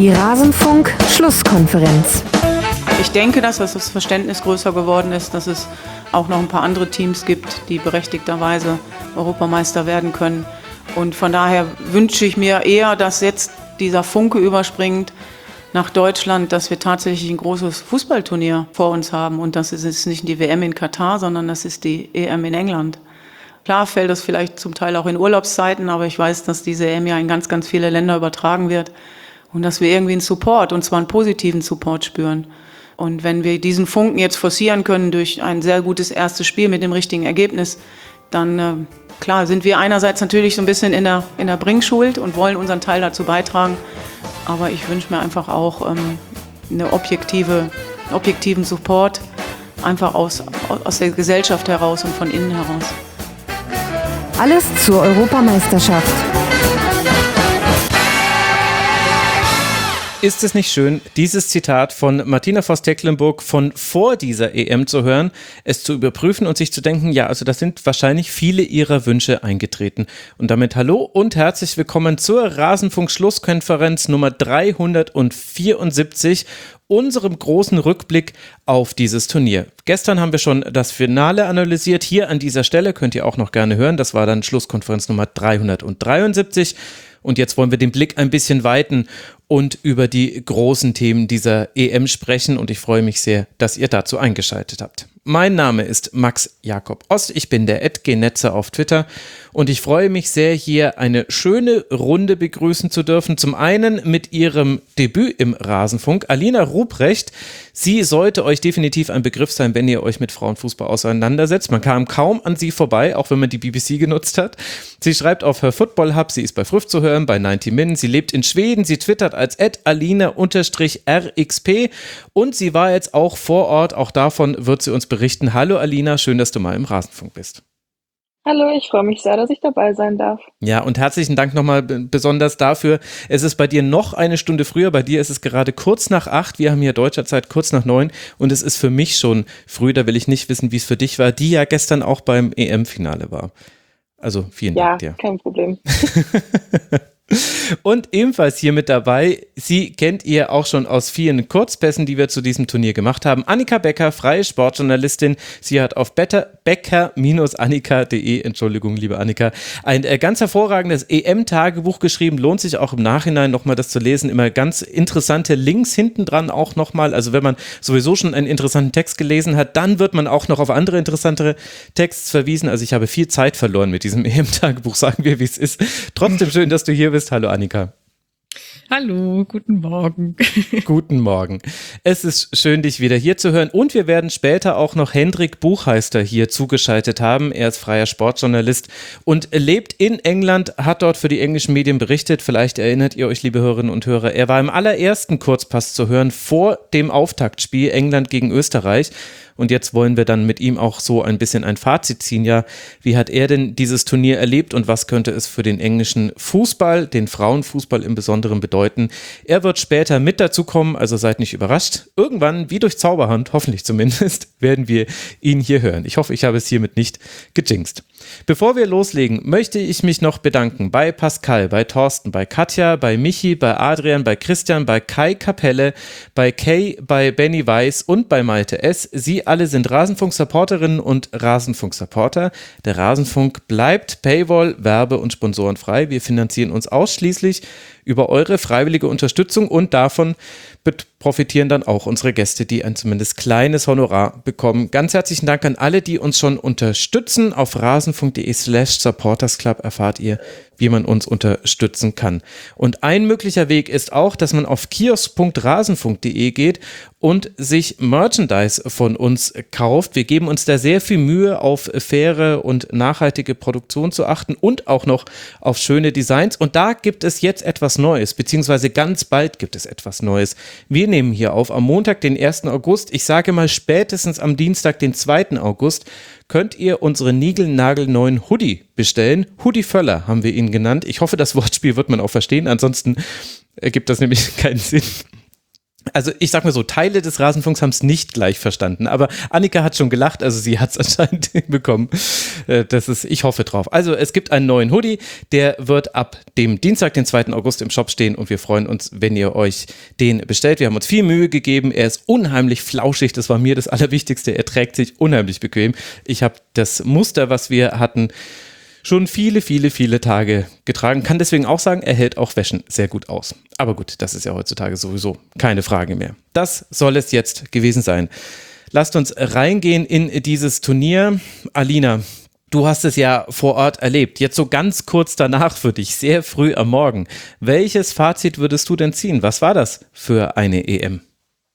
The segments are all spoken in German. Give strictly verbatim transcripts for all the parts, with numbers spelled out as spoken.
Die Rasenfunk-Schlusskonferenz. Ich denke, dass das Verständnis größer geworden ist, dass es auch noch ein paar andere Teams gibt, die berechtigterweise Europameister werden können. Und von daher wünsche ich mir eher, dass jetzt dieser Funke überspringt nach Deutschland, dass wir tatsächlich ein großes Fußballturnier vor uns haben. Und das ist jetzt nicht die W M in Katar, sondern das ist die E M in England. Klar fällt das vielleicht zum Teil auch in Urlaubszeiten, aber ich weiß, dass diese E M ja in ganz, ganz viele Länder übertragen wird. Und dass wir irgendwie einen Support, und zwar einen positiven Support spüren. Und wenn wir diesen Funken jetzt forcieren können durch ein sehr gutes erstes Spiel mit dem richtigen Ergebnis, dann äh, klar sind wir einerseits natürlich so ein bisschen in der, in der Bringschuld und wollen unseren Teil dazu beitragen. Aber ich wünsche mir einfach auch ähm, eine objektive, einen objektiven Support, einfach aus, aus der Gesellschaft heraus und von innen heraus. Alles zur Europameisterschaft. Ist es nicht schön, dieses Zitat von Martina Voss-Tecklenburg von vor dieser E M zu hören, es zu überprüfen und sich zu denken, ja, also da sind wahrscheinlich viele ihrer Wünsche eingetreten. Und damit hallo und herzlich willkommen zur Rasenfunk-Schlusskonferenz Nummer dreihundertvierundsiebzig, unserem großen Rückblick auf dieses Turnier. Gestern haben wir schon das Finale analysiert. Hier an dieser Stelle könnt ihr auch noch gerne hören. Das war dann Schlusskonferenz Nummer dreihundertdreiundsiebzig. Und jetzt wollen wir den Blick ein bisschen weiten und über die großen Themen dieser E M sprechen. Und ich freue mich sehr, dass ihr dazu eingeschaltet habt. Mein Name ist Max Jakob Ost. Ich bin der at Genetze auf Twitter. Und ich freue mich sehr, hier eine schöne Runde begrüßen zu dürfen. Zum einen mit ihrem Debüt im Rasenfunk, Alina Ruprecht. Sie sollte euch definitiv ein Begriff sein, wenn ihr euch mit Frauenfußball auseinandersetzt. Man kam kaum an sie vorbei, auch wenn man die B B C genutzt hat. Sie schreibt auf Her Football Hub, sie ist bei Früff zu hören, bei neunzig Min. Sie lebt in Schweden, sie twittert als at Alina-R X P und sie war jetzt auch vor Ort. Auch davon wird sie uns berichten. Hallo Alina, schön, dass du mal im Rasenfunk bist. Hallo, ich freue mich sehr, dass ich dabei sein darf. Ja, und herzlichen Dank nochmal besonders dafür. Es ist bei dir noch eine Stunde früher, bei dir ist es gerade kurz nach acht, wir haben hier deutscher Zeit kurz nach neun und es ist für mich schon früh, da will ich nicht wissen, wie es für dich war, die ja gestern auch beim E M-Finale war. Also vielen ja, Dank dir. Ja, kein Problem. Und ebenfalls hier mit dabei, sie kennt ihr auch schon aus vielen Kurzpässen, die wir zu diesem Turnier gemacht haben. Annika Becker, freie Sportjournalistin. Sie hat auf becker Annika punkt de, Entschuldigung, liebe Annika, ein äh, ganz hervorragendes E M-Tagebuch geschrieben. Lohnt sich auch im Nachhinein nochmal das zu lesen. Immer ganz interessante Links hinten dran auch nochmal. Also wenn man sowieso schon einen interessanten Text gelesen hat, dann wird man auch noch auf andere interessantere Texte verwiesen. Also ich habe viel Zeit verloren mit diesem E M-Tagebuch, sagen wir, wie es ist. Trotzdem schön, dass du hier bist. Hallo Annika. Hallo, guten Morgen. Guten Morgen. Es ist schön, dich wieder hier zu hören und wir werden später auch noch Hendrik Buchheister hier zugeschaltet haben. Er ist freier Sportjournalist und lebt in England, hat dort für die englischen Medien berichtet. Vielleicht erinnert ihr euch, liebe Hörerinnen und Hörer, er war im allerersten Kurzpass zu hören vor dem Auftaktspiel England gegen Österreich. Und jetzt wollen wir dann mit ihm auch so ein bisschen ein Fazit ziehen. Ja, wie hat er denn dieses Turnier erlebt und was könnte es für den englischen Fußball, den Frauenfußball im Besonderen bedeuten? Er wird später mit dazu kommen, also seid nicht überrascht. Irgendwann, wie durch Zauberhand, hoffentlich zumindest, werden wir ihn hier hören. Ich hoffe, ich habe es hiermit nicht gejinxt. Bevor wir loslegen, möchte ich mich noch bedanken bei Pascal, bei Thorsten, bei Katja, bei Michi, bei Adrian, bei Christian, bei Kai Kapelle, bei Kay, bei Benny Weiß und bei Malte S. Sie alle sind Rasenfunk-Supporterinnen und Rasenfunk-Supporter. Der Rasenfunk bleibt Paywall, Werbe- und Sponsorenfrei. Wir finanzieren uns ausschließlich über eure freiwillige Unterstützung und davon profitieren dann auch unsere Gäste, die ein zumindest kleines Honorar bekommen. Ganz herzlichen Dank an alle, die uns schon unterstützen. Auf rasenfunk.de slash supportersclub erfahrt ihr, wie man uns unterstützen kann. Und ein möglicher Weg ist auch, dass man auf kiosk punkt rasenfunk punkt de geht und sich Merchandise von uns kauft. Wir geben uns da sehr viel Mühe, auf faire und nachhaltige Produktion zu achten und auch noch auf schöne Designs. Und da gibt es jetzt etwas Neues, beziehungsweise ganz bald gibt es etwas Neues. Wir nehmen hier auf am Montag, den ersten August. Ich sage mal spätestens am Dienstag, den zweiten August, könnt ihr unseren niegelnagelneuen Hoodie bestellen. Hoodie Völler haben wir ihn genannt. Ich hoffe, das Wortspiel wird man auch verstehen, ansonsten ergibt das nämlich keinen Sinn. Also ich sag mal so, Teile des Rasenfunks haben es nicht gleich verstanden, aber Annika hat schon gelacht, also sie hat es anscheinend hinbekommen. Äh, Das ist, ich hoffe drauf. Also es gibt einen neuen Hoodie, der wird ab dem Dienstag, den zweiten August im Shop stehen und wir freuen uns, wenn ihr euch den bestellt. Wir haben uns viel Mühe gegeben, er ist unheimlich flauschig, das war mir das Allerwichtigste, er trägt sich unheimlich bequem. Ich habe das Muster, was wir hatten, schon viele, viele, viele Tage getragen. Kann deswegen auch sagen, er hält auch Wäschen sehr gut aus. Aber gut, das ist ja heutzutage sowieso keine Frage mehr. Das soll es jetzt gewesen sein. Lasst uns reingehen in dieses Turnier. Alina, du hast es ja vor Ort erlebt. Jetzt so ganz kurz danach für dich, sehr früh am Morgen. Welches Fazit würdest du denn ziehen? Was war das für eine E M?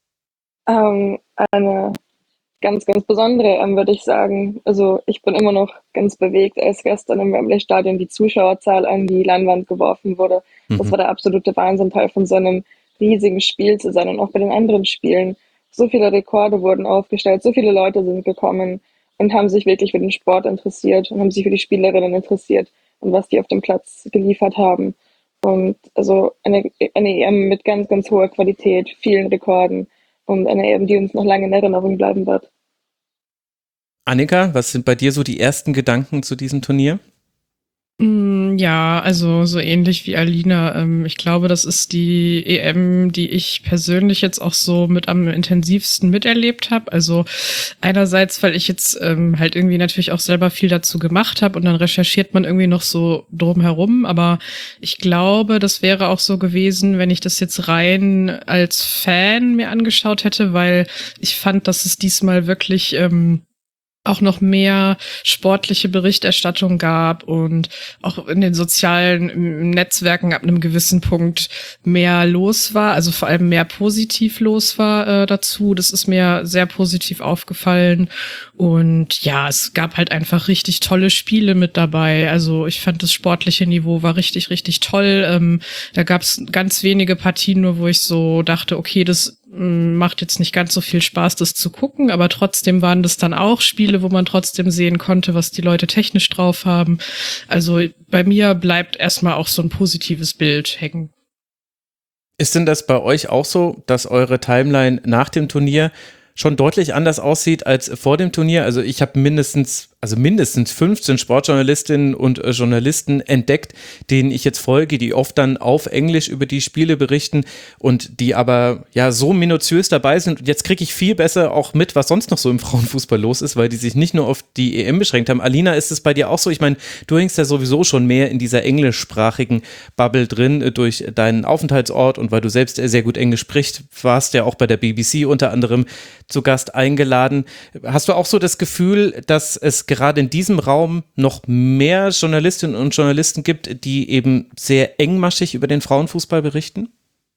Ähm, eine ganz, ganz besondere, ähm, würde ich sagen. Also ich bin immer noch ganz bewegt, als gestern im Wembley-Stadion die Zuschauerzahl an die Leinwand geworfen wurde. Das Mhm. war der absolute Wahnsinn, Teil von so einem riesigen Spiel zu sein und auch bei den anderen Spielen. So viele Rekorde wurden aufgestellt, so viele Leute sind gekommen und haben sich wirklich für den Sport interessiert und haben sich für die Spielerinnen interessiert und was die auf dem Platz geliefert haben. Und also eine, eine E M mit ganz, ganz hoher Qualität, vielen Rekorden und eine E M, die uns noch lange in Erinnerung bleiben wird. Annika, was sind bei dir so die ersten Gedanken zu diesem Turnier? Mm, Ja, also so ähnlich wie Alina. Ähm, ich glaube, das ist die E M, die ich persönlich jetzt auch so mit am intensivsten miterlebt habe. Also einerseits, weil ich jetzt ähm, halt irgendwie natürlich auch selber viel dazu gemacht habe und dann recherchiert man irgendwie noch so drumherum. Aber ich glaube, das wäre auch so gewesen, wenn ich das jetzt rein als Fan mir angeschaut hätte, weil ich fand, dass es diesmal wirklich ähm, auch noch mehr sportliche Berichterstattung gab und auch in den sozialen Netzwerken ab einem gewissen Punkt mehr los war, also vor allem mehr positiv los war äh, dazu. Das ist mir sehr positiv aufgefallen und ja, es gab halt einfach richtig tolle Spiele mit dabei. Also ich fand, das sportliche Niveau war richtig, richtig toll. Ähm, da gab es ganz wenige Partien nur, wo ich so dachte, okay, das macht jetzt nicht ganz so viel Spaß, das zu gucken, aber trotzdem waren das dann auch Spiele, wo man trotzdem sehen konnte, was die Leute technisch drauf haben. Also bei mir bleibt erstmal auch so ein positives Bild hängen. Ist denn das bei euch auch so, dass eure Timeline nach dem Turnier schon deutlich anders aussieht als vor dem Turnier? Also ich habe mindestens, also mindestens fünfzehn Sportjournalistinnen und äh, Journalisten entdeckt, denen ich jetzt folge, die oft dann auf Englisch über die Spiele berichten und die aber ja so minutiös dabei sind. Und jetzt kriege ich viel besser auch mit, was sonst noch so im Frauenfußball los ist, weil die sich nicht nur auf die E M beschränkt haben. Alina, ist es bei dir auch so? Ich meine, du hängst ja sowieso schon mehr in dieser englischsprachigen Bubble drin äh, durch deinen Aufenthaltsort und weil du selbst äh, sehr gut Englisch sprichst, warst ja auch bei der B B C unter anderem zu Gast eingeladen. Hast du auch so das Gefühl, dass es gerade in diesem Raum noch mehr Journalistinnen und Journalisten gibt, die eben sehr engmaschig über den Frauenfußball berichten?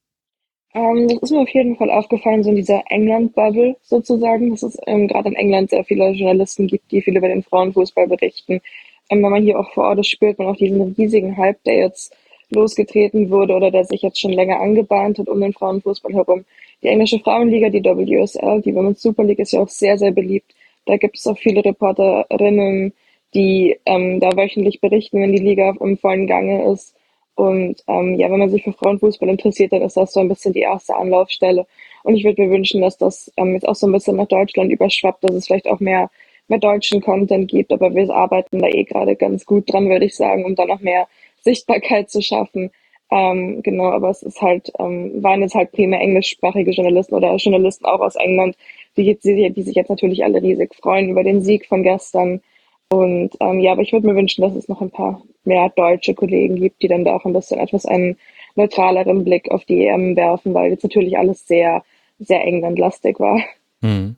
Ähm, das ist mir auf jeden Fall aufgefallen, so in dieser England-Bubble sozusagen, dass es ähm, gerade in England sehr viele Journalisten gibt, die viel über den Frauenfußball berichten. Ähm, wenn man hier auch vor Ort ist, spürt man auch diesen riesigen Hype, der jetzt losgetreten wurde oder der sich jetzt schon länger angebahnt hat um den Frauenfußball herum. Die englische Frauenliga, die W S L, die Women's Super League, ist ja auch sehr, sehr beliebt. Da gibt es auch viele Reporterinnen, die ähm, da wöchentlich berichten, wenn die Liga im vollen Gange ist. Und ähm, ja, wenn man sich für Frauenfußball interessiert, dann ist das so ein bisschen die erste Anlaufstelle. Und ich würde mir wünschen, dass das ähm, jetzt auch so ein bisschen nach Deutschland überschwappt, dass es vielleicht auch mehr, mehr deutschen Content gibt. Aber wir arbeiten da eh gerade ganz gut dran, würde ich sagen, um da noch mehr Sichtbarkeit zu schaffen. Ähm, genau, aber es ist halt, ähm, waren jetzt halt primär englischsprachige Journalisten oder Journalisten auch aus England, die, jetzt, die, die sich jetzt natürlich alle riesig freuen über den Sieg von gestern. Und ähm, ja, aber ich würde mir wünschen, dass es noch ein paar mehr deutsche Kollegen gibt, die dann da auch ein bisschen etwas einen neutraleren Blick auf die E M werfen, weil jetzt natürlich alles sehr, sehr englandlastig war. Hm.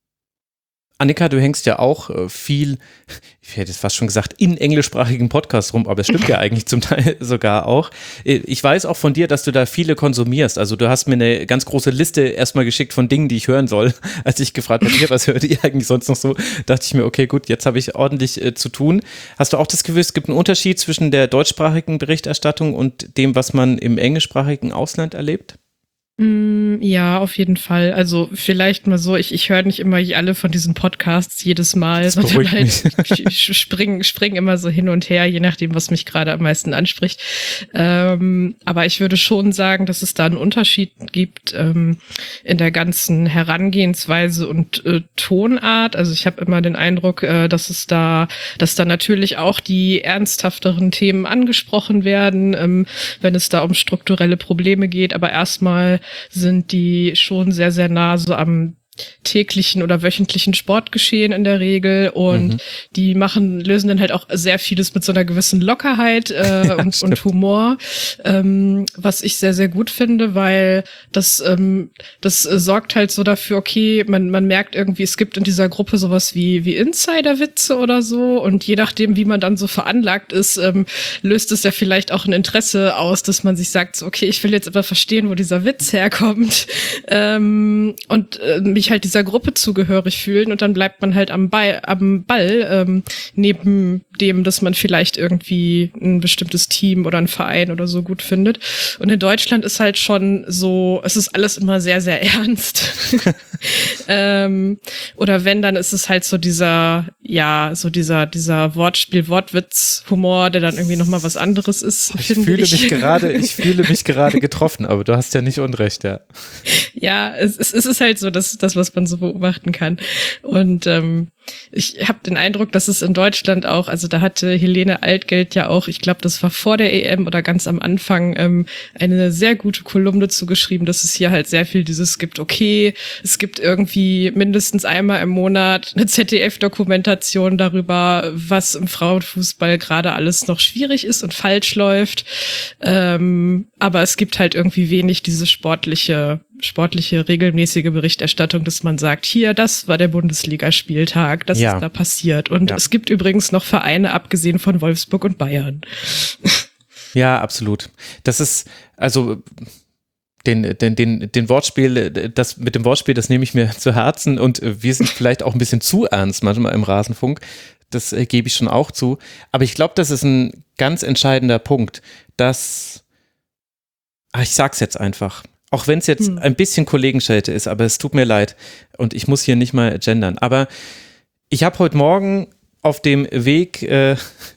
Annika, du hängst ja auch äh, viel, ich hätte jetzt fast schon gesagt, in englischsprachigen Podcasts rum, aber es stimmt ja eigentlich zum Teil sogar auch. Ich weiß auch von dir, dass du da viele konsumierst. Also du hast mir eine ganz große Liste erstmal geschickt von Dingen, die ich hören soll. Als ich gefragt habe, was hört ihr eigentlich sonst noch so, dachte ich mir, okay, gut, jetzt habe ich ordentlich äh, zu tun. Hast du auch das Gefühl, es gibt einen Unterschied zwischen der deutschsprachigen Berichterstattung und dem, was man im englischsprachigen Ausland erlebt? Ja, auf jeden Fall. Also vielleicht mal so, ich, ich höre nicht immer alle von diesen Podcasts jedes Mal, Das sondern beruhigt halt mich. ich spring, spring immer so hin und her, je nachdem, was mich gerade am meisten anspricht. Ähm, aber ich würde schon sagen, dass es da einen Unterschied gibt ähm, in der ganzen Herangehensweise und äh, Tonart. Also ich habe immer den Eindruck, äh, dass es da, dass da natürlich auch die ernsthafteren Themen angesprochen werden, ähm, wenn es da um strukturelle Probleme geht. Aber erstmal sind die schon sehr, sehr nah so am täglichen oder wöchentlichen Sportgeschehen in der Regel und mhm. die machen, lösen dann halt auch sehr vieles mit so einer gewissen Lockerheit äh, ja, und, und Humor, ähm, was ich sehr, sehr gut finde, weil das ähm, das äh, sorgt halt so dafür, okay, man man merkt irgendwie, es gibt in dieser Gruppe sowas wie wie Insider-Witze oder so und je nachdem, wie man dann so veranlagt ist, ähm, löst es ja vielleicht auch ein Interesse aus, dass man sich sagt, so, okay, ich will jetzt aber verstehen, wo dieser Witz herkommt ähm, und äh, mich halt dieser Gruppe zugehörig fühlen und dann bleibt man halt am Ball, am Ball ähm, neben dem, dass man vielleicht irgendwie ein bestimmtes Team oder einen Verein oder so gut findet. Und in Deutschland ist halt schon so, es ist alles immer sehr, sehr ernst. ähm, oder wenn, dann ist es halt so dieser, ja, so dieser, dieser Wortspiel, Wortwitz-Humor, der dann irgendwie nochmal was anderes ist. Ich fühle ich. mich gerade, ich fühle mich gerade getroffen, aber du hast ja nicht Unrecht, ja. Ja, es, es, es ist halt so, dass das, was man so beobachten kann. Und ähm, ich habe den Eindruck, dass es in Deutschland auch, also da hatte Helene Altgeld ja auch, ich glaube, das war vor der E M oder ganz am Anfang, ähm, eine sehr gute Kolumne zugeschrieben, dass es hier halt sehr viel dieses gibt, okay, es gibt irgendwie mindestens einmal im Monat eine Z D F-Dokumentation darüber, was im Frauenfußball gerade alles noch schwierig ist und falsch läuft. Ähm, aber es gibt halt irgendwie wenig diese sportliche sportliche, regelmäßige Berichterstattung, dass man sagt, hier, das war der Bundesligaspieltag, das ja. ist da passiert. Und ja. es gibt übrigens noch Vereine, abgesehen von Wolfsburg und Bayern. Ja, absolut. Das ist, also den, den, den, den Wortspiel, das mit dem Wortspiel, das nehme ich mir zu Herzen und wir sind vielleicht auch ein bisschen zu ernst manchmal im Rasenfunk. Das äh, gebe ich schon auch zu. Aber ich glaube, das ist ein ganz entscheidender Punkt, dass, ach, ich sag's jetzt einfach, auch wenn es jetzt hm. ein bisschen Kollegenschelte ist, aber es tut mir leid und ich muss hier nicht mal gendern. Aber ich habe heute Morgen auf dem Weg, äh,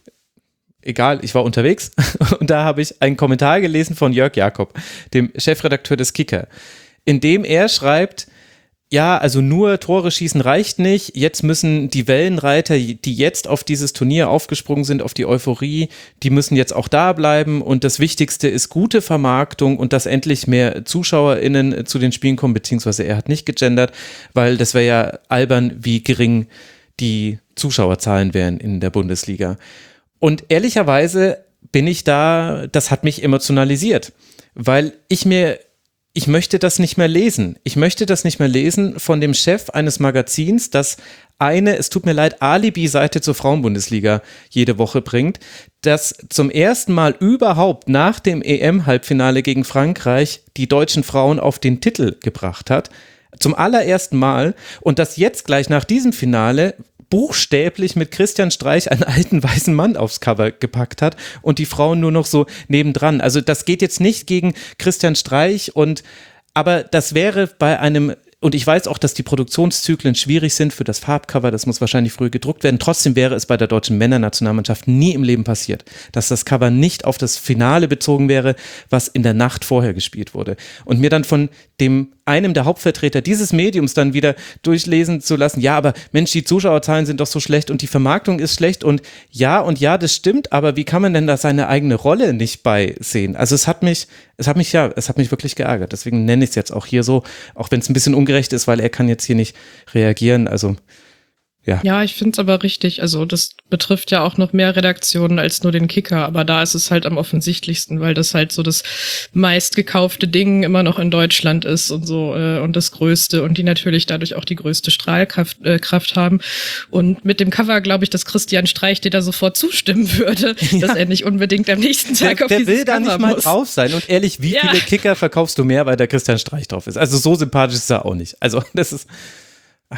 egal, ich war unterwegs und da habe ich einen Kommentar gelesen von Jörg Jakob, dem Chefredakteur des Kicker, in dem er schreibt, ja, also nur Tore schießen reicht nicht. Jetzt müssen die Wellenreiter, die jetzt auf dieses Turnier aufgesprungen sind, auf die Euphorie, die müssen jetzt auch da bleiben. Und das Wichtigste ist gute Vermarktung und dass endlich mehr ZuschauerInnen zu den Spielen kommen, beziehungsweise er hat nicht gegendert, weil das wäre ja albern, wie gering die Zuschauerzahlen wären in der Bundesliga. Und ehrlicherweise bin ich da, das hat mich emotionalisiert, weil ich mir Ich möchte das nicht mehr lesen. Ich möchte das nicht mehr lesen von dem Chef eines Magazins, das eine, es tut mir leid, Alibi-Seite zur Frauenbundesliga jede Woche bringt, das zum ersten Mal überhaupt nach dem E M-Halbfinale gegen Frankreich die deutschen Frauen auf den Titel gebracht hat. Zum allerersten Mal. Und das jetzt gleich nach diesem Finale buchstäblich mit Christian Streich einen alten weißen Mann aufs Cover gepackt hat und die Frauen nur noch so nebendran. Also das geht jetzt nicht gegen Christian Streich und aber das wäre bei einem, und ich weiß auch, dass die Produktionszyklen schwierig sind für das Farbcover, das muss wahrscheinlich früh gedruckt werden. Trotzdem wäre es bei der deutschen Männernationalmannschaft nie im Leben passiert, dass das Cover nicht auf das Finale bezogen wäre, was in der Nacht vorher gespielt wurde. Und mir dann von dem einem der Hauptvertreter dieses Mediums dann wieder durchlesen zu lassen, ja, aber Mensch, die Zuschauerzahlen sind doch so schlecht und die Vermarktung ist schlecht und ja und ja, das stimmt, aber wie kann man denn da seine eigene Rolle nicht beisehen? Also es hat mich, es hat mich ja, es hat mich wirklich geärgert, deswegen nenne ich es jetzt auch hier so, auch wenn es ein bisschen ungerecht ist, weil er kann jetzt hier nicht reagieren, also ja. Ja, ich finde es aber richtig. Also das betrifft ja auch noch mehr Redaktionen als nur den Kicker, aber da ist es halt am offensichtlichsten, weil das halt so das meistgekaufte Ding immer noch in Deutschland ist und so äh, und das Größte und die natürlich dadurch auch die größte Strahlkraft äh, Kraft haben. Und mit dem Cover glaube ich, dass Christian Streich dir da sofort zustimmen würde, ja. dass er nicht unbedingt am nächsten Tag der, auf der dieses will da Cover nicht mal muss. drauf sein. Und ehrlich, wie ja. viele Kicker verkaufst du mehr, weil der Christian Streich drauf ist? Also so sympathisch ist er auch nicht. Also das ist... Ach.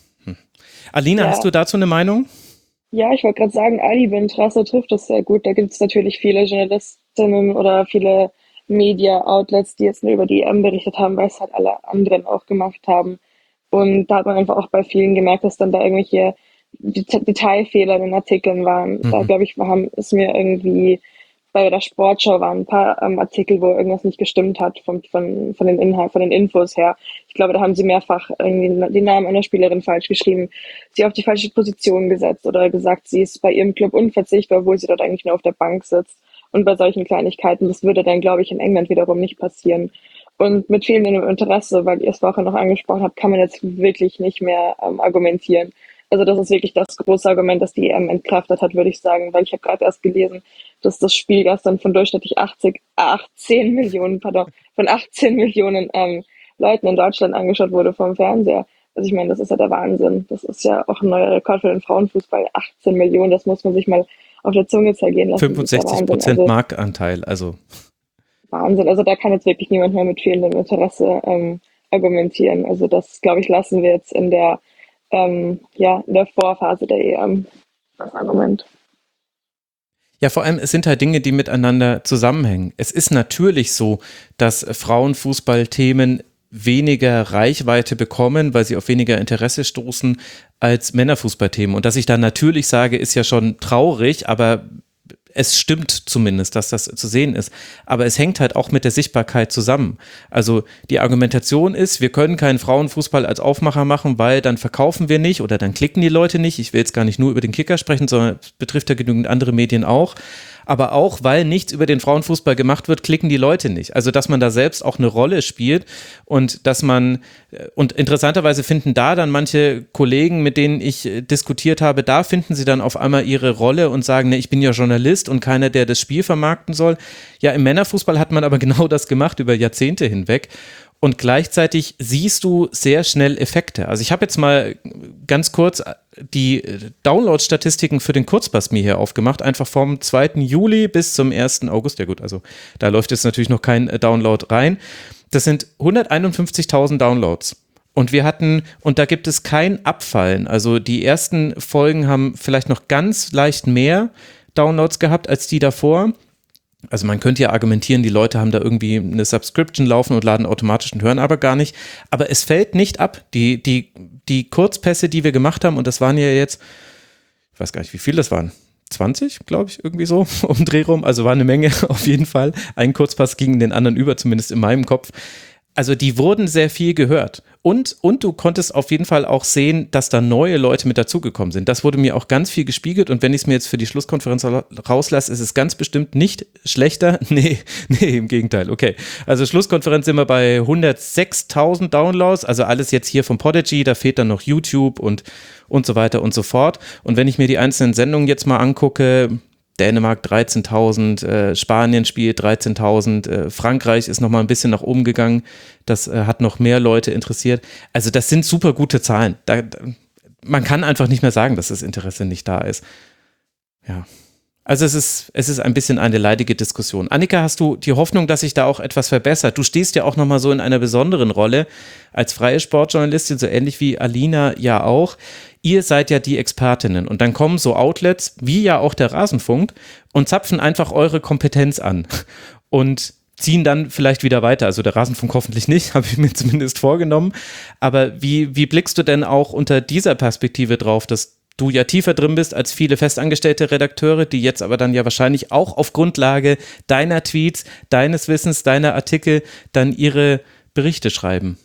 Alina, ja. hast du dazu eine Meinung? Ja, ich wollte gerade sagen, Ali Ben Trasse trifft das sehr gut. Da gibt es natürlich viele Journalistinnen oder viele Media-Outlets, die jetzt nur über die E M berichtet haben, weil es halt alle anderen auch gemacht haben. Und da hat man einfach auch bei vielen gemerkt, dass dann da irgendwelche Detailfehler in den Artikeln waren. Mhm. Da glaube ich, wir haben es mir irgendwie bei der Sportschau waren ein paar ähm, Artikel, wo irgendwas nicht gestimmt hat von, von, von den Inhalt, von den Infos her. Ich glaube, da haben sie mehrfach irgendwie den Namen einer Spielerin falsch geschrieben, sie auf die falsche Position gesetzt oder gesagt, sie ist bei ihrem Club unverzichtbar, obwohl sie dort eigentlich nur auf der Bank sitzt. Und bei solchen Kleinigkeiten, das würde dann, glaube ich, in England wiederum nicht passieren. Und mit fehlendem Interesse, weil ihr es vorher noch angesprochen habt, kann man jetzt wirklich nicht mehr ähm, argumentieren. Also das ist wirklich das große Argument, das die E M entkraftet hat, würde ich sagen, weil ich habe gerade erst gelesen, dass das Spiel gestern von durchschnittlich achtzig, achtzehn Millionen, pardon, von achtzehn Millionen ähm, Leuten in Deutschland angeschaut wurde vom Fernseher. Also ich meine, das ist ja der Wahnsinn. Das ist ja auch ein neuer Rekord für den Frauenfußball. achtzehn Millionen, das muss man sich mal auf der Zunge zergehen lassen. fünfundsechzig Prozent also, Marktanteil, also. Wahnsinn. Also da kann jetzt wirklich niemand mehr mit fehlendem Interesse ähm, argumentieren. Also das, glaube ich, lassen wir jetzt in der Ähm, ja, in der Vorphase der E M, das Argument. Ja, vor allem, es sind halt Dinge, die miteinander zusammenhängen. Es ist natürlich so, dass Frauenfußballthemen weniger Reichweite bekommen, weil sie auf weniger Interesse stoßen als Männerfußballthemen. Und dass ich da natürlich sage, ist ja schon traurig, aber es stimmt zumindest, dass das zu sehen ist. Aber es hängt halt auch mit der Sichtbarkeit zusammen. Also die Argumentation ist, wir können keinen Frauenfußball als Aufmacher machen, weil dann verkaufen wir nicht oder dann klicken die Leute nicht. Ich will jetzt gar nicht nur über den Kicker sprechen, sondern es betrifft ja genügend andere Medien auch. Aber auch, weil nichts über den Frauenfußball gemacht wird, klicken die Leute nicht. Also, dass man da selbst auch eine Rolle spielt und dass man, und interessanterweise finden da dann manche Kollegen, mit denen ich diskutiert habe, da finden sie dann auf einmal ihre Rolle und sagen, ne, ich bin ja Journalist und keiner, der das Spiel vermarkten soll. Ja, im Männerfußball hat man aber genau das gemacht über Jahrzehnte hinweg. Und gleichzeitig siehst du sehr schnell Effekte. Also ich habe jetzt mal ganz kurz die Download-Statistiken für den Kurzpass mir hier aufgemacht, einfach vom zweiten Juli bis zum ersten August. Ja gut, also da läuft jetzt natürlich noch kein Download rein. Das sind hunderteinundfünfzigtausend Downloads. Und wir hatten, und da gibt es kein Abfallen. Also die ersten Folgen haben vielleicht noch ganz leicht mehr Downloads gehabt als die davor. Also man könnte ja argumentieren, die Leute haben da irgendwie eine Subscription laufen und laden automatisch und hören aber gar nicht. Aber es fällt nicht ab. Die, die, die Kurzpässe, die wir gemacht haben, und das waren ja jetzt, ich weiß gar nicht, wie viel das waren, zwanzig, glaube ich, irgendwie so, um den Dreh rum. Also war eine Menge auf jeden Fall. Ein Kurzpass ging den anderen über, zumindest in meinem Kopf. Also die wurden sehr viel gehört. Und, und du konntest auf jeden Fall auch sehen, dass da neue Leute mit dazugekommen sind. Das wurde mir auch ganz viel gespiegelt. Und wenn ich es mir jetzt für die Schlusskonferenz rauslasse, ist es ganz bestimmt nicht schlechter. Nee, nee, im Gegenteil. Okay, also Schlusskonferenz sind wir bei hundertsechstausend Downloads. Also alles jetzt hier vom Podigy. Da fehlt dann noch YouTube und, und so weiter und so fort. Und wenn ich mir die einzelnen Sendungen jetzt mal angucke, Dänemark dreizehntausend, äh, Spanien spielt dreizehntausend, äh, Frankreich ist noch mal ein bisschen nach oben gegangen, das äh, hat noch mehr Leute interessiert. Also das sind super gute Zahlen. Da, da, man kann einfach nicht mehr sagen, dass das Interesse nicht da ist. Ja, also es ist, es ist ein bisschen eine leidige Diskussion. Annika, hast du die Hoffnung, dass sich da auch etwas verbessert? Du stehst ja auch noch mal so in einer besonderen Rolle als freie Sportjournalistin, so ähnlich wie Alina ja auch. Ihr seid ja die Expertinnen und dann kommen so Outlets, wie ja auch der Rasenfunk, und zapfen einfach eure Kompetenz an und ziehen dann vielleicht wieder weiter. Also der Rasenfunk hoffentlich nicht, habe ich mir zumindest vorgenommen. Aber wie, wie blickst du denn auch unter dieser Perspektive drauf, dass du ja tiefer drin bist als viele festangestellte Redakteure, die jetzt aber dann ja wahrscheinlich auch auf Grundlage deiner Tweets, deines Wissens, deiner Artikel dann ihre Berichte schreiben?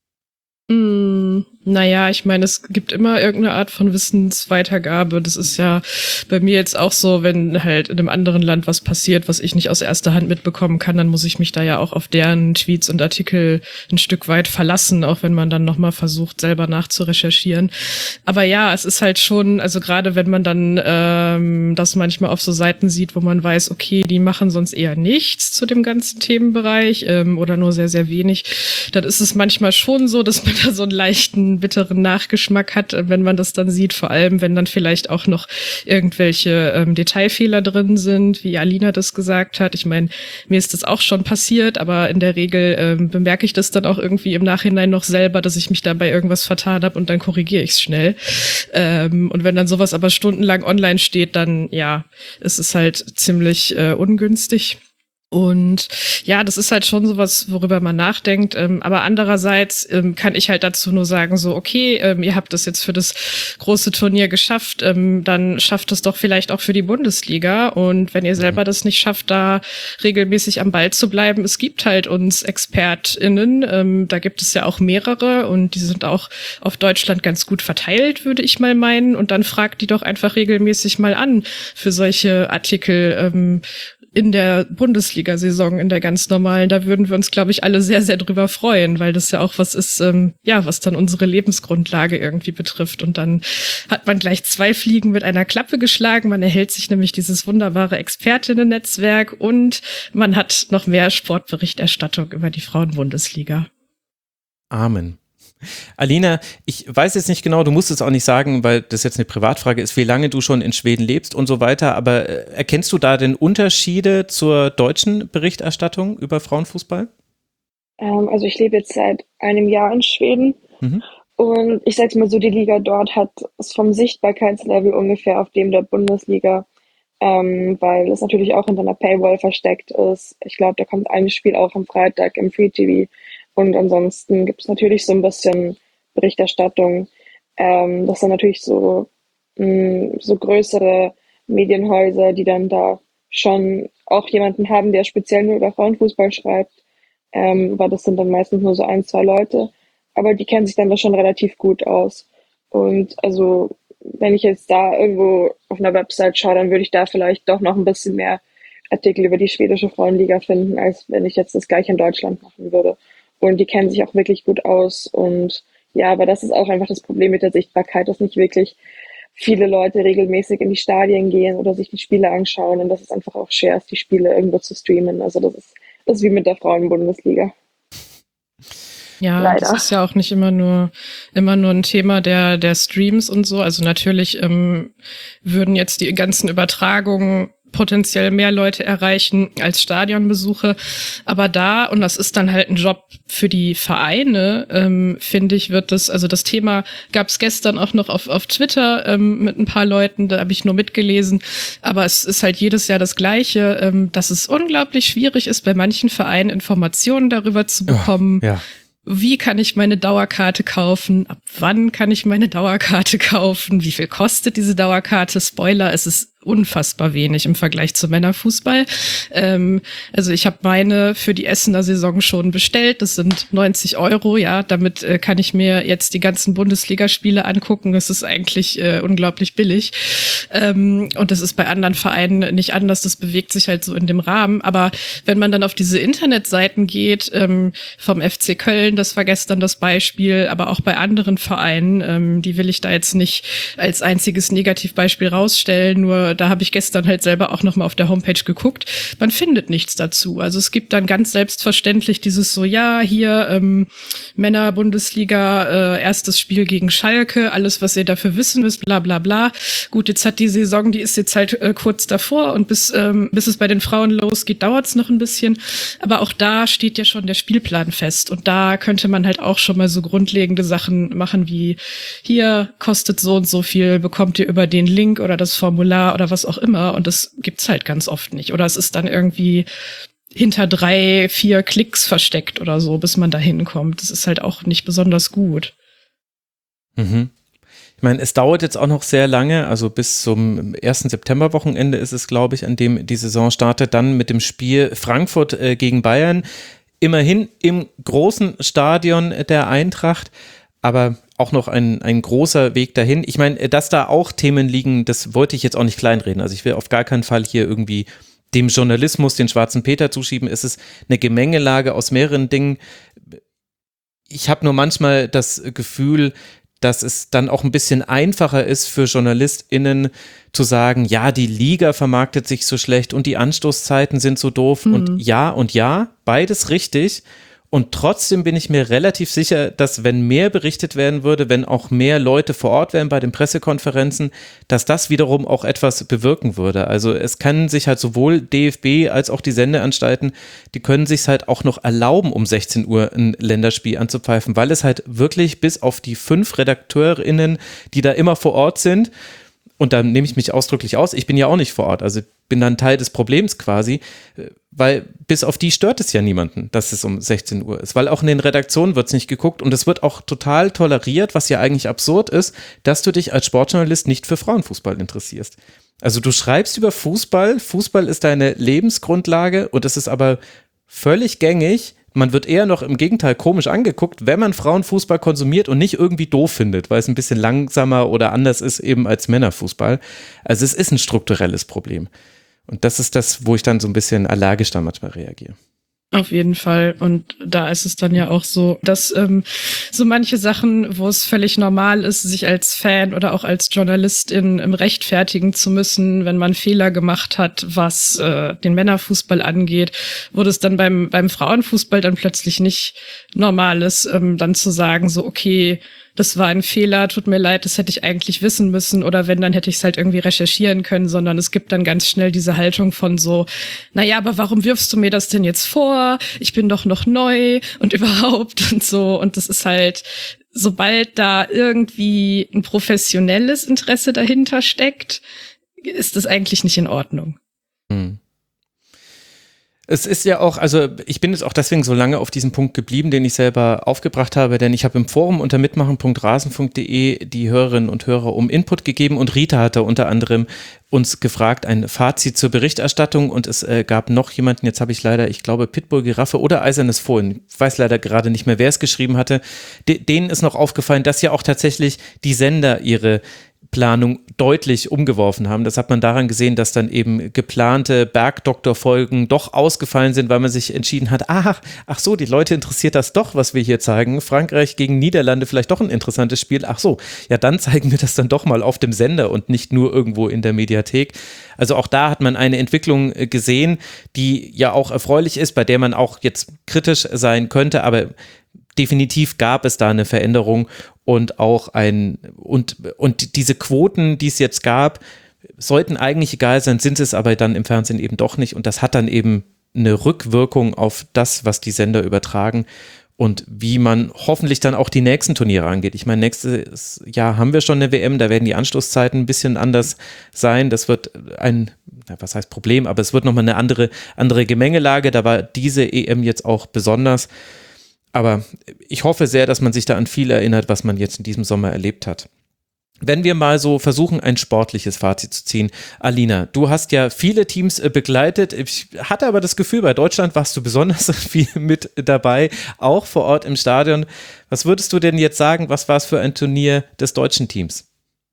Mm, naja, ich meine, es gibt immer irgendeine Art von Wissensweitergabe. Das ist ja bei mir jetzt auch so, wenn halt in einem anderen Land was passiert, was ich nicht aus erster Hand mitbekommen kann, dann muss ich mich da ja auch auf deren Tweets und Artikel ein Stück weit verlassen, auch wenn man dann nochmal versucht, selber nachzurecherchieren. Aber ja, es ist halt schon, also gerade wenn man dann ähm, das manchmal auf so Seiten sieht, wo man weiß, okay, die machen sonst eher nichts zu dem ganzen Themenbereich ähm, oder nur sehr, sehr wenig, dann ist es manchmal schon so, dass man da so einen leichten, bitteren Nachgeschmack hat, wenn man das dann sieht, vor allem, wenn dann vielleicht auch noch irgendwelche ähm, Detailfehler drin sind, wie Alina das gesagt hat. Ich meine, mir ist das auch schon passiert, aber in der Regel ähm, bemerke ich das dann auch irgendwie im Nachhinein noch selber, dass ich mich dabei irgendwas vertan habe und dann korrigiere ich es schnell. Ähm, und wenn dann sowas aber stundenlang online steht, dann, ja, ist es halt ziemlich äh, ungünstig. Und ja, das ist halt schon sowas, worüber man nachdenkt. Ähm, aber andererseits ähm, kann ich halt dazu nur sagen, so, okay, ähm, ihr habt das jetzt für das große Turnier geschafft, ähm, dann schafft es doch vielleicht auch für die Bundesliga. Und wenn ihr selber das nicht schafft, da regelmäßig am Ball zu bleiben, es gibt halt uns ExpertInnen, ähm, da gibt es ja auch mehrere und die sind auch auf Deutschland ganz gut verteilt, würde ich mal meinen. Und dann fragt die doch einfach regelmäßig mal an für solche Artikel, ähm, in der Bundesliga-Saison, in der ganz normalen, da würden wir uns, glaube ich, alle sehr, sehr drüber freuen, weil das ja auch was ist, ähm, ja, was dann unsere Lebensgrundlage irgendwie betrifft. Und dann hat man gleich zwei Fliegen mit einer Klappe geschlagen. Man erhält sich nämlich dieses wunderbare Expertinnen-Netzwerk und man hat noch mehr Sportberichterstattung über die Frauen-Bundesliga. Amen. Alina, ich weiß jetzt nicht genau, du musst es auch nicht sagen, weil das jetzt eine Privatfrage ist, wie lange du schon in Schweden lebst und so weiter, aber erkennst du da denn Unterschiede zur deutschen Berichterstattung über Frauenfußball? Ähm, also ich lebe jetzt seit einem Jahr in Schweden mhm. und ich sag's mal so, die Liga dort hat es vom Sichtbarkeitslevel ungefähr auf dem der Bundesliga, ähm, weil es natürlich auch hinter einer Paywall versteckt ist. Ich glaube, da kommt ein Spiel auch am Freitag im Free T V. Und ansonsten gibt es natürlich so ein bisschen Berichterstattung. Ähm, das sind natürlich so, mh, so größere Medienhäuser, die dann da schon auch jemanden haben, der speziell nur über Frauenfußball schreibt. Ähm, aber das sind dann meistens nur so ein, zwei Leute. Aber die kennen sich dann da schon relativ gut aus. Und also, wenn ich jetzt da irgendwo auf einer Website schaue, dann würde ich da vielleicht doch noch ein bisschen mehr Artikel über die schwedische Frauenliga finden, als wenn ich jetzt das gleiche in Deutschland machen würde. Und die kennen sich auch wirklich gut aus. Und ja, aber das ist auch einfach das Problem mit der Sichtbarkeit, dass nicht wirklich viele Leute regelmäßig in die Stadien gehen oder sich die Spiele anschauen. Und das ist einfach auch schwer, die Spiele irgendwo zu streamen. Also das ist, das ist wie mit der Frauen-Bundesliga. Ja, Leider. Das ist ja auch nicht immer nur immer nur ein Thema der der Streams und so. Also natürlich ähm, würden jetzt die ganzen Übertragungen potenziell mehr Leute erreichen als Stadionbesuche. Aber da, und das ist dann halt ein Job für die Vereine, ähm, finde ich, wird das, also das Thema gab es gestern auch noch auf, auf Twitter ähm, mit ein paar Leuten, da habe ich nur mitgelesen. Aber es ist halt jedes Jahr das Gleiche, ähm, dass es unglaublich schwierig ist, bei manchen Vereinen Informationen darüber zu bekommen. Oh, ja. Wie kann ich meine Dauerkarte kaufen? Ab wann kann ich meine Dauerkarte kaufen? Wie viel kostet diese Dauerkarte? Spoiler, es ist unfassbar wenig im Vergleich zum Männerfußball. Ähm, also ich habe meine für die Essener Saison schon bestellt. Das sind neunzig Euro, ja. Damit äh, kann ich mir jetzt die ganzen Bundesligaspiele angucken. Das ist eigentlich äh, unglaublich billig. Ähm, und das ist bei anderen Vereinen nicht anders. Das bewegt sich halt so in dem Rahmen. Aber wenn man dann auf diese Internetseiten geht, ähm, vom F C Köln, das war gestern das Beispiel, aber auch bei anderen Vereinen, ähm, die will ich da jetzt nicht als einziges Negativbeispiel rausstellen, nur da habe ich gestern halt selber auch nochmal auf der Homepage geguckt. Man findet nichts dazu. Also es gibt dann ganz selbstverständlich dieses so, ja, hier ähm, Männer-Bundesliga, äh, erstes Spiel gegen Schalke, alles, was ihr dafür wissen müsst, bla bla bla. Gut, jetzt hat die Saison, die ist jetzt halt äh, kurz davor und bis ähm, bis es bei den Frauen losgeht, dauert es noch ein bisschen. Aber auch da steht ja schon der Spielplan fest. Und da könnte man halt auch schon mal so grundlegende Sachen machen wie, hier kostet so und so viel, bekommt ihr über den Link oder das Formular oder was auch immer, und das gibt's halt ganz oft nicht. Oder es ist dann irgendwie hinter drei, vier Klicks versteckt oder so, bis man da hinkommt. Das ist halt auch nicht besonders gut. Mhm. Ich meine, es dauert jetzt auch noch sehr lange, also bis zum ersten September-Wochenende ist es, glaube ich, an dem die Saison startet, dann mit dem Spiel Frankfurt äh, gegen Bayern. Immerhin im großen Stadion der Eintracht, aber auch noch ein, ein großer Weg dahin. Ich meine, dass da auch Themen liegen, das wollte ich jetzt auch nicht kleinreden. Also ich will auf gar keinen Fall hier irgendwie dem Journalismus den schwarzen Peter zuschieben. Es ist eine Gemengelage aus mehreren Dingen. Ich habe nur manchmal das Gefühl, dass es dann auch ein bisschen einfacher ist für JournalistInnen zu sagen, ja, die Liga vermarktet sich so schlecht und die Anstoßzeiten sind so doof mhm. und ja und ja, beides richtig. Und trotzdem bin ich mir relativ sicher, dass wenn mehr berichtet werden würde, wenn auch mehr Leute vor Ort wären bei den Pressekonferenzen, dass das wiederum auch etwas bewirken würde. Also es kann sich halt sowohl D F B als auch die Sendeanstalten, die können sich halt auch noch erlauben, um sechzehn Uhr ein Länderspiel anzupfeifen, weil es halt wirklich bis auf die fünf RedakteurInnen, die da immer vor Ort sind, und da nehme ich mich ausdrücklich aus, ich bin ja auch nicht vor Ort, also bin dann Teil des Problems quasi, weil bis auf die stört es ja niemanden, dass es um sechzehn Uhr ist, weil auch in den Redaktionen wird es nicht geguckt und es wird auch total toleriert, was ja eigentlich absurd ist, dass du dich als Sportjournalist nicht für Frauenfußball interessierst. Also du schreibst über Fußball, Fußball ist deine Lebensgrundlage und es ist aber völlig gängig, man wird eher noch im Gegenteil komisch angeguckt, wenn man Frauenfußball konsumiert und nicht irgendwie doof findet, weil es ein bisschen langsamer oder anders ist eben als Männerfußball. Also es ist ein strukturelles Problem. Und das ist das, wo ich dann so ein bisschen allergisch da manchmal reagiere. Auf jeden Fall. Und da ist es dann ja auch so, dass ähm, so manche Sachen, wo es völlig normal ist, sich als Fan oder auch als Journalistin ähm, rechtfertigen zu müssen, wenn man Fehler gemacht hat, was äh, den Männerfußball angeht, wo das dann beim beim Frauenfußball dann plötzlich nicht normal ist, ähm, dann zu sagen, so okay, das war ein Fehler, tut mir leid, das hätte ich eigentlich wissen müssen oder wenn, dann hätte ich es halt irgendwie recherchieren können, sondern es gibt dann ganz schnell diese Haltung von so, naja, aber warum wirfst du mir das denn jetzt vor? Ich bin doch noch neu und überhaupt und so und das ist halt, sobald da irgendwie ein professionelles Interesse dahinter steckt, ist das eigentlich nicht in Ordnung. Hm. Es ist ja auch, also ich bin jetzt auch deswegen so lange auf diesen Punkt geblieben, den ich selber aufgebracht habe, denn ich habe im Forum unter mitmachen punkt rasenfunk punkt de die Hörerinnen und Hörer um Input gegeben und Rita hatte unter anderem uns gefragt, ein Fazit zur Berichterstattung und es äh, gab noch jemanden, jetzt habe ich leider, ich glaube Pitbull, Giraffe oder Eisernes Fohlen, ich weiß leider gerade nicht mehr, wer es geschrieben hatte, De- denen ist noch aufgefallen, dass ja auch tatsächlich die Sender ihre Planung deutlich umgeworfen haben. Das hat man daran gesehen, dass dann eben geplante Bergdoktor-Folgen doch ausgefallen sind, weil man sich entschieden hat, ach, ach so, die Leute interessiert das doch, was wir hier zeigen. Frankreich gegen Niederlande, vielleicht doch ein interessantes Spiel. Ach so, ja, dann zeigen wir das dann doch mal auf dem Sender und nicht nur irgendwo in der Mediathek. Also auch da hat man eine Entwicklung gesehen, die ja auch erfreulich ist, bei der man auch jetzt kritisch sein könnte, aber definitiv gab es da eine Veränderung und auch ein, und, und diese Quoten, die es jetzt gab, sollten eigentlich egal sein, sind es aber dann im Fernsehen eben doch nicht und das hat dann eben eine Rückwirkung auf das, was die Sender übertragen und wie man hoffentlich dann auch die nächsten Turniere angeht. Ich meine, nächstes Jahr haben wir schon eine W M, da werden die Anstoßzeiten ein bisschen anders sein, das wird ein, was heißt Problem, aber es wird nochmal eine andere, andere Gemengelage, da war diese E M jetzt auch besonders. Aber ich hoffe sehr, dass man sich da an viel erinnert, was man jetzt in diesem Sommer erlebt hat. Wenn wir mal so versuchen, ein sportliches Fazit zu ziehen. Alina, du hast ja viele Teams begleitet. Ich hatte aber das Gefühl, bei Deutschland warst du besonders viel mit dabei, auch vor Ort im Stadion. Was würdest du denn jetzt sagen, was war es für ein Turnier des deutschen Teams?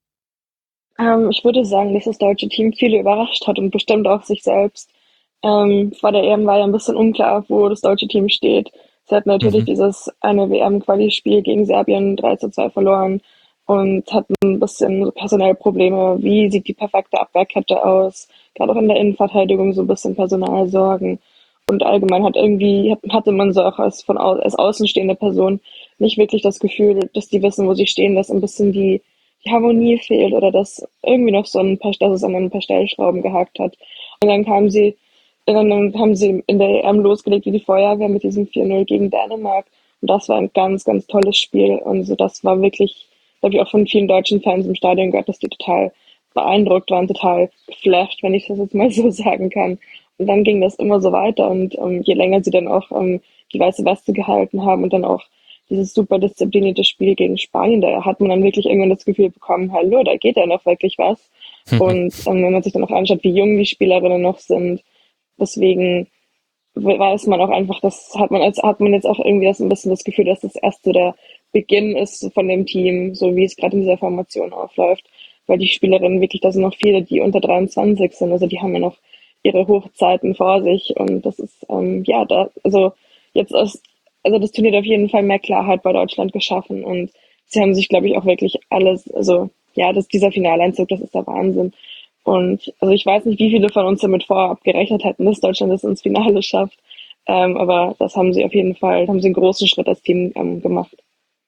Ähm, ich würde sagen, dass das deutsche Team viele überrascht hat und bestimmt auch sich selbst. Ähm, vor der E M war ja ein bisschen unklar, wo das deutsche Team steht. Sie hatten natürlich mhm. dieses eine W M-Quali-Spiel gegen Serbien drei zu zwei verloren und hatten ein bisschen personelle Probleme. Wie sieht die perfekte Abwehrkette aus? Gerade auch in der Innenverteidigung so ein bisschen Personalsorgen. Und allgemein hat irgendwie, hatte man so auch als, von, als außenstehende Person nicht wirklich das Gefühl, dass die wissen, wo sie stehen, dass ein bisschen die, die Harmonie fehlt oder dass irgendwie noch so ein paar, dass es an ein paar Stellschrauben gehakt hat. Und dann kamen sie Dann haben sie in der E M losgelegt wie die Feuerwehr mit diesem vier null gegen Dänemark. Und das war ein ganz, ganz tolles Spiel. Und so das war wirklich, da habe ich auch von vielen deutschen Fans im Stadion gehört, dass die total beeindruckt waren, total geflasht, wenn ich das jetzt mal so sagen kann. Und dann ging das immer so weiter. Und um, je länger sie dann auch um, die weiße Weste gehalten haben und dann auch dieses super disziplinierte Spiel gegen Spanien, da hat man dann wirklich irgendwann das Gefühl bekommen, hallo, da geht ja noch wirklich was. Und um, wenn man sich dann auch anschaut, wie jung die Spielerinnen noch sind, deswegen weiß man auch einfach, das hat man als hat man jetzt auch irgendwie das ein bisschen das Gefühl, dass das erst so der Beginn ist von dem Team, so wie es gerade in dieser Formation aufläuft, weil die Spielerinnen wirklich, da sind noch viele, die unter dreiundzwanzig sind, also die haben ja noch ihre Hochzeiten vor sich und das ist ähm, ja da, also jetzt ist, also das Turnier hat auf jeden Fall mehr Klarheit bei Deutschland geschaffen und sie haben sich, glaube ich, auch wirklich alles, also ja, das dieser Finaleinzug, das ist der Wahnsinn. Und also ich weiß nicht, wie viele von uns damit vorab gerechnet hätten, dass Deutschland das ins Finale schafft. Ähm, aber das haben sie auf jeden Fall, haben sie einen großen Schritt als Team ähm, gemacht.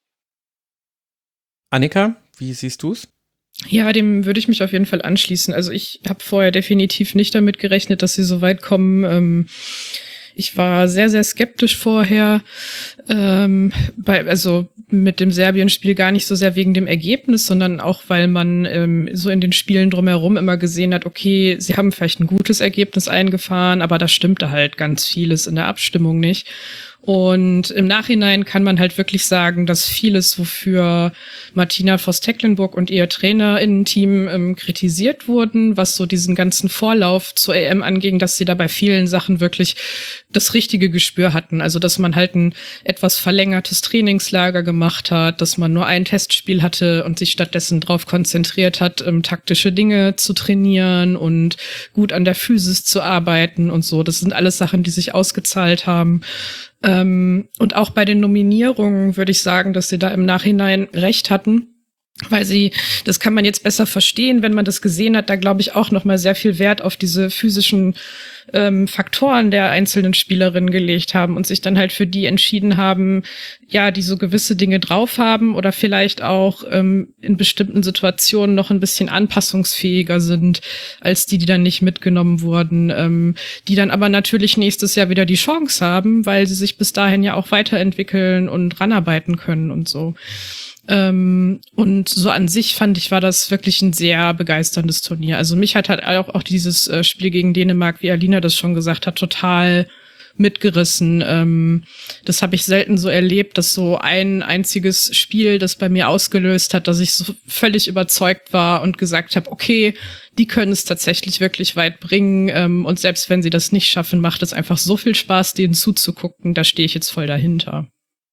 Annika, wie siehst du es? Ja, dem würde ich mich auf jeden Fall anschließen. Also ich habe vorher definitiv nicht damit gerechnet, dass sie so weit kommen. Ähm, ich war sehr, sehr skeptisch vorher. Ähm, bei, also mit dem Serbien-Spiel gar nicht so sehr wegen dem Ergebnis, sondern auch, weil man ähm, so in den Spielen drumherum immer gesehen hat, okay, sie haben vielleicht ein gutes Ergebnis eingefahren, aber da stimmte halt ganz vieles in der Abstimmung nicht. Und im Nachhinein kann man halt wirklich sagen, dass vieles, wofür Martina Voss-Tecklenburg und ihr TrainerInnen-Team ähm, kritisiert wurden, was so diesen ganzen Vorlauf zur E M anging, dass sie da bei vielen Sachen wirklich das richtige Gespür hatten. Also, dass man halt ein etwas verlängertes Trainingslager gemacht hat, dass man nur ein Testspiel hatte und sich stattdessen darauf konzentriert hat, ähm, taktische Dinge zu trainieren und gut an der Physis zu arbeiten und so. Das sind alles Sachen, die sich ausgezahlt haben. Ähm, und auch bei den Nominierungen würde ich sagen, dass sie da im Nachhinein recht hatten, weil sie, das kann man jetzt besser verstehen, wenn man das gesehen hat, da glaube ich auch noch mal sehr viel Wert auf diese physischen ähm, Faktoren der einzelnen Spielerinnen gelegt haben und sich dann halt für die entschieden haben, ja, die so gewisse Dinge drauf haben oder vielleicht auch ähm, in bestimmten Situationen noch ein bisschen anpassungsfähiger sind als die, die dann nicht mitgenommen wurden, ähm, die dann aber natürlich nächstes Jahr wieder die Chance haben, weil sie sich bis dahin ja auch weiterentwickeln und ranarbeiten können und so. Ähm, und so an sich fand ich, war das wirklich ein sehr begeisterndes Turnier. Also mich hat halt auch, auch dieses äh, Spiel gegen Dänemark, wie Alina das schon gesagt hat, total mitgerissen. Ähm, das habe ich selten so erlebt, dass so ein einziges Spiel das bei mir ausgelöst hat, dass ich so völlig überzeugt war und gesagt habe, okay, die können es tatsächlich wirklich weit bringen. Ähm, und selbst wenn sie das nicht schaffen, macht es einfach so viel Spaß, denen zuzugucken. Da stehe ich jetzt voll dahinter.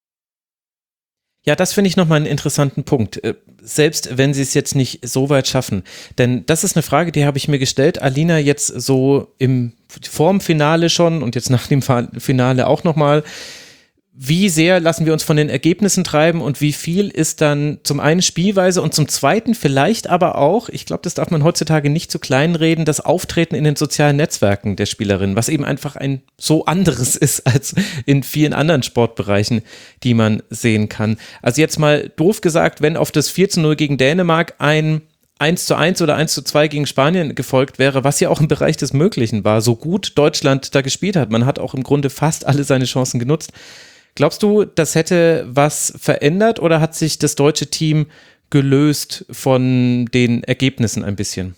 Ja, das finde ich nochmal einen interessanten Punkt. Selbst wenn sie es jetzt nicht so weit schaffen. Denn das ist eine Frage, die habe ich mir gestellt. Alina, jetzt so im vorm Finale schon und jetzt nach dem Finale auch nochmal. Wie sehr lassen wir uns von den Ergebnissen treiben und wie viel ist dann zum einen Spielweise und zum zweiten vielleicht aber auch, ich glaube, das darf man heutzutage nicht zu klein reden, das Auftreten in den sozialen Netzwerken der Spielerin, was eben einfach ein so anderes ist als in vielen anderen Sportbereichen, die man sehen kann. Also jetzt mal doof gesagt, wenn auf das vier zu null gegen Dänemark ein eins zu eins oder eins zu zwei gegen Spanien gefolgt wäre, was ja auch im Bereich des Möglichen war, so gut Deutschland da gespielt hat, man hat auch im Grunde fast alle seine Chancen genutzt. Glaubst du, das hätte was verändert oder hat sich das deutsche Team gelöst von den Ergebnissen ein bisschen?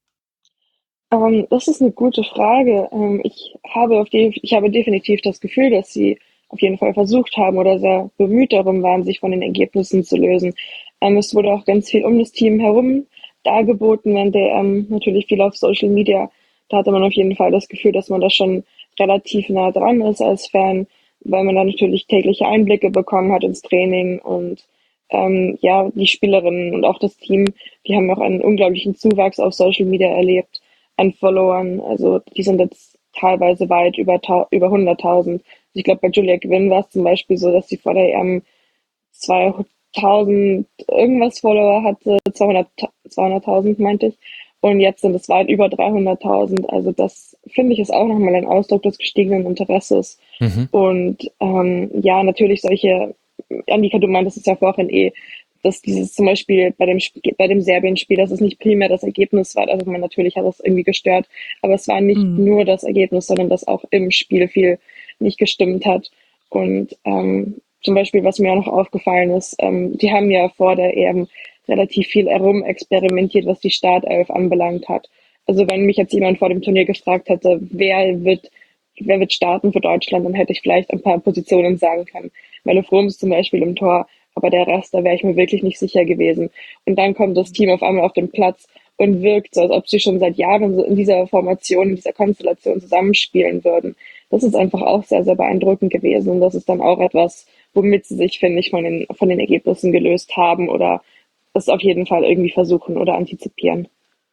Ähm, das ist eine gute Frage. Ähm, ich habe auf die, ich habe definitiv das Gefühl, dass sie auf jeden Fall versucht haben oder sehr bemüht darum waren, sich von den Ergebnissen zu lösen. Ähm, es wurde auch ganz viel um das Team herum dargeboten, während der ähm, natürlich viel auf Social Media. Da hatte man auf jeden Fall das Gefühl, dass man da schon relativ nah dran ist als Fan, weil man da natürlich tägliche Einblicke bekommen hat ins Training und ähm, ja, die Spielerinnen und auch das Team, die haben auch einen unglaublichen Zuwachs auf Social Media erlebt an Followern. Also die sind jetzt teilweise weit über, über hunderttausend. Also ich glaube, bei Julia Gwynn war es zum Beispiel so, dass sie vor der E M zweihunderttausend irgendwas Follower hatte, zweihunderttausend meinte ich. Und jetzt sind es weit über dreihunderttausend. Also das, finde ich, ist auch nochmal ein Ausdruck des gestiegenen Interesses. Mhm. Und ähm, ja, natürlich solche, Annika, du meintest es ja vorhin eh, dass dieses zum Beispiel bei dem Sp- bei dem Serbien-Spiel, dass es nicht primär das Ergebnis war. Also man natürlich hat das irgendwie gestört, aber es war nicht mhm. nur das Ergebnis, sondern dass auch im Spiel viel nicht gestimmt hat. Und ähm, zum Beispiel, was mir auch noch aufgefallen ist, ähm, die haben ja vor der E M relativ viel herumexperimentiert, was die Startelf anbelangt hat. Also wenn mich jetzt jemand vor dem Turnier gefragt hätte, wer wird, wer wird starten für Deutschland, dann hätte ich vielleicht ein paar Positionen sagen können. Meine Froms zum Beispiel im Tor, aber der Rest, da wäre ich mir wirklich nicht sicher gewesen. Und dann kommt das Team auf einmal auf den Platz und wirkt so, als ob sie schon seit Jahren so in dieser Formation, in dieser Konstellation zusammenspielen würden. Das ist einfach auch sehr, sehr beeindruckend gewesen. Und das ist dann auch etwas, womit sie sich, finde ich, von den, von den Ergebnissen gelöst haben oder das auf jeden Fall irgendwie versuchen oder antizipieren.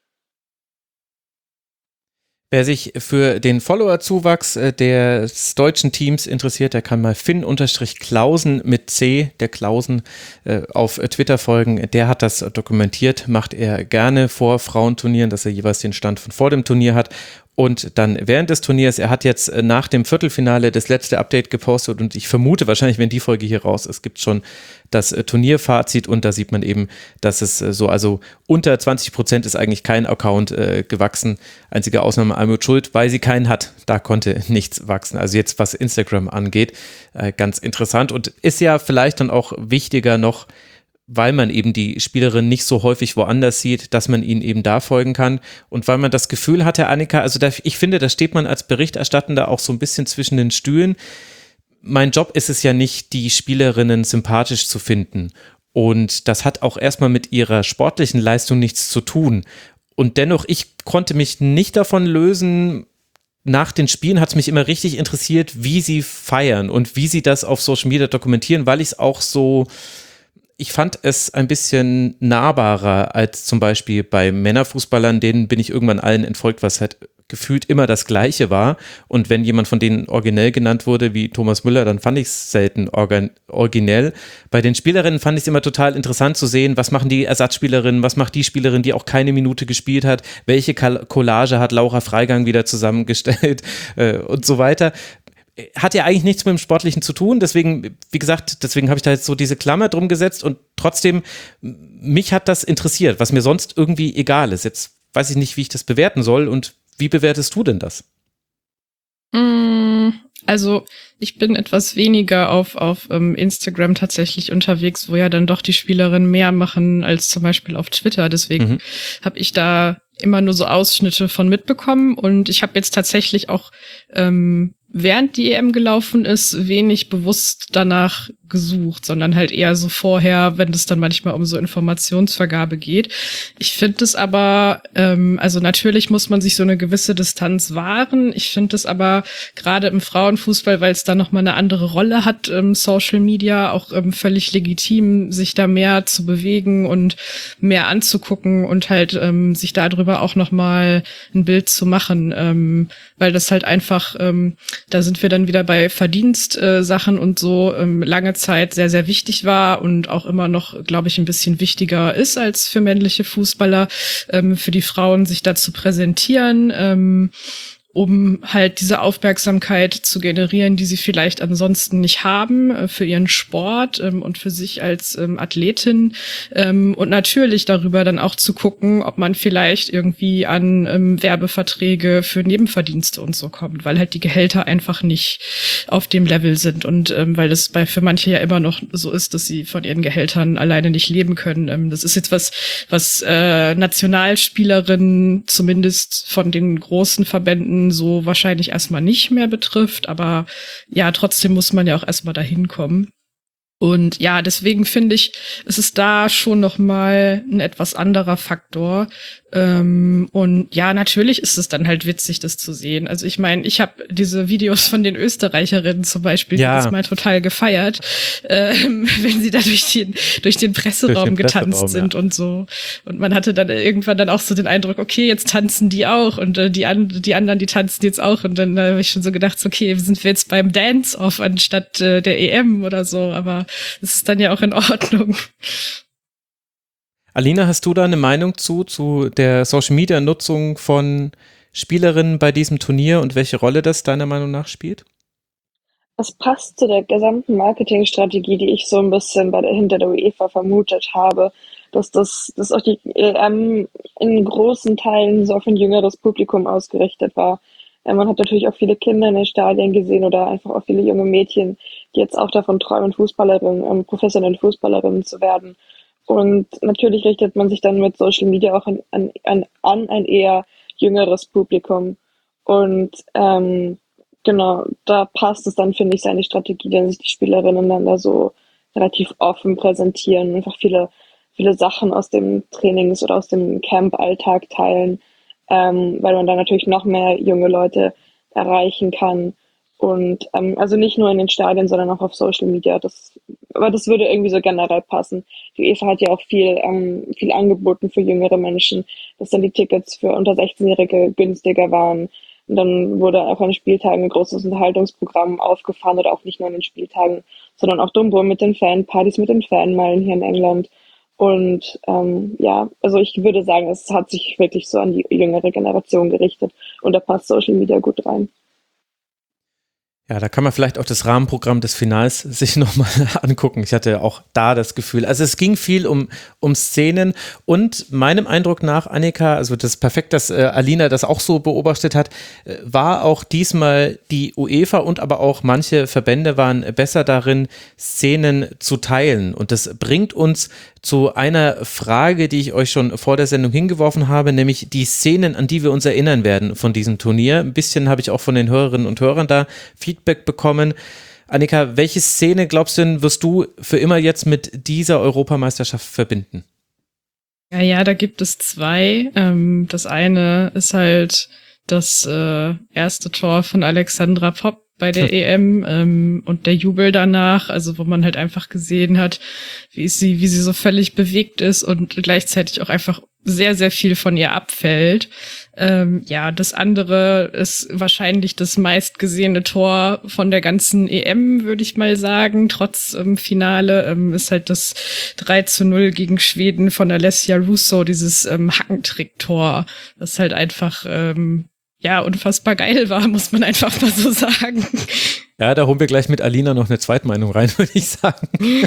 Wer sich für den Follower-Zuwachs des deutschen Teams interessiert, der kann mal Finn-Klausen mit C, der Klausen, auf Twitter folgen. Der hat das dokumentiert, macht er gerne vor Frauenturnieren, dass er jeweils den Stand von vor dem Turnier hat. und dann während des Turniers. Er hat jetzt nach dem Viertelfinale das letzte Update gepostet und ich vermute wahrscheinlich, wenn die Folge hier raus ist, gibt es schon das Turnierfazit und da sieht man eben, dass es so, also unter zwanzig Prozent ist eigentlich kein Account äh, gewachsen. Einzige Ausnahme Almut Schuld, weil sie keinen hat. Da konnte nichts wachsen. Also jetzt, was Instagram angeht, äh, ganz interessant und ist ja vielleicht dann auch wichtiger noch, weil man eben die Spielerin nicht so häufig woanders sieht, dass man ihnen eben da folgen kann und weil man das Gefühl hatte, Annika, also da, ich finde, da steht man als Berichterstattender auch so ein bisschen zwischen den Stühlen. Mein Job ist es ja nicht, die Spielerinnen sympathisch zu finden und das hat auch erstmal mit ihrer sportlichen Leistung nichts zu tun und dennoch, ich konnte mich nicht davon lösen. Nach den Spielen hat es mich immer richtig interessiert, wie sie feiern und wie sie das auf Social Media dokumentieren, weil ich es auch so Ich fand es ein bisschen nahbarer als zum Beispiel bei Männerfußballern, denen bin ich irgendwann allen entfolgt, was halt gefühlt immer das Gleiche war. Und wenn jemand von denen originell genannt wurde, wie Thomas Müller, dann fand ich es selten organ- originell. Bei den Spielerinnen fand ich es immer total interessant zu sehen, was machen die Ersatzspielerinnen, was macht die Spielerin, die auch keine Minute gespielt hat, welche Collage hat Laura Freigang wieder zusammengestellt äh, und so weiter. Hat ja eigentlich nichts mit dem Sportlichen zu tun, deswegen, wie gesagt, deswegen habe ich da jetzt so diese Klammer drum gesetzt und trotzdem, mich hat das interessiert, was mir sonst irgendwie egal ist. Jetzt weiß ich nicht, wie ich das bewerten soll und wie bewertest du denn das? Also ich bin etwas weniger auf, auf ähm, Instagram tatsächlich unterwegs, wo ja dann doch die Spielerinnen mehr machen als zum Beispiel auf Twitter, deswegen mhm. habe ich da immer nur so Ausschnitte von mitbekommen und ich habe jetzt tatsächlich auch ähm, während die E M gelaufen ist, wenig bewusst danach gesucht, sondern halt eher so vorher, wenn es dann manchmal um so Informationsvergabe geht. Ich finde es aber, ähm, also natürlich muss man sich so eine gewisse Distanz wahren. Ich finde es aber gerade im Frauenfußball, weil es da nochmal eine andere Rolle hat, ähm, Social Media, auch ähm, völlig legitim, sich da mehr zu bewegen und mehr anzugucken und halt ähm, sich darüber auch nochmal ein Bild zu machen, ähm, weil das halt einfach, ähm, da sind wir dann wieder bei Verdienstsachen äh, und so, ähm, lange Zeit sehr, sehr wichtig war und auch immer noch, glaube ich, ein bisschen wichtiger ist als für männliche Fußballer, ähm, für die Frauen sich da zu präsentieren, ähm, um halt diese Aufmerksamkeit zu generieren, die sie vielleicht ansonsten nicht haben, äh, für ihren Sport ähm, und für sich als ähm, Athletin ähm, und natürlich darüber dann auch zu gucken, ob man vielleicht irgendwie an ähm, Werbeverträge für Nebenverdienste und so kommt, weil halt die Gehälter einfach nicht auf dem Level sind und ähm, weil das bei für manche ja immer noch so ist, dass sie von ihren Gehältern alleine nicht leben können. Ähm, das ist jetzt was, was äh, Nationalspielerinnen zumindest von den großen Verbänden so wahrscheinlich erstmal nicht mehr betrifft, aber ja, trotzdem muss man ja auch erstmal dahin kommen. Und ja, deswegen finde ich, es ist da schon noch mal ein etwas anderer Faktor. Ähm, und ja, natürlich ist es dann halt witzig, das zu sehen. Also ich meine, ich habe diese Videos von den Österreicherinnen zum Beispiel ja. jedes Mal total gefeiert, ähm, wenn sie da durch den, durch den Presseraum durch den getanzt Presseraum, sind ja. und so. Und man hatte dann irgendwann dann auch so den Eindruck, okay, jetzt tanzen die auch und äh, die, an, die anderen, die tanzen jetzt auch. Und dann äh, habe ich schon so gedacht, okay, sind wir jetzt beim Dance-Off anstatt äh, der E M oder so. Aber das ist dann ja auch in Ordnung. Alina, hast du da eine Meinung zu, zu der Social-Media-Nutzung von Spielerinnen bei diesem Turnier und welche Rolle das deiner Meinung nach spielt? Das passt zu der gesamten Marketingstrategie, die ich so ein bisschen bei der, hinter der UEFA vermutet habe, dass das dass auch die E M in großen Teilen so auf ein jüngeres Publikum ausgerichtet war. Man hat natürlich auch viele Kinder in den Stadien gesehen oder einfach auch viele junge Mädchen, die jetzt auch davon träumen, Fußballerin, ähm, professionelle Fußballerinnen zu werden. Und natürlich richtet man sich dann mit Social Media auch an, an, an ein eher jüngeres Publikum. Und ähm, genau, da passt es dann, finde ich, seine Strategie, dass sich die Spielerinnen dann da so relativ offen präsentieren, einfach viele, viele Sachen aus dem Trainings- oder aus dem Camp-Alltag teilen, ähm, weil man dann natürlich noch mehr junge Leute erreichen kann. Und ähm, also nicht nur in den Stadien, sondern auch auf Social Media. Das, aber das würde irgendwie so generell passen. Die UEFA hat ja auch viel, ähm, viel angeboten für jüngere Menschen, dass dann die Tickets für unter sechzehnjährige günstiger waren. Und dann wurde auch an den Spieltagen ein großes Unterhaltungsprogramm aufgefahren oder auch nicht nur an den Spieltagen, sondern auch drumherum mit den Fanpartys, mit den Fanmeilen hier in England. Und ähm, ja, also ich würde sagen, es hat sich wirklich so an die jüngere Generation gerichtet und da passt Social Media gut rein. Ja, da kann man vielleicht auch das Rahmenprogramm des Finals sich nochmal angucken. Ich hatte auch da das Gefühl, also es ging viel um, um Szenen und meinem Eindruck nach, Annika, also das ist perfekt, dass äh, Alina das auch so beobachtet hat, äh, war auch diesmal die UEFA und aber auch manche Verbände waren besser darin, Szenen zu teilen. Und das bringt uns zu einer Frage, die ich euch schon vor der Sendung hingeworfen habe, nämlich die Szenen, an die wir uns erinnern werden von diesem Turnier. Ein bisschen habe ich auch von den Hörerinnen und Hörern da Feedback bekommen. Annika, welche Szene, glaubst du denn, wirst du für immer jetzt mit dieser Europameisterschaft verbinden? Ja, ja, da gibt es zwei. Ähm, das eine ist halt das äh, erste Tor von Alexandra Popp bei der E M ähm, und der Jubel danach, also wo man halt einfach gesehen hat, wie sie, wie sie so völlig bewegt ist und gleichzeitig auch einfach sehr, sehr viel von ihr abfällt. Ähm, ja, das andere ist wahrscheinlich das meistgesehene Tor von der ganzen E M, würde ich mal sagen. Trotz ähm, Finale ähm, ist halt das drei zu null gegen Schweden von Alessia Russo, dieses ähm, Hackentrick-Tor, das halt einfach ähm, ja, unfassbar geil war, muss man einfach mal so sagen. Ja, da holen wir gleich mit Alina noch eine Zweitmeinung rein, würde ich sagen.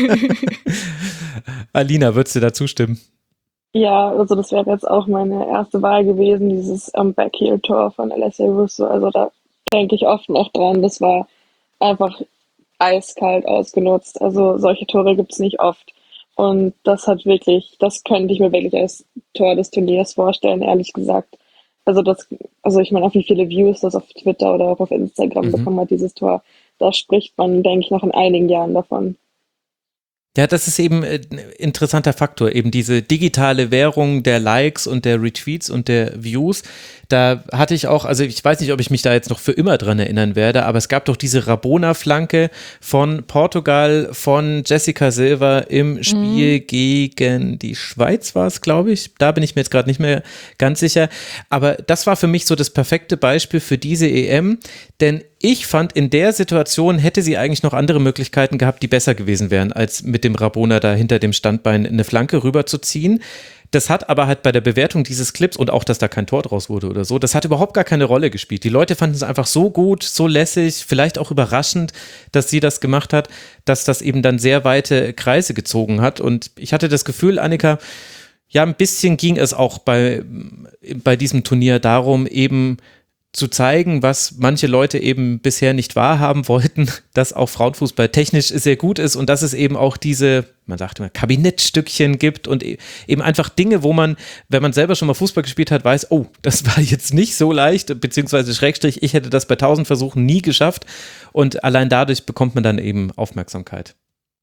Alina, würdest du da zustimmen? Ja, also das wäre jetzt auch meine erste Wahl gewesen, dieses um, Backheel-Tor von Alessia Russo. Also da denke ich oft noch dran. Das war einfach eiskalt ausgenutzt. Also solche Tore gibt's nicht oft. Und das hat wirklich, das könnte ich mir wirklich als Tor des Turniers vorstellen, ehrlich gesagt. Also das, also ich meine, auch wie viele Views das auf Twitter oder auch auf Instagram mhm. bekommen hat, dieses Tor. Da spricht man, denke ich, noch in einigen Jahren davon. Ja, das ist eben ein interessanter Faktor, eben diese digitale Währung der Likes und der Retweets und der Views. Da hatte ich auch, also ich weiß nicht, ob ich mich da jetzt noch für immer dran erinnern werde, aber es gab doch diese Rabona-Flanke von Portugal, von Jessica Silva im Spiel mhm. gegen die Schweiz war es, glaube ich. Da bin ich mir jetzt gerade nicht mehr ganz sicher. Aber das war für mich so das perfekte Beispiel für diese E M, denn ich fand, in der Situation hätte sie eigentlich noch andere Möglichkeiten gehabt, die besser gewesen wären, als mit dem Rabona da hinter dem Standbein eine Flanke rüberzuziehen. Das hat aber halt bei der Bewertung dieses Clips und auch, dass da kein Tor draus wurde oder so, das hat überhaupt gar keine Rolle gespielt. Die Leute fanden es einfach so gut, so lässig, vielleicht auch überraschend, dass sie das gemacht hat, dass das eben dann sehr weite Kreise gezogen hat. Und ich hatte das Gefühl, Annika, ja, ein bisschen ging es auch bei, bei diesem Turnier darum, eben zu zeigen, was manche Leute eben bisher nicht wahrhaben wollten, dass auch Frauenfußball technisch sehr gut ist und dass es eben auch diese, man sagt immer, Kabinettstückchen gibt und eben einfach Dinge, wo man, wenn man selber schon mal Fußball gespielt hat, weiß, oh, das war jetzt nicht so leicht, beziehungsweise Schrägstrich, ich hätte das bei tausend Versuchen nie geschafft und allein dadurch bekommt man dann eben Aufmerksamkeit.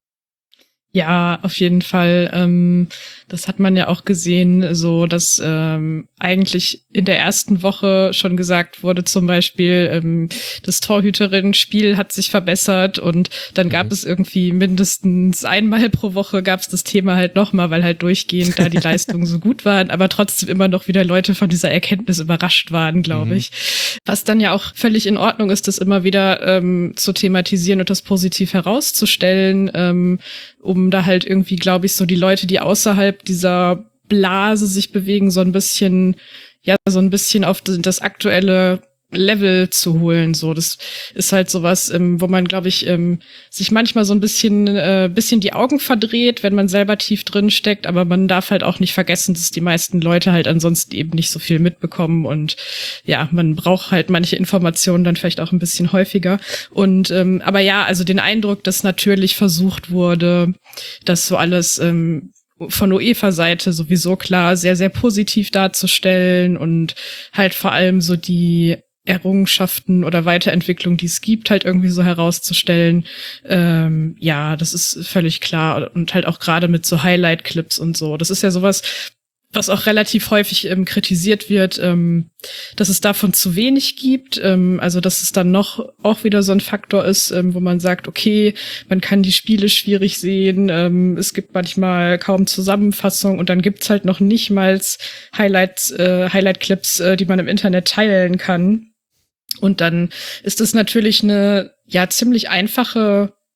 Ja, auf jeden Fall. Ähm, das hat man ja auch gesehen, so dass ähm, eigentlich in der ersten Woche schon gesagt wurde, zum Beispiel, ähm, das Torhüterinnen-Spiel hat sich verbessert und dann gab mhm. es irgendwie mindestens einmal pro Woche gab es das Thema halt nochmal, weil halt durchgehend da die Leistungen so gut waren, aber trotzdem immer noch wieder Leute von dieser Erkenntnis überrascht waren, glaube mhm. ich. Was dann ja auch völlig in Ordnung ist, das immer wieder ähm, zu thematisieren und das positiv herauszustellen, ähm, um da halt irgendwie, glaube ich, so die Leute, die außerhalb dieser Blase sich bewegen, so ein bisschen, ja, so ein bisschen auf das aktuelle Level zu holen. So, das ist halt sowas, ähm, wo man, glaube ich, ähm, sich manchmal so ein bisschen, äh, bisschen die Augen verdreht, wenn man selber tief drin steckt. Aber man darf halt auch nicht vergessen, dass die meisten Leute halt ansonsten eben nicht so viel mitbekommen. Und ja, man braucht halt manche Informationen dann vielleicht auch ein bisschen häufiger. Und ähm, aber ja, also den Eindruck, dass natürlich versucht wurde, dass so alles ähm, von UEFA-Seite sowieso klar sehr, sehr positiv darzustellen und halt vor allem so die Errungenschaften oder Weiterentwicklung, die es gibt, halt irgendwie so herauszustellen. Ähm, ja, das ist völlig klar. Und halt auch gerade mit so Highlight-Clips und so. Das ist ja sowas, was auch relativ häufig ähm, kritisiert wird, ähm, dass es davon zu wenig gibt. Ähm, also dass es dann noch auch wieder so ein Faktor ist, ähm, wo man sagt, okay, man kann die Spiele schwierig sehen. Ähm, es gibt manchmal kaum Zusammenfassung und dann gibt's halt noch nicht mal Highlights, äh, Highlight-Clips, äh, die man im Internet teilen kann. Und dann ist es natürlich eine ja ziemlich einfache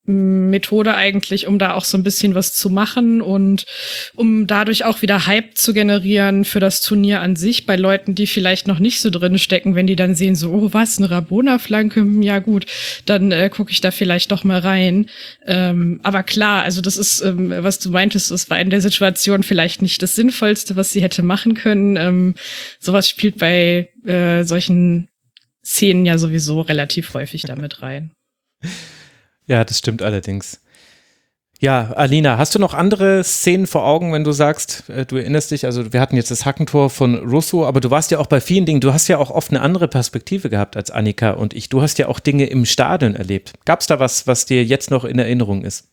Methode eigentlich, um da auch so ein bisschen was zu machen und um dadurch auch wieder Hype zu generieren für das Turnier an sich bei Leuten, die vielleicht noch nicht so drin stecken, wenn die dann sehen so, oh was, eine Rabona-Flanke, ja gut, dann äh, gucke ich da vielleicht doch mal rein. Ähm, aber klar, also das ist, ähm, was du meintest, das war in der Situation vielleicht nicht das Sinnvollste, was sie hätte machen können. Ähm, sowas spielt bei äh, solchen Szenen ja sowieso relativ häufig damit rein. Ja, das stimmt allerdings. Ja, Alina, hast du noch andere Szenen vor Augen, wenn du sagst, äh, du erinnerst dich, also wir hatten jetzt das Hackentor von Russo, aber du warst ja auch bei vielen Dingen, du hast ja auch oft eine andere Perspektive gehabt als Annika und ich. Du hast ja auch Dinge im Stadion erlebt. Gab es da was, was dir jetzt noch in Erinnerung ist?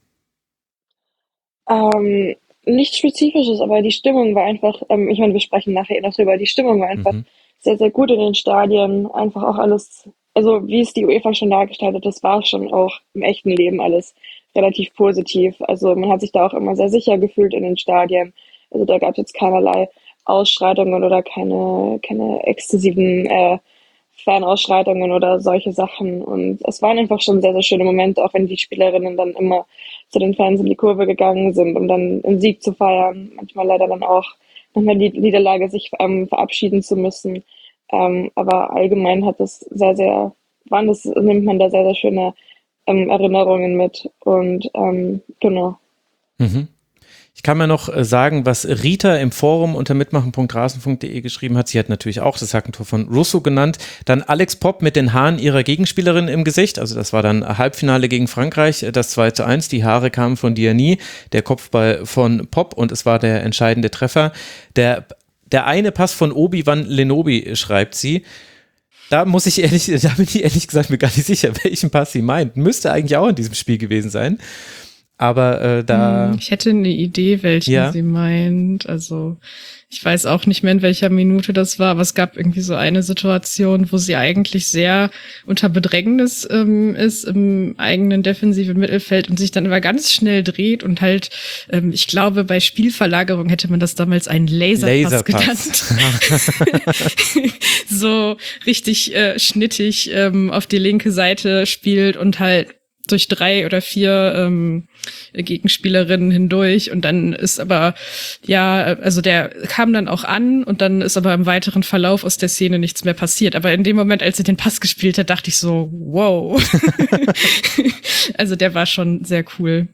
Ähm, nichts Spezifisches, aber die Stimmung war einfach, ähm, ich meine, wir sprechen nachher noch drüber, die Stimmung war einfach Mhm. sehr, sehr gut in den Stadien, einfach auch alles, also wie es die UEFA schon dargestellt hat, das war schon auch im echten Leben alles relativ positiv. Also man hat sich da auch immer sehr sicher gefühlt in den Stadien. Also da gab es jetzt keinerlei Ausschreitungen oder keine, keine exzessiven äh, Fanausschreitungen oder solche Sachen. Und es waren einfach schon sehr, sehr schöne Momente, auch wenn die Spielerinnen dann immer zu den Fans in die Kurve gegangen sind, um dann einen Sieg zu feiern. Manchmal leider dann auch nochmal die Niederlage sich ähm, verabschieden zu müssen. Ähm, aber allgemein hat es sehr, sehr, waren das, nimmt man da sehr, sehr schöne ähm, Erinnerungen mit. Und ähm, genau. Mhm. Ich kann mir noch äh, sagen, was Rita im Forum unter mitmachen punkt rasen punkt de geschrieben hat. Sie hat natürlich auch das Hackentor von Russo genannt. Dann Alex Popp mit den Haaren ihrer Gegenspielerin im Gesicht. Also das war dann Halbfinale gegen Frankreich, das zwei zu eins. Die Haare kamen von Diani, der Kopfball von Popp und es war der entscheidende Treffer. Der, der eine Pass von Obi-Wan Lenobi, schreibt sie. Da muss ich ehrlich, da bin ich ehrlich gesagt mir gar nicht sicher, welchen Pass sie meint. Müsste eigentlich auch in diesem Spiel gewesen sein. Aber äh, da. Ich hätte eine Idee, welchen ja. sie meint. Also ich weiß auch nicht mehr, in welcher Minute das war, aber es gab irgendwie so eine Situation, wo sie eigentlich sehr unter Bedrängnis ähm, ist im eigenen defensiven Mittelfeld und sich dann aber ganz schnell dreht und halt, ähm, ich glaube, bei Spielverlagerung hätte man das damals einen Laserpass, Laserpass. genannt. So richtig äh, schnittig ähm, auf die linke Seite spielt und halt durch drei oder vier ähm, Gegenspielerinnen hindurch und dann ist aber, ja, also der kam dann auch an und dann ist aber im weiteren Verlauf aus der Szene nichts mehr passiert. Aber in dem Moment, als er den Pass gespielt hat, dachte ich so, wow. Also der war schon sehr cool.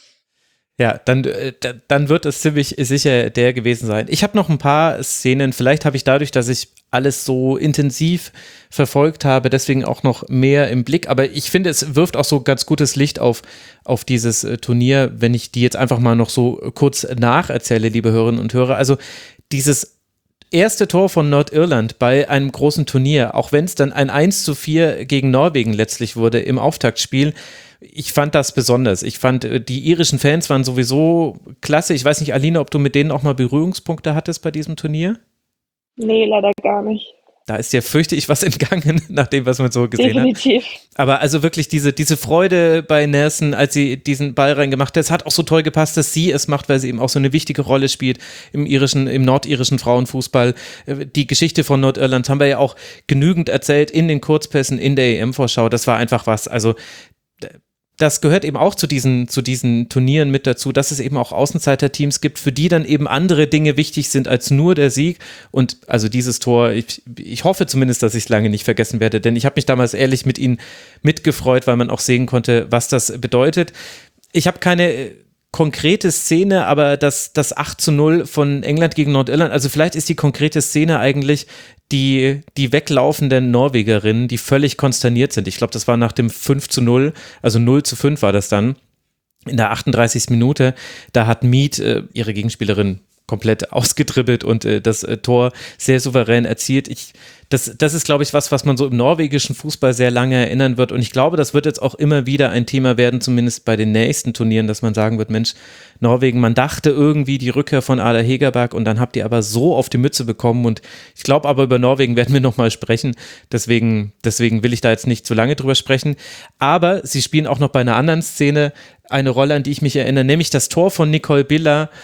Ja, dann, äh, dann wird es ziemlich sicher der gewesen sein. Ich habe noch ein paar Szenen, vielleicht habe ich dadurch, dass ich alles so intensiv verfolgt habe, deswegen auch noch mehr im Blick, aber ich finde, es wirft auch so ganz gutes Licht auf, auf dieses äh, Turnier, wenn ich die jetzt einfach mal noch so kurz nacherzähle, liebe Hörerinnen und Hörer. Also dieses erste Tor von Nordirland bei einem großen Turnier, auch wenn es dann ein eins zu vier gegen Norwegen letztlich wurde im Auftaktspiel, ich fand das besonders. Ich fand, die irischen Fans waren sowieso klasse. Ich weiß nicht, Alina, ob du mit denen auch mal Berührungspunkte hattest bei diesem Turnier? Nee, leider gar nicht. Da ist ja, fürchte ich, was entgangen, nach dem, was man so gesehen Definitiv. hat. Aber also wirklich diese, diese Freude bei Nelson, als sie diesen Ball reingemacht hat, es hat auch so toll gepasst, dass sie es macht, weil sie eben auch so eine wichtige Rolle spielt im irischen, im nordirischen Frauenfußball. Die Geschichte von Nordirland haben wir ja auch genügend erzählt in den Kurzpässen, in der E M-Vorschau. Das war einfach was, also das gehört eben auch zu diesen, zu diesen Turnieren mit dazu, dass es eben auch Außenseiter-Teams gibt, für die dann eben andere Dinge wichtig sind als nur der Sieg. Und also dieses Tor, ich, ich hoffe zumindest, dass ich es lange nicht vergessen werde, denn ich habe mich damals ehrlich mit ihnen mitgefreut, weil man auch sehen konnte, was das bedeutet. Ich habe keine konkrete Szene, aber das, das acht zu null von England gegen Nordirland, also vielleicht ist die konkrete Szene eigentlich die, die weglaufenden Norwegerinnen, die völlig konsterniert sind. Ich glaube, das war nach dem fünf zu null, also null zu fünf war das dann, in der achtunddreißigsten Minute. Da hat Mead äh, ihre Gegenspielerin komplett ausgedribbelt und äh, das äh, Tor sehr souverän erzielt. Ich, das, das ist, glaube ich, was, was man so im norwegischen Fußball sehr lange erinnern wird und ich glaube, das wird jetzt auch immer wieder ein Thema werden, zumindest bei den nächsten Turnieren, dass man sagen wird, Mensch, Norwegen, man dachte irgendwie die Rückkehr von Ada Hegerberg und dann habt ihr aber so auf die Mütze bekommen und ich glaube aber über Norwegen werden wir nochmal sprechen, deswegen, deswegen will ich da jetzt nicht zu lange drüber sprechen, aber sie spielen auch noch bei einer anderen Szene eine Rolle, an die ich mich erinnere, nämlich das Tor von Nicole Biller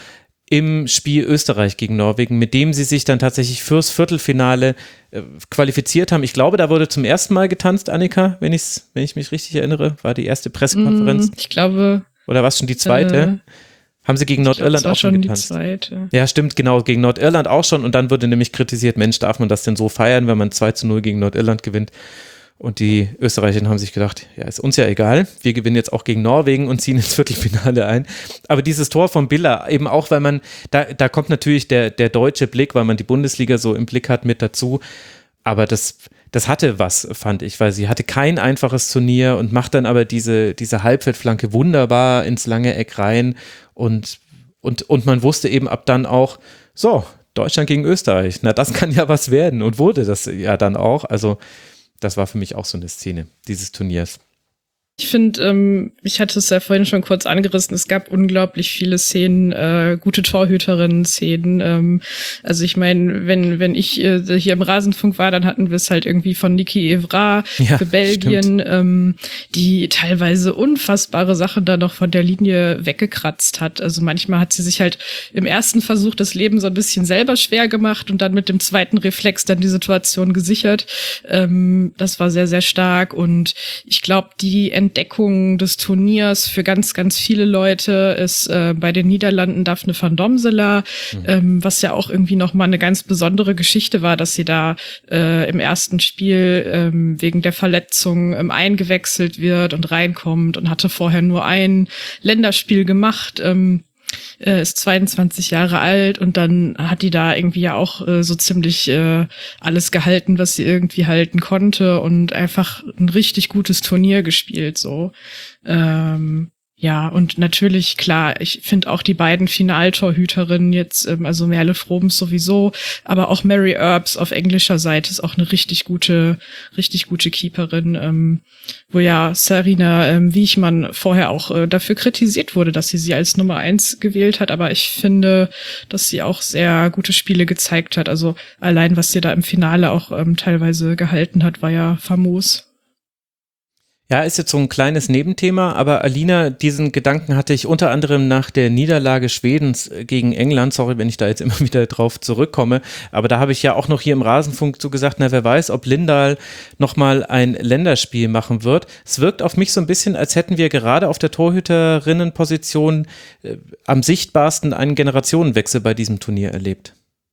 im Spiel Österreich gegen Norwegen, mit dem sie sich dann tatsächlich fürs Viertelfinale äh, qualifiziert haben. Ich glaube, da wurde zum ersten Mal getanzt, Annika, wenn, ich's, wenn ich mich richtig erinnere, war die erste Pressekonferenz. Ich glaube. Oder war es schon die zweite? Äh, haben sie gegen Nordirland auch schon getanzt? Die zweite. Ja, stimmt, genau, gegen Nordirland auch schon. Und dann wurde nämlich kritisiert, Mensch, darf man das denn so feiern, wenn man zwei zu null gegen Nordirland gewinnt? Und die Österreicher haben sich gedacht, ja, ist uns ja egal, wir gewinnen jetzt auch gegen Norwegen und ziehen ins Viertelfinale ein. Aber dieses Tor von Biller, eben auch, weil man, da, da kommt natürlich der, der deutsche Blick, weil man die Bundesliga so im Blick hat, mit dazu. Aber das, das hatte was, fand ich, weil sie hatte kein einfaches Turnier und macht dann aber diese, diese Halbfeldflanke wunderbar ins lange Eck rein. Und, und, und man wusste eben ab dann auch, so, Deutschland gegen Österreich, na, das kann ja was werden. Und wurde das ja dann auch, also das war für mich auch so eine Szene dieses Turniers. Ich finde, ähm, ich hatte es ja vorhin schon kurz angerissen, es gab unglaublich viele Szenen, äh, gute Torhüterinnen-Szenen. Ähm, also ich meine, wenn wenn ich äh, hier im Rasenfunk war, dann hatten wir es halt irgendwie von Niki Evra ja, für Belgien, ähm, die teilweise unfassbare Sachen da noch von der Linie weggekratzt hat. Also manchmal hat sie sich halt im ersten Versuch das Leben so ein bisschen selber schwer gemacht und dann mit dem zweiten Reflex dann die Situation gesichert. Ähm, das war sehr, sehr stark und ich glaube, die Entdeckung des Turniers für ganz, ganz viele Leute ist äh, bei den Niederlanden Daphne van Domsela, mhm. ähm, was ja auch irgendwie nochmal eine ganz besondere Geschichte war, dass sie da äh, im ersten Spiel ähm, wegen der Verletzung ähm, eingewechselt wird und reinkommt und hatte vorher nur ein Länderspiel gemacht. Ähm, äh, ist zweiundzwanzig Jahre alt und dann hat die da irgendwie ja auch äh, so ziemlich äh, alles gehalten, was sie irgendwie halten konnte und einfach ein richtig gutes Turnier gespielt, so. Ähm, ja, und natürlich, klar, ich finde auch die beiden Finaltorhüterinnen jetzt, ähm, also Merle Froms sowieso, aber auch Mary Earps auf englischer Seite ist auch eine richtig gute, richtig gute Keeperin, ähm, wo ja Sarina ähm, Wiechmann vorher auch äh, dafür kritisiert wurde, dass sie sie als Nummer eins gewählt hat, aber ich finde, dass sie auch sehr gute Spiele gezeigt hat, also allein, was sie da im Finale auch ähm, teilweise gehalten hat, war ja famos. Ja, ist jetzt so ein kleines Nebenthema, aber Alina, diesen Gedanken hatte ich unter anderem nach der Niederlage Schwedens gegen England, sorry, wenn ich da jetzt immer wieder drauf zurückkomme, aber da habe ich ja auch noch hier im Rasenfunk so gesagt, na, wer weiß, ob Lindahl nochmal ein Länderspiel machen wird. Es wirkt auf mich so ein bisschen, als hätten wir gerade auf der Torhüterinnenposition äh, am sichtbarsten einen Generationenwechsel bei diesem Turnier erlebt.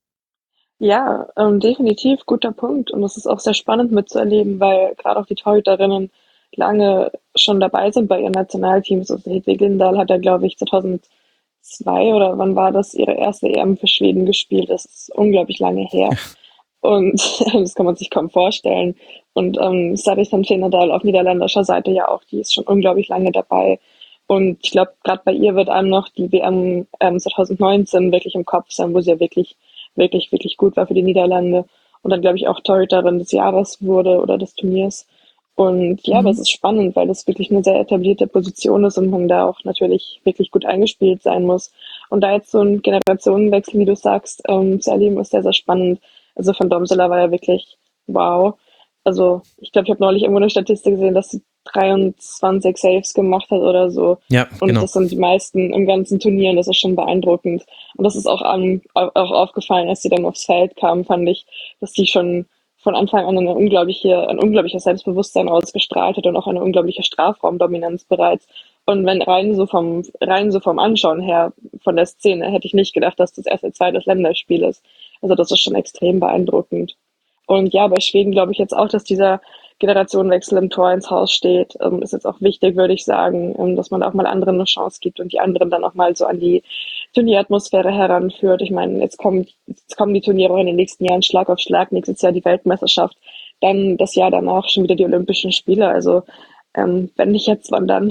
Ja, ähm, definitiv guter Punkt und das ist auch sehr spannend mitzuerleben, weil gerade auch die Torhüterinnen lange schon dabei sind bei ihren Nationalteams. Also Hedwig Lindahl hat ja, glaube ich, zweitausendzwei oder wann war das, ihre erste E M für Schweden gespielt. Das ist unglaublich lange her. Und das kann man sich kaum vorstellen. Und ähm, Sarri van Veenendaal auf niederländischer Seite ja auch, die ist schon unglaublich lange dabei. Und ich glaube, gerade bei ihr wird einem noch die W M ähm, zweitausendneunzehn wirklich im Kopf sein, wo sie ja wirklich, wirklich, wirklich gut war für die Niederlande. Und dann, glaube ich, auch Torhüterin des Jahres wurde oder des Turniers. Und ja, mhm. aber es ist spannend, weil das wirklich eine sehr etablierte Position ist und man da auch natürlich wirklich gut eingespielt sein muss. Und da jetzt so ein Generationenwechsel, wie du sagst, ähm, zu erleben, ist sehr, sehr spannend. Also von Domsela war ja wirklich wow. Also ich glaube, ich habe neulich irgendwo eine Statistik gesehen, dass sie dreiundzwanzig Saves gemacht hat oder so. Ja, und genau. Das sind die meisten im ganzen Turnier und das ist schon beeindruckend. Und das ist auch, an, auch aufgefallen, als sie dann aufs Feld kam, fand ich, dass sie schon von Anfang an eine unglaubliche, ein unglaubliches Selbstbewusstsein ausgestrahlt hat und auch eine unglaubliche Strafraumdominanz bereits. Und wenn rein so vom, rein so vom Anschauen her von der Szene hätte ich nicht gedacht, dass das erst ihr zweites Länderspiel ist. Also das ist schon extrem beeindruckend. Und ja, bei Schweden glaube ich jetzt auch, dass dieser Generationenwechsel im Tor ins Haus steht. Ähm, ist jetzt auch wichtig, würde ich sagen, ähm, dass man auch mal anderen eine Chance gibt und die anderen dann auch mal so an die Turnieratmosphäre heranführt. Ich meine, jetzt kommen, jetzt kommen die Turniere auch in den nächsten Jahren Schlag auf Schlag. Nächstes Jahr die Weltmeisterschaft, dann das Jahr danach schon wieder die Olympischen Spiele. Also ähm, wenn nicht jetzt, wann dann?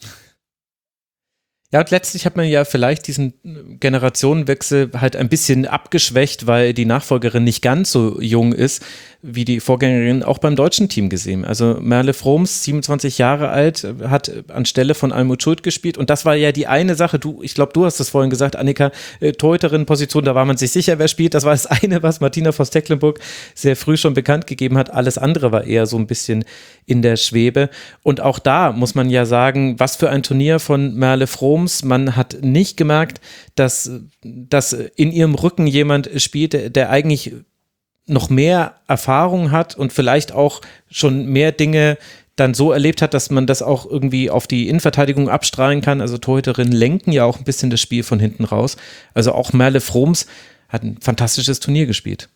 Ja, und letztlich hat man ja vielleicht diesen Generationenwechsel halt ein bisschen abgeschwächt, weil die Nachfolgerin nicht ganz so jung ist wie die Vorgängerin, auch beim deutschen Team gesehen. Also Merle Froms, siebenundzwanzig Jahre alt, hat anstelle von Almut Schuld gespielt und das war ja die eine Sache, du, ich glaube, du hast das vorhin gesagt, Annika, äh, Torhüterin-Position, da war man sich sicher, wer spielt, das war das eine, was Martina Voss-Tecklenburg sehr früh schon bekannt gegeben hat, alles andere war eher so ein bisschen in der Schwebe und auch da muss man ja sagen, was für ein Turnier von Merle Froms, Froms. Man hat nicht gemerkt, dass, dass in ihrem Rücken jemand spielt, der, der eigentlich noch mehr Erfahrung hat und vielleicht auch schon mehr Dinge dann so erlebt hat, dass man das auch irgendwie auf die Innenverteidigung abstrahlen kann. Also Torhüterinnen lenken ja auch ein bisschen das Spiel von hinten raus. Also auch Merle Froms hat ein fantastisches Turnier gespielt.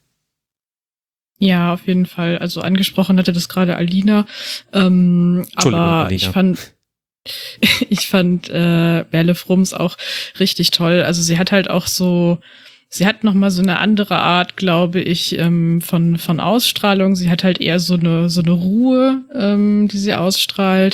Ja, auf jeden Fall. Also angesprochen hatte das gerade Alina. Ähm, aber Alina. ich fand, ich fand äh, Merle Froms auch richtig toll. Also sie hat halt auch so, sie hat nochmal so eine andere Art, glaube ich, ähm, von von Ausstrahlung. Sie hat halt eher so eine so eine Ruhe, ähm, die sie ausstrahlt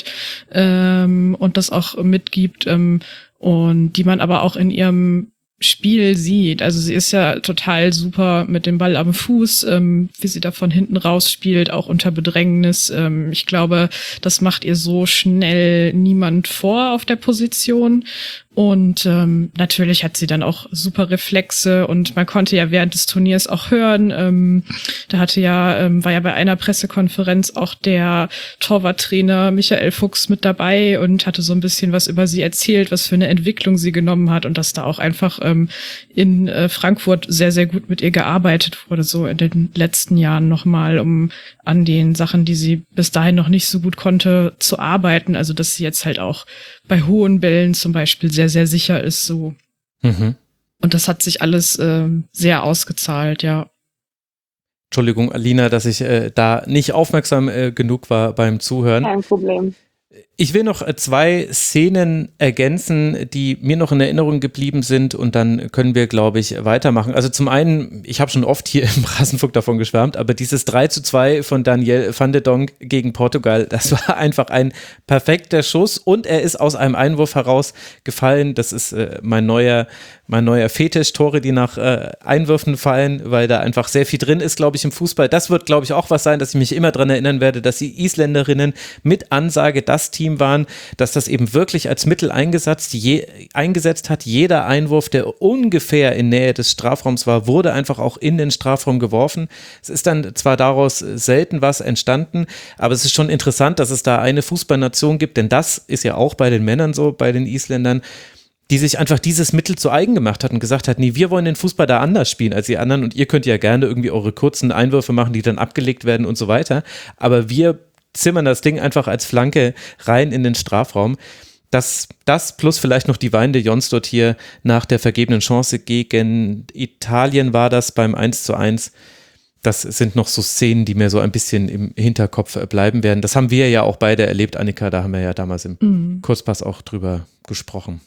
ähm, und das auch mitgibt ähm, und die man aber auch in ihrem Spiel sieht. Also sie ist ja total super mit dem Ball am Fuß, ähm, wie sie da von hinten raus spielt, auch unter Bedrängnis. Ähm, ich glaube, das macht ihr so schnell niemand vor auf der Position. Und ähm, natürlich hat sie dann auch super Reflexe und man konnte ja während des Turniers auch hören, ähm, da hatte ja, ähm, war ja bei einer Pressekonferenz auch der Torwarttrainer Michael Fuchs mit dabei und hatte so ein bisschen was über sie erzählt, was für eine Entwicklung sie genommen hat und dass da auch einfach ähm, in äh, Frankfurt sehr, sehr gut mit ihr gearbeitet wurde, so in den letzten Jahren nochmal, um an den Sachen, die sie bis dahin noch nicht so gut konnte, zu arbeiten. Also dass sie jetzt halt auch bei hohen Bällen zum Beispiel sehr, sehr sicher ist, so. Mhm. Und das hat sich alles ähm, sehr ausgezahlt, ja. Entschuldigung, Alina, dass ich äh, da nicht aufmerksam äh, genug war beim Zuhören. Kein Problem. Ich will noch zwei Szenen ergänzen, die mir noch in Erinnerung geblieben sind und dann können wir, glaube ich, weitermachen. Also zum einen, ich habe schon oft hier im Rasenfunk davon geschwärmt, aber dieses drei zu zwei von Daniel van de Donk gegen Portugal, das war einfach ein perfekter Schuss und er ist aus einem Einwurf heraus gefallen. Das ist äh, mein neuer mein neuer Fetisch, Tore, die nach äh, Einwürfen fallen, weil da einfach sehr viel drin ist, glaube ich, im Fußball. Das wird, glaube ich, auch was sein, dass ich mich immer daran erinnern werde, dass die Isländerinnen mit Ansage das Team waren, dass das eben wirklich als Mittel eingesetzt, je, eingesetzt hat. Jeder Einwurf, der ungefähr in Nähe des Strafraums war, wurde einfach auch in den Strafraum geworfen. Es ist dann zwar daraus selten was entstanden, aber es ist schon interessant, dass es da eine Fußballnation gibt, denn das ist ja auch bei den Männern so, bei den Isländern, die sich einfach dieses Mittel zu eigen gemacht hat und gesagt hat, nee, wir wollen den Fußball da anders spielen als die anderen und ihr könnt ja gerne irgendwie eure kurzen Einwürfe machen, die dann abgelegt werden und so weiter, aber wir zimmern das Ding einfach als Flanke rein in den Strafraum. Das, das plus vielleicht noch die weinende Jonsdott hier nach der vergebenen Chance gegen Italien war das beim eins zu eins. Das sind noch so Szenen, die mir so ein bisschen im Hinterkopf bleiben werden. Das haben wir ja auch beide erlebt, Annika, da haben wir ja damals im mhm. Kurzpass auch drüber gesprochen.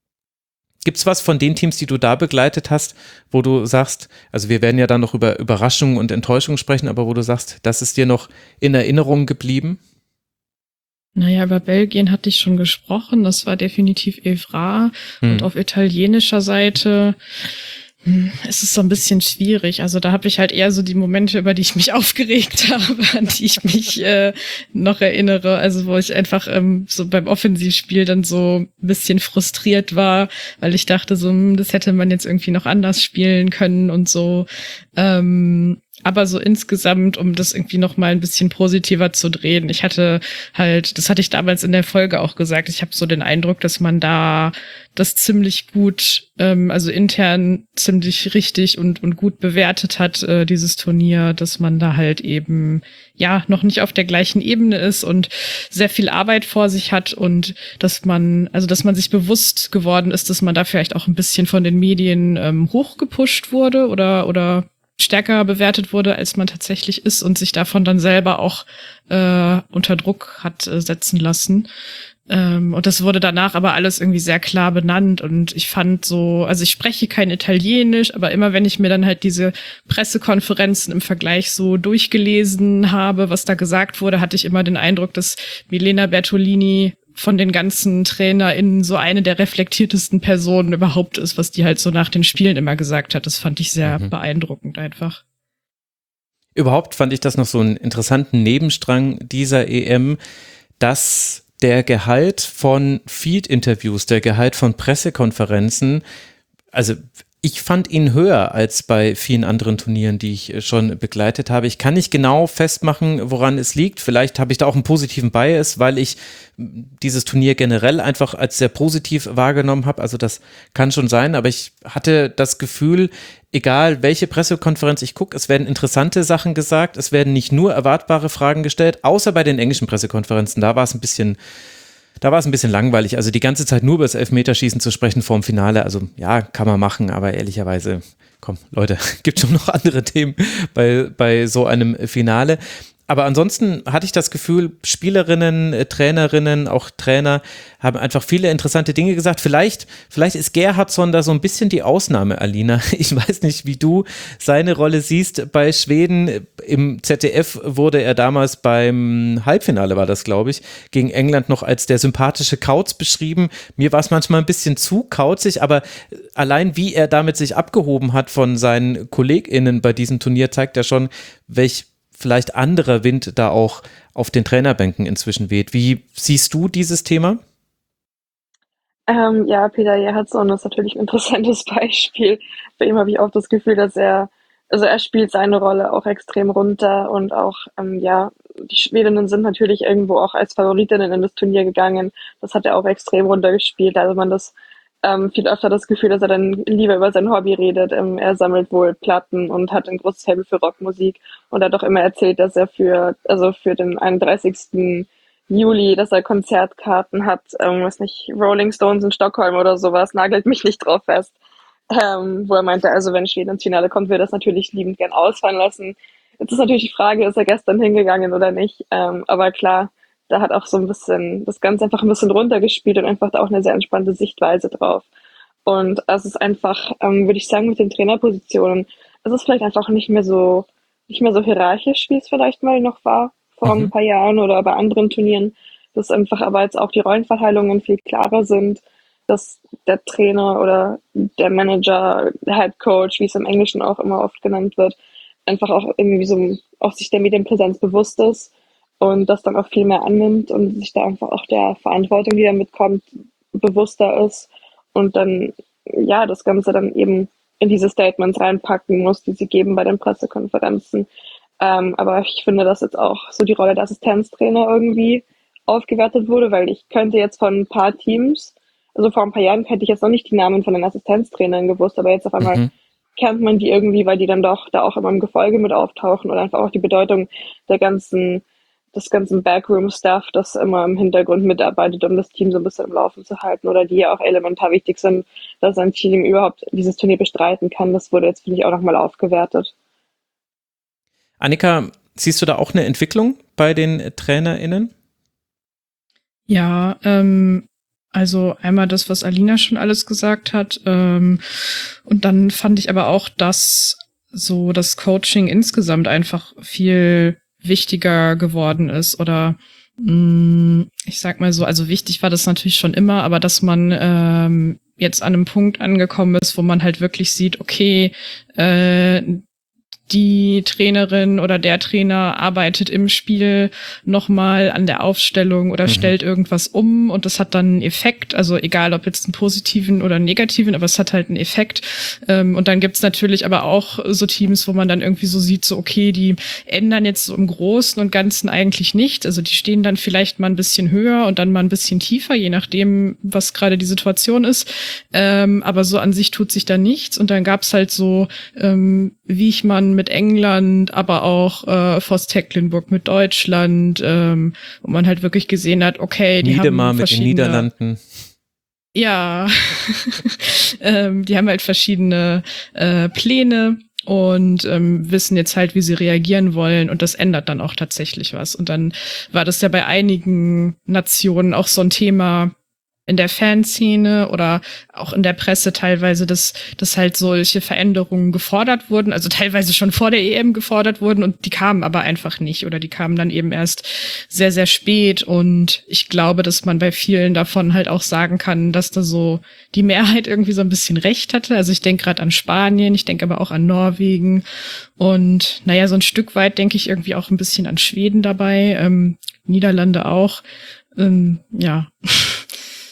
Gibt es was von den Teams, die du da begleitet hast, wo du sagst, also wir werden ja dann noch über Überraschungen und Enttäuschungen sprechen, aber wo du sagst, das ist dir noch in Erinnerung geblieben? Naja, über Belgien hatte ich schon gesprochen, das war definitiv Evra hm. und auf italienischer Seite es ist so ein bisschen schwierig. Also da habe ich halt eher so die Momente, über die ich mich aufgeregt habe, an die ich mich äh, noch erinnere. Also wo ich einfach ähm, so beim Offensivspiel dann so ein bisschen frustriert war, weil ich dachte so, hm, das hätte man jetzt irgendwie noch anders spielen können und so. Ähm, aber so insgesamt, um das irgendwie noch mal ein bisschen positiver zu drehen. Ich hatte halt, das hatte ich damals in der Folge auch gesagt, ich habe so den Eindruck, dass man da das ziemlich gut, ähm, also intern ziemlich richtig und und gut bewertet hat, äh, dieses Turnier, dass man da halt eben ja noch nicht auf der gleichen Ebene ist und sehr viel Arbeit vor sich hat und dass man, also dass man sich bewusst geworden ist, dass man da vielleicht auch ein bisschen von den Medien ähm, hochgepusht wurde oder oder stärker bewertet wurde, als man tatsächlich ist und sich davon dann selber auch äh, unter Druck hat äh, setzen lassen. Ähm, und das wurde danach aber alles irgendwie sehr klar benannt und ich fand so, also ich spreche kein Italienisch, aber immer wenn ich mir dann halt diese Pressekonferenzen im Vergleich so durchgelesen habe, was da gesagt wurde, hatte ich immer den Eindruck, dass Milena Bertolini von den ganzen TrainerInnen so eine der reflektiertesten Personen überhaupt ist, was die halt so nach den Spielen immer gesagt hat. Das fand ich sehr mhm. beeindruckend einfach. Überhaupt fand ich das noch so einen interessanten Nebenstrang dieser E M, dass der Gehalt von Field-Interviews, der Gehalt von Pressekonferenzen, also Ich fand ihn höher als bei vielen anderen Turnieren, die ich schon begleitet habe. Ich kann nicht genau festmachen, woran es liegt. Vielleicht habe ich da auch einen positiven Bias, weil ich dieses Turnier generell einfach als sehr positiv wahrgenommen habe. Also das kann schon sein, aber ich hatte das Gefühl, egal welche Pressekonferenz ich gucke, es werden interessante Sachen gesagt, es werden nicht nur erwartbare Fragen gestellt, außer bei den englischen Pressekonferenzen. Da war es ein bisschen Da war es ein bisschen langweilig, also die ganze Zeit nur über das Elfmeterschießen zu sprechen vorm Finale, also ja, kann man machen, aber ehrlicherweise, komm, Leute, gibt schon noch andere Themen bei, bei so einem Finale. Aber ansonsten hatte ich das Gefühl, Spielerinnen, Trainerinnen, auch Trainer haben einfach viele interessante Dinge gesagt. Vielleicht, vielleicht ist Gerhardsson da so ein bisschen die Ausnahme, Alina. Ich weiß nicht, wie du seine Rolle siehst bei Schweden. Im Z D F wurde er damals beim Halbfinale, war das, glaube ich, gegen England noch als der sympathische Kauz beschrieben. Mir war es manchmal ein bisschen zu kauzig, aber allein wie er damit sich abgehoben hat von seinen KollegInnen bei diesem Turnier, zeigt ja schon, welch vielleicht anderer Wind da auch auf den Trainerbänken inzwischen weht. Wie siehst du dieses Thema? Ähm, ja, Peter Gerhardsson ist natürlich ein interessantes Beispiel. Bei ihm habe ich auch das Gefühl, dass er, also er spielt seine Rolle auch extrem runter und auch, ähm, ja, die Schwedinnen sind natürlich irgendwo auch als Favoritinnen in das Turnier gegangen. Das hat er auch extrem runtergespielt. Also man das ähm, viel öfter das Gefühl, dass er dann lieber über sein Hobby redet. Ähm, er sammelt wohl Platten und hat ein großes Faible für Rockmusik und hat auch immer erzählt, dass er für, also für den einunddreißigsten Juli, dass er Konzertkarten hat, ähm, was nicht, Rolling Stones in Stockholm oder sowas, nagelt mich nicht drauf fest. Ähm, wo er meinte, also wenn Schweden ins Finale kommt, würde er das natürlich liebend gern ausfallen lassen. Jetzt ist natürlich die Frage, ist er gestern hingegangen oder nicht? Ähm, aber klar, da hat auch so ein bisschen das Ganze einfach ein bisschen runtergespielt und einfach da auch eine sehr entspannte Sichtweise drauf. Und es ist einfach, ähm, würde ich sagen, mit den Trainerpositionen, es ist vielleicht einfach nicht mehr so, nicht mehr so hierarchisch, wie es vielleicht mal noch war vor Mhm. ein paar Jahren oder bei anderen Turnieren, dass einfach aber jetzt auch die Rollenverteilungen viel klarer sind, dass der Trainer oder der Manager, der Head Coach, wie es im Englischen auch immer oft genannt wird, einfach auch irgendwie so auch sich der Medienpräsenz bewusst ist und das dann auch viel mehr annimmt und sich da einfach auch der Verantwortung, die damit kommt, bewusster ist und dann ja das Ganze dann eben in diese Statements reinpacken muss, die sie geben bei den Pressekonferenzen. Ähm, aber ich finde, dass jetzt auch so die Rolle der Assistenztrainer irgendwie aufgewertet wurde, weil ich könnte jetzt von ein paar Teams, also vor ein paar Jahren hätte ich jetzt noch nicht die Namen von den Assistenztrainern gewusst, aber jetzt auf einmal Mhm. kennt man die irgendwie, weil die dann doch da auch immer im Gefolge mit auftauchen und einfach auch die Bedeutung der ganzen, des ganzen Backroom-Stuff, das immer im Hintergrund mitarbeitet, um das Team so ein bisschen im Laufen zu halten oder die ja auch elementar wichtig sind, dass ein Team überhaupt dieses Turnier bestreiten kann. Das wurde jetzt, finde ich, auch nochmal aufgewertet. Annika, siehst du da auch eine Entwicklung bei den TrainerInnen? Ja, ähm, also einmal das, was Alina schon alles gesagt hat. Ähm, und dann fand ich aber auch, dass so das Coaching insgesamt einfach viel wichtiger geworden ist oder mh, ich sag mal so, also wichtig war das natürlich schon immer, aber dass man ähm, jetzt an einem Punkt angekommen ist, wo man halt wirklich sieht, okay, äh, die Trainerin oder der Trainer arbeitet im Spiel nochmal an der Aufstellung oder mhm. stellt irgendwas um und das hat dann einen Effekt, also egal ob jetzt einen positiven oder einen negativen, aber es hat halt einen Effekt. Und dann gibt's natürlich aber auch so Teams, wo man dann irgendwie so sieht, so okay, die ändern jetzt so im Großen und Ganzen eigentlich nicht, also die stehen dann vielleicht mal ein bisschen höher und dann mal ein bisschen tiefer, je nachdem, was gerade die Situation ist, aber so an sich tut sich da nichts und dann gab's halt so, wie ich man mit England, aber auch äh, Voss Tecklenburg mit Deutschland, ähm, wo man halt wirklich gesehen hat, okay, die Niedemar haben mit den Niederlanden. Ja, ähm, die haben halt verschiedene äh, Pläne und ähm, wissen jetzt halt, wie sie reagieren wollen und das ändert dann auch tatsächlich was. Und dann war das ja bei einigen Nationen auch so ein Thema in der Fanszene oder auch in der Presse teilweise, dass, dass halt solche Veränderungen gefordert wurden, also teilweise schon vor der E M gefordert wurden und die kamen aber einfach nicht oder die kamen dann eben erst sehr, sehr spät und ich glaube, dass man bei vielen davon halt auch sagen kann, dass da so die Mehrheit irgendwie so ein bisschen recht hatte. Also ich denke gerade an Spanien, ich denke aber auch an Norwegen und naja, so ein Stück weit denke ich irgendwie auch ein bisschen an Schweden dabei, ähm, Niederlande auch, ähm, ja.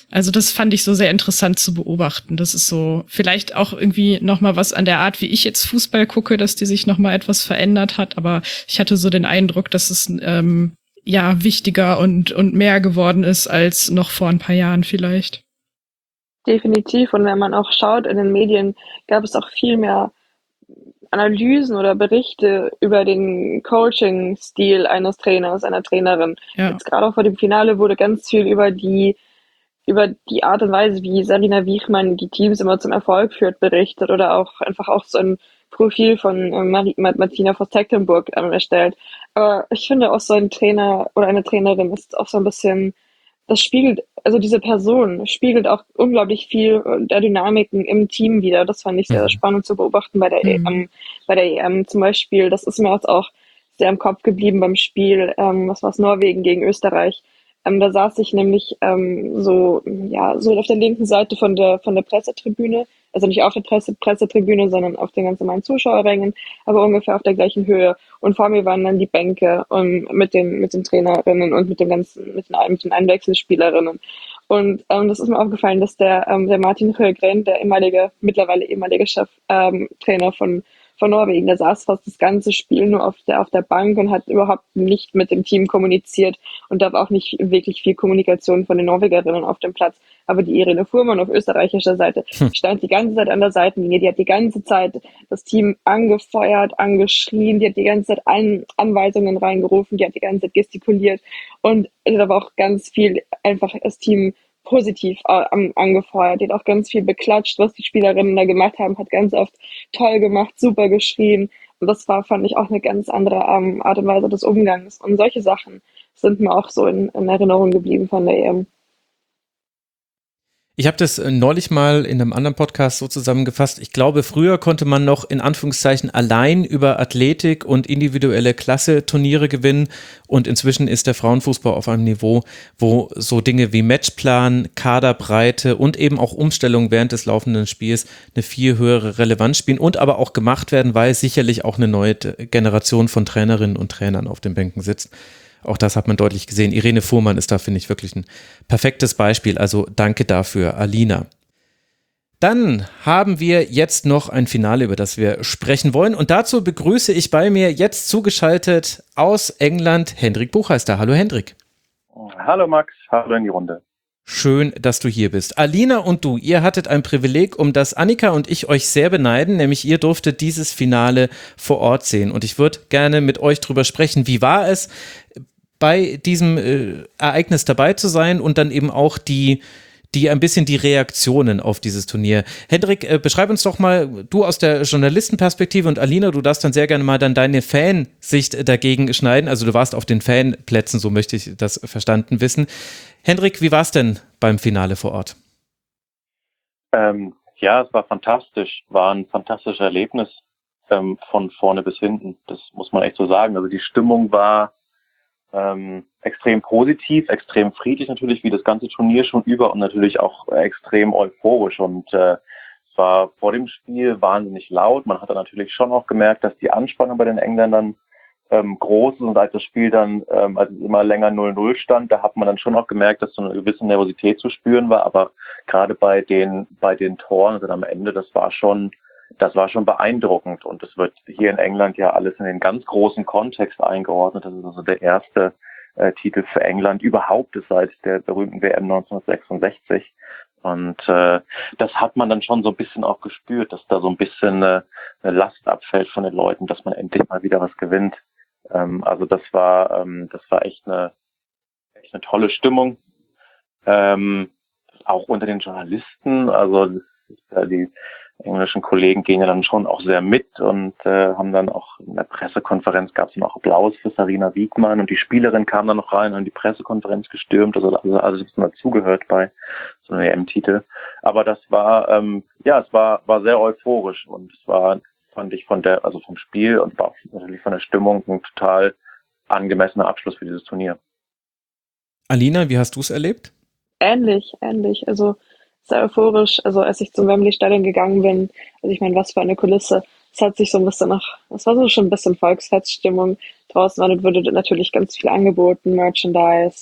Also das fand ich so sehr interessant zu beobachten. Das ist so vielleicht auch irgendwie nochmal was an der Art, wie ich jetzt Fußball gucke, dass die sich nochmal etwas verändert hat. Aber ich hatte so den Eindruck, dass es ähm, ja wichtiger und, und mehr geworden ist als noch vor ein paar Jahren vielleicht. Definitiv. Und wenn man auch schaut, in den Medien gab es auch viel mehr Analysen oder Berichte über den Coaching-Stil eines Trainers, einer Trainerin. Ja. Jetzt gerade auch vor dem Finale wurde ganz viel über die über die Art und Weise, wie Sarina Wiechmann die Teams immer zum Erfolg führt, berichtet oder auch einfach auch so ein Profil von äh, Marie, Martina Voss-Tecklenburg ähm, erstellt. Aber ich finde auch so ein Trainer oder eine Trainerin ist auch so ein bisschen, das spiegelt, also diese Person spiegelt auch unglaublich viel der Dynamiken im Team wieder. Das fand ich sehr Mhm. spannend zu beobachten bei der Mhm. E M. Bei der E M zum Beispiel, das ist mir jetzt auch sehr im Kopf geblieben beim Spiel, ähm, was war es, Norwegen gegen Österreich. Ähm, da saß ich nämlich ähm, so, ja, so auf der linken Seite von der von der Pressetribüne, also nicht auf der Presse, Pressetribüne, sondern auf den ganz normalen Zuschauerrängen, aber ungefähr auf der gleichen Höhe. Und vor mir waren dann die Bänke um, mit den mit den Trainerinnen und mit den ganzen mit den, mit den Einwechselspielerinnen. Und ähm, das ist mir aufgefallen, dass der ähm, der Martin Sjögren, der ehemalige, mittlerweile ehemalige Cheftrainer ähm, Trainer von von Norwegen, der saß fast das ganze Spiel nur auf der auf der Bank und hat überhaupt nicht mit dem Team kommuniziert und da war auch nicht wirklich viel Kommunikation von den Norwegerinnen auf dem Platz. Aber die Irene Fuhrmann auf österreichischer Seite Hm. stand die ganze Zeit an der Seitenlinie, die hat die ganze Zeit das Team angefeuert, angeschrien, die hat die ganze Zeit An Anweisungen reingerufen, die hat die ganze Zeit gestikuliert und da war auch ganz viel einfach das Team positiv äh, angefeuert. Die hat auch ganz viel beklatscht, was die Spielerinnen da gemacht haben, hat ganz oft toll gemacht, super geschrien. Und das war, fand ich, auch eine ganz andere ähm, Art und Weise des Umgangs. Und solche Sachen sind mir auch so in, in Erinnerung geblieben von der E M. Ich habe das äh, neulich mal in einem anderen Podcast so zusammengefasst. Ich glaube, früher konnte man noch in Anführungszeichen allein über Athletik und individuelle Klasse Turniere gewinnen und inzwischen ist der Frauenfußball auf einem Niveau, wo so Dinge wie Matchplan, Kaderbreite und eben auch Umstellung während des laufenden Spiels eine viel höhere Relevanz spielen und aber auch gemacht werden, weil sicherlich auch eine neue Generation von Trainerinnen und Trainern auf den Bänken sitzt. Auch das hat man deutlich gesehen. Irene Fuhrmann ist da, finde ich, wirklich ein perfektes Beispiel. Also danke dafür, Alina. Dann haben wir jetzt noch ein Finale, über das wir sprechen wollen. Und dazu begrüße ich bei mir jetzt zugeschaltet aus England Hendrik Buchheister. Hallo Hendrik. Hallo Max, hallo in die Runde. Schön, dass du hier bist. Alina und du, ihr hattet ein Privileg, um das Annika und ich euch sehr beneiden, nämlich ihr durftet dieses Finale vor Ort sehen. Und ich würde gerne mit euch drüber sprechen, wie war es, bei diesem äh, Ereignis dabei zu sein und dann eben auch die, die ein bisschen die Reaktionen auf dieses Turnier. Hendrik, äh, beschreib uns doch mal, du aus der Journalistenperspektive und Alina, du darfst dann sehr gerne mal dann deine Fansicht dagegen schneiden. Also du warst auf den Fanplätzen, so möchte ich das verstanden wissen. Hendrik, wie war es denn beim Finale vor Ort? Ähm, ja, es war fantastisch, war ein fantastisches Erlebnis ähm, von vorne bis hinten. Das muss man echt so sagen. Also die Stimmung war ähm, extrem positiv, extrem friedlich natürlich, wie das ganze Turnier schon über und natürlich auch äh, extrem euphorisch. Und äh, es war vor dem Spiel wahnsinnig laut. Man hat dann natürlich schon auch gemerkt, dass die Anspannung bei den Engländern ähm, groß ist und als das Spiel dann, ähm, als es immer länger null null stand, da hat man dann schon auch gemerkt, dass so eine gewisse Nervosität zu spüren war, aber gerade bei den bei den Toren also am Ende, das war schon das war schon beeindruckend und es wird hier in England ja alles in den ganz großen Kontext eingeordnet. Das ist also der erste äh, Titel für England überhaupt seit der berühmten W M neunzehnhundertsechsundsechzig. Und äh, das hat man dann schon so ein bisschen auch gespürt, dass da so ein bisschen äh, eine Last abfällt von den Leuten, dass man endlich mal wieder was gewinnt. Ähm, also das war ähm, das war echt eine echt eine tolle Stimmung. Ähm, auch unter den Journalisten, also das ist, äh, die englischen Kollegen gehen ja dann schon auch sehr mit und äh, haben dann auch in der Pressekonferenz gab es dann auch Applaus für Sarina Wiegmann und die Spielerin kam dann noch rein und die Pressekonferenz gestürmt, also also alles was dazugehört bei so einem E M-Titel. Aber das war ähm, ja es war war sehr euphorisch und es war, fand ich von der also vom Spiel und war natürlich von der Stimmung ein total angemessener Abschluss für dieses Turnier. Alina, wie hast du es erlebt? Ähnlich, ähnlich. Also sehr euphorisch. Also als ich zum Wembley Stadion gegangen bin, also ich meine, was für eine Kulisse. Es hat sich so ein bisschen nach, es war so schon ein bisschen Volksfeststimmung. Draußen war, wurde natürlich ganz viel angeboten, Merchandise.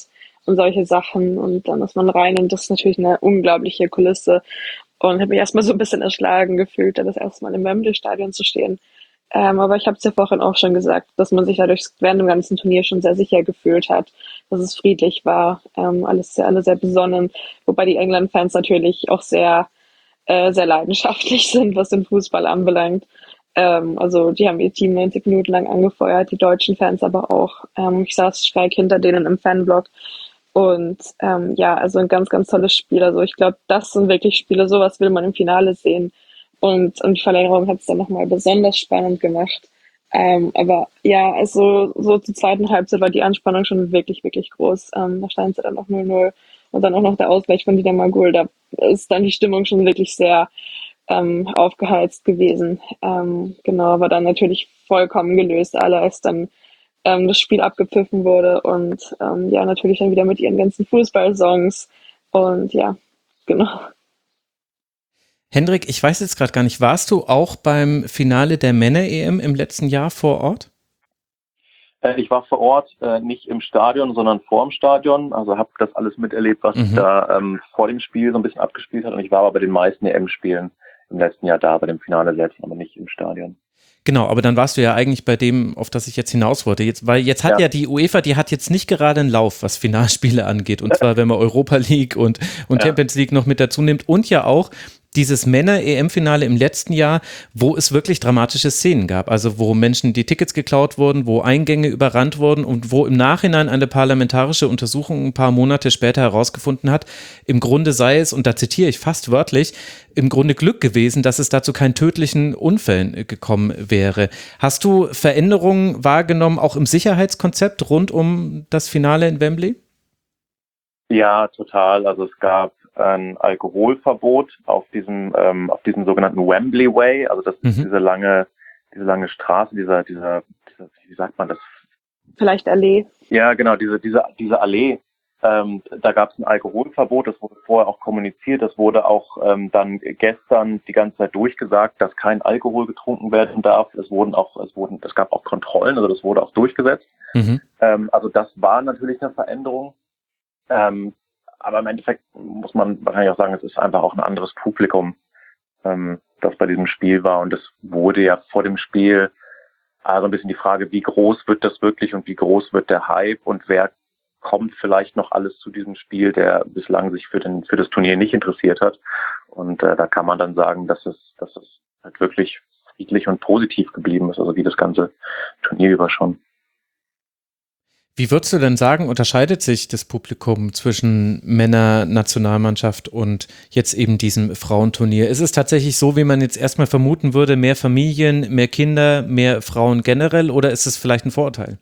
und solche Sachen. Und dann ist man rein und das ist natürlich eine unglaubliche Kulisse. Und habe mich erstmal so ein bisschen erschlagen gefühlt, da das erste Mal im Wembley-Stadion zu stehen. Ähm, aber ich habe es ja vorhin auch schon gesagt, dass man sich dadurch während dem ganzen Turnier schon sehr sicher gefühlt hat, dass es friedlich war, ähm, alles sehr, alle sehr besonnen, wobei die England-Fans natürlich auch sehr, äh, sehr leidenschaftlich sind, was den Fußball anbelangt. Ähm, also die haben ihr Team neunzig Minuten lang angefeuert, die deutschen Fans aber auch. Ähm, ich saß schräg hinter denen im Fanblock. Und ähm, ja, also ein ganz, ganz tolles Spiel. Also ich glaube, das sind wirklich Spiele, sowas will man im Finale sehen. Und, und die Verlängerung hat es dann nochmal besonders spannend gemacht. Ähm, aber ja, also so zur zweiten Halbzeit war die Anspannung schon wirklich, wirklich groß. Ähm, da stand sie dann noch null null und dann auch noch der Ausgleich von Dida Magul. Da ist dann die Stimmung schon wirklich sehr ähm, aufgeheizt gewesen. Ähm, genau, aber dann natürlich vollkommen gelöst, alle als dann ähm, das Spiel abgepfiffen wurde und ähm, ja, natürlich dann wieder mit ihren ganzen Fußballsongs und ja, genau. Hendrik, ich weiß jetzt gerade gar nicht, warst du auch beim Finale der Männer-E M im letzten Jahr vor Ort? Äh, ich war vor Ort, äh, nicht im Stadion, sondern vor dem Stadion. Also habe das alles miterlebt, was sich Mhm. da ähm, vor dem Spiel so ein bisschen abgespielt hat. Und ich war aber bei den meisten E M-Spielen im letzten Jahr da, bei dem Finale selbst, aber nicht im Stadion. Genau, aber dann warst du ja eigentlich bei dem, auf das ich jetzt hinaus wollte. Jetzt, weil jetzt hat ja. Ja. die UEFA, die hat jetzt nicht gerade einen Lauf, was Finalspiele angeht. Und zwar, wenn man Europa League und, und Ja. Champions League noch mit dazu nimmt. Und ja auch dieses Männer-E M-Finale im letzten Jahr, wo es wirklich dramatische Szenen gab. Also wo Menschen die Tickets geklaut wurden, wo Eingänge überrannt wurden und wo im Nachhinein eine parlamentarische Untersuchung ein paar Monate später herausgefunden hat, im Grunde sei es, und da zitiere ich fast wörtlich, im Grunde Glück gewesen, dass es da zu keinen tödlichen Unfällen gekommen wäre. Hast du Veränderungen wahrgenommen, auch im Sicherheitskonzept rund um das Finale in Wembley? Ja, total. Also es gab ein Alkoholverbot auf diesem ähm, auf diesem sogenannten Wembley Way. Also das ist Mhm. diese lange diese lange Straße, dieser dieser, dieser wie sagt man das? Vielleicht Allee. Ja, genau, diese diese diese Allee. Ähm, da gab es ein Alkoholverbot, das wurde vorher auch kommuniziert, das wurde auch ähm, dann gestern die ganze Zeit durchgesagt, dass kein Alkohol getrunken werden darf. Es wurden auch, es wurden, es gab auch Kontrollen, also das wurde auch durchgesetzt. Mhm. Ähm, also das war natürlich eine Veränderung. Ähm, aber im Endeffekt muss man wahrscheinlich auch sagen, es ist einfach auch ein anderes Publikum, ähm, das bei diesem Spiel war. Und es wurde ja vor dem Spiel also ein bisschen die Frage, wie groß wird das wirklich und wie groß wird der Hype und wer kommt vielleicht noch alles zu diesem Spiel, der bislang sich für den für das Turnier nicht interessiert hat. Und äh, da kann man dann sagen, dass es, dass es halt wirklich friedlich und positiv geblieben ist, also wie das ganze Turnier über schon. Wie würdest du denn sagen, unterscheidet sich das Publikum zwischen Männer-Nationalmannschaft und jetzt eben diesem Frauenturnier? Ist es tatsächlich so, wie man jetzt erstmal vermuten würde, mehr Familien, mehr Kinder, mehr Frauen generell, oder ist es vielleicht ein Vorurteil?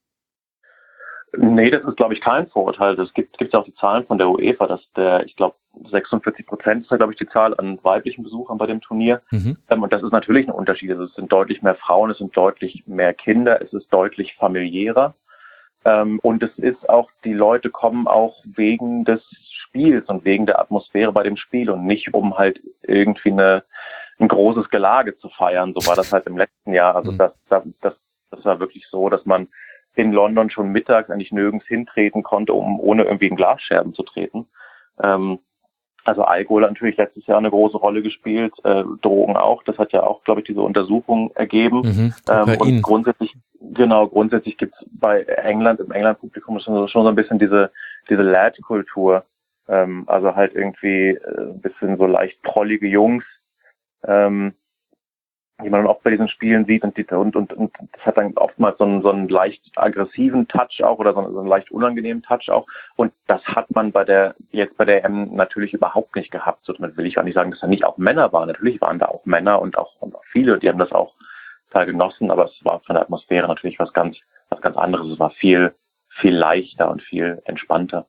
Nee, das ist, glaube ich, kein Vorurteil. Es gibt, gibt ja auch die Zahlen von der UEFA, dass der, ich glaube, sechsundvierzig Prozent ist ja, glaube ich, die Zahl an weiblichen Besuchern bei dem Turnier. Mhm. Ähm, und das ist natürlich ein Unterschied. Also es sind deutlich mehr Frauen, es sind deutlich mehr Kinder, es ist deutlich familiärer. Ähm, und es ist auch, die Leute kommen auch wegen des Spiels und wegen der Atmosphäre bei dem Spiel und nicht, um halt irgendwie eine, ein großes Gelage zu feiern. So war das halt im letzten Jahr. Also mhm. das, das, das, das war wirklich so, dass man in London schon mittags eigentlich nirgends hintreten konnte, um ohne irgendwie in Glasscherben zu treten. Ähm, also Alkohol hat natürlich letztes Jahr eine große Rolle gespielt, äh, Drogen auch. Das hat ja auch, glaube ich, diese Untersuchung ergeben. Mhm, ähm, und grundsätzlich, genau, grundsätzlich gibt es bei England, im England-Publikum schon, schon so ein bisschen diese diese Lad-Kultur. Ähm, also halt irgendwie äh, ein bisschen so leicht prollige Jungs, ähm, die man oft bei diesen Spielen sieht und, die, und, und, und das hat dann oftmals so einen, so einen leicht aggressiven Touch auch oder so einen, so einen leicht unangenehmen Touch auch und das hat man bei der jetzt bei der E M natürlich überhaupt nicht gehabt. So, damit will ich gar nicht sagen, dass da nicht auch Männer waren. Natürlich waren da auch Männer und auch, und auch viele, die haben das auch total genossen, aber es war von der Atmosphäre natürlich was ganz, was ganz anderes. Es war viel, viel leichter und viel entspannter.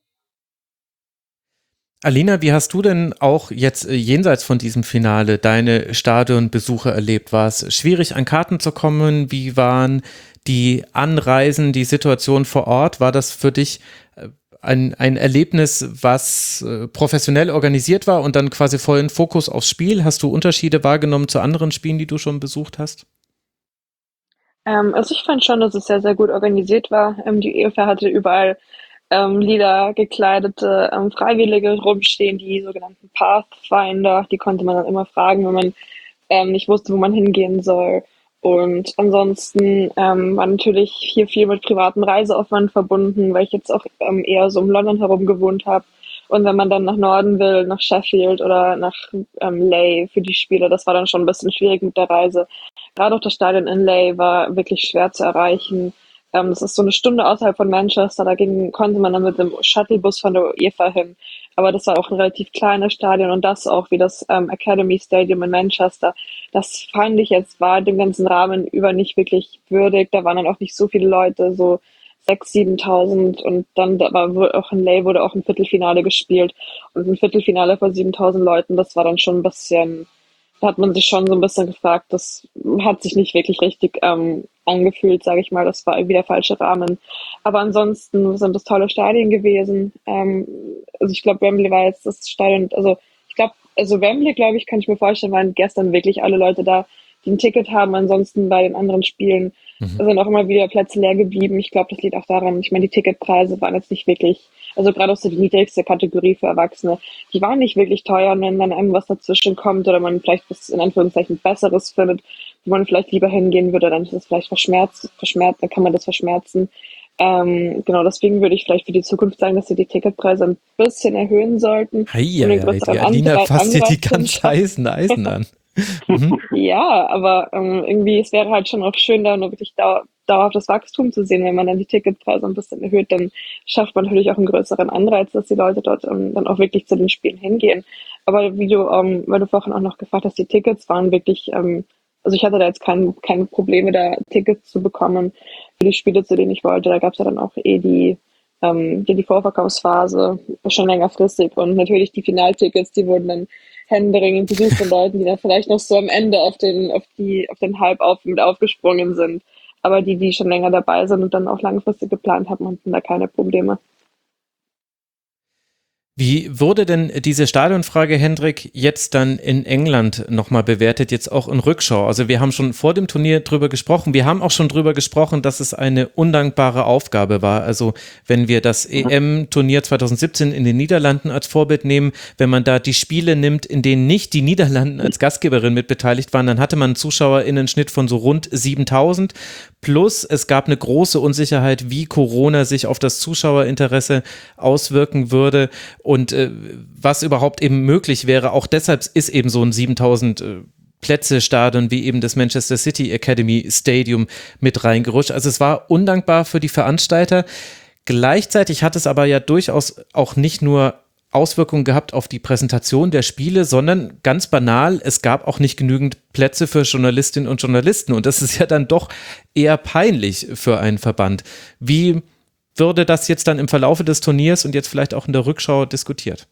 Alina, wie hast du denn auch jetzt äh, jenseits von diesem Finale deine Stadionbesuche erlebt? War es schwierig, an Karten zu kommen? Wie waren die Anreisen, die Situation vor Ort? War das für dich äh, ein, ein Erlebnis, was äh, professionell organisiert war und dann quasi vollen Fokus aufs Spiel? Hast du Unterschiede wahrgenommen zu anderen Spielen, die du schon besucht hast? Ähm, also ich fand schon, dass es sehr, sehr gut organisiert war. Ähm, die UEFA hatte überall ähm, lila gekleidete ähm, Freiwillige rumstehen, die sogenannten Pathfinder. Die konnte man dann immer fragen, wenn man ähm, nicht wusste, wo man hingehen soll. Und ansonsten ähm, war natürlich hier viel mit privatem Reiseaufwand verbunden, weil ich jetzt auch ähm, eher so um London herum gewohnt habe. Und wenn man dann nach Norden will, nach Sheffield oder nach ähm, Leigh für die Spiele, das war dann schon ein bisschen schwierig mit der Reise. Gerade auch das Stadion in Leigh war wirklich schwer zu erreichen. Ähm, das ist so eine Stunde außerhalb von Manchester, da ging, konnte man dann mit dem Shuttlebus von der UEFA hin. Aber das war auch ein relativ kleines Stadion und das auch wie das ähm, Academy Stadium in Manchester. Das fand ich jetzt, war dem ganzen Rahmen über nicht wirklich würdig. Da waren dann auch nicht so viele Leute, so sechstausend, siebentausend und dann da war wohl auch in Leigh wurde auch ein Viertelfinale gespielt und ein Viertelfinale vor siebentausend Leuten, das war dann schon ein bisschen, da hat man sich schon so ein bisschen gefragt, das hat sich nicht wirklich richtig ähm, angefühlt, sage ich mal, das war irgendwie der falsche Rahmen. Aber ansonsten sind das tolle Stadien gewesen. Ähm, also ich glaube, Wembley war jetzt das Stadion, also ich glaube, also Wembley, glaube ich, kann ich mir vorstellen, waren gestern wirklich alle Leute da, die ein Ticket haben. Ansonsten bei den anderen Spielen mhm. sind auch immer wieder Plätze leer geblieben. Ich glaube, das liegt auch daran, ich meine, die Ticketpreise waren jetzt nicht wirklich, also gerade aus der niedrigste Kategorie für Erwachsene, die waren nicht wirklich teuer. Und wenn dann einem was dazwischen kommt oder man vielleicht was in Anführungszeichen Besseres findet, wo man vielleicht lieber hingehen würde, dann ist es vielleicht verschmerzt, verschmerzt, dann kann man das verschmerzen. Ähm, genau, deswegen würde ich vielleicht für die Zukunft sagen, dass sie die Ticketpreise ein bisschen erhöhen sollten. Hei, ja, ja, die Alina fasst hier die ganz heißen Eisen an. Mhm. Ja, aber ähm, irgendwie, es wäre halt schon auch schön, da nur wirklich dau dauerhaftes Wachstum zu sehen. Wenn man dann die Ticketpreise ein bisschen erhöht, dann schafft man natürlich auch einen größeren Anreiz, dass die Leute dort ähm, dann auch wirklich zu den Spielen hingehen. Aber wie du, ähm, weil du vorhin auch noch gefragt hast, die Tickets waren wirklich, ähm, also ich hatte da jetzt kein, keine Probleme, da Tickets zu bekommen für die Spiele, zu denen ich wollte. Da gab es ja dann auch eh die, ähm, die, die Vorverkaufsphase schon längerfristig und natürlich die Finaltickets, die wurden dann händeringend besucht von Leuten, die dann vielleicht noch so am Ende auf den, auf die, auf den Hype auf, mit aufgesprungen sind. Aber die, die schon länger dabei sind und dann auch langfristig geplant haben, hatten da keine Probleme. Wie wurde denn diese Stadionfrage, Hendrik, jetzt dann in England nochmal bewertet, jetzt auch in Rückschau? Also wir haben schon vor dem Turnier drüber gesprochen, wir haben auch schon drüber gesprochen, dass es eine undankbare Aufgabe war. Also wenn wir das E M-Turnier zwanzig siebzehn in den Niederlanden als Vorbild nehmen, wenn man da die Spiele nimmt, in denen nicht die Niederlanden als Gastgeberin mit beteiligt waren, dann hatte man einen ZuschauerInnen-Schnitt von so rund siebentausend. Plus es gab eine große Unsicherheit, wie Corona sich auf das Zuschauerinteresse auswirken würde und äh, was überhaupt eben möglich wäre. Auch deshalb ist eben so ein siebentausend äh, Plätze Stadion wie eben das Manchester City Academy Stadium mit reingerutscht. Also es war undankbar für die Veranstalter. Gleichzeitig hat es aber ja durchaus auch nicht nur Auswirkungen gehabt auf die Präsentation der Spiele, sondern ganz banal, es gab auch nicht genügend Plätze für Journalistinnen und Journalisten und das ist ja dann doch eher peinlich für einen Verband. Wie würde das jetzt dann im Verlaufe des Turniers und jetzt vielleicht auch in der Rückschau diskutiert?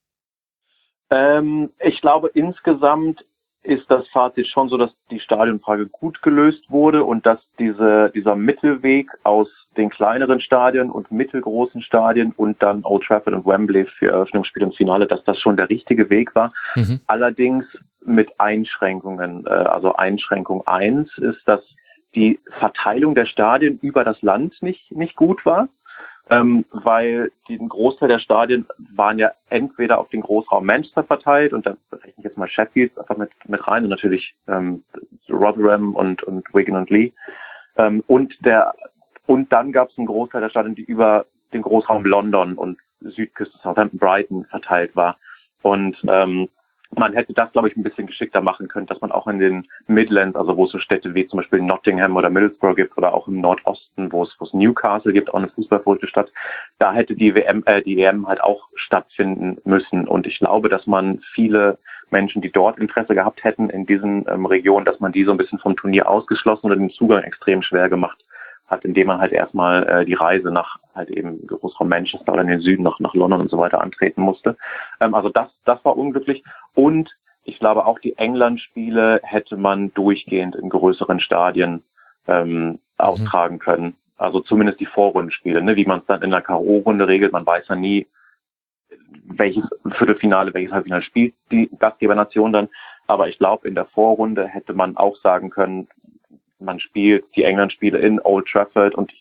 Ähm, ich glaube, insgesamt ist das Fazit schon so, dass die Stadionfrage gut gelöst wurde und dass diese, dieser Mittelweg aus den kleineren Stadien und mittelgroßen Stadien und dann Old Trafford und Wembley für Eröffnungsspiel und Finale, dass das schon der richtige Weg war. Mhm. Allerdings mit Einschränkungen. Also Einschränkung eins ist, dass die Verteilung der Stadien über das Land nicht, nicht gut war. Ähm, weil den Großteil der Stadien waren ja entweder auf den Großraum Manchester verteilt und da rechne ich jetzt mal Sheffield einfach mit, mit rein und natürlich ähm, Rotherham und, und Wigan und Leigh. Ähm, und der und dann gab es einen Großteil der Stadien, die über den Großraum London und Südküste Southampton, Brighton verteilt war. Und ähm, man hätte das, glaube ich, ein bisschen geschickter machen können, dass man auch in den Midlands, also wo es so Städte wie zum Beispiel Nottingham oder Middlesbrough gibt oder auch im Nordosten, wo es, wo es Newcastle gibt, auch eine fußballverrückte Stadt, da hätte die W M, äh, die E M halt auch stattfinden müssen. Und ich glaube, dass man viele Menschen, die dort Interesse gehabt hätten in diesen ähm, Regionen, dass man die so ein bisschen vom Turnier ausgeschlossen oder den Zugang extrem schwer gemacht hat, indem man halt erstmal äh, die Reise nach halt eben Großraum Manchester oder in den Süden nach, nach London und so weiter antreten musste. Ähm, also das, das war unglücklich. Und ich glaube auch die England-Spiele hätte man durchgehend in größeren Stadien ähm, mhm. austragen können. Also zumindest die Vorrundenspiele, ne? Wie man es dann in der K O-Runde regelt. Man weiß ja nie, welches Viertelfinale, welches Halbfinale spielt die Gastgebernation dann. Aber ich glaube, in der Vorrunde hätte man auch sagen können, man spielt die England-Spiele in Old Trafford und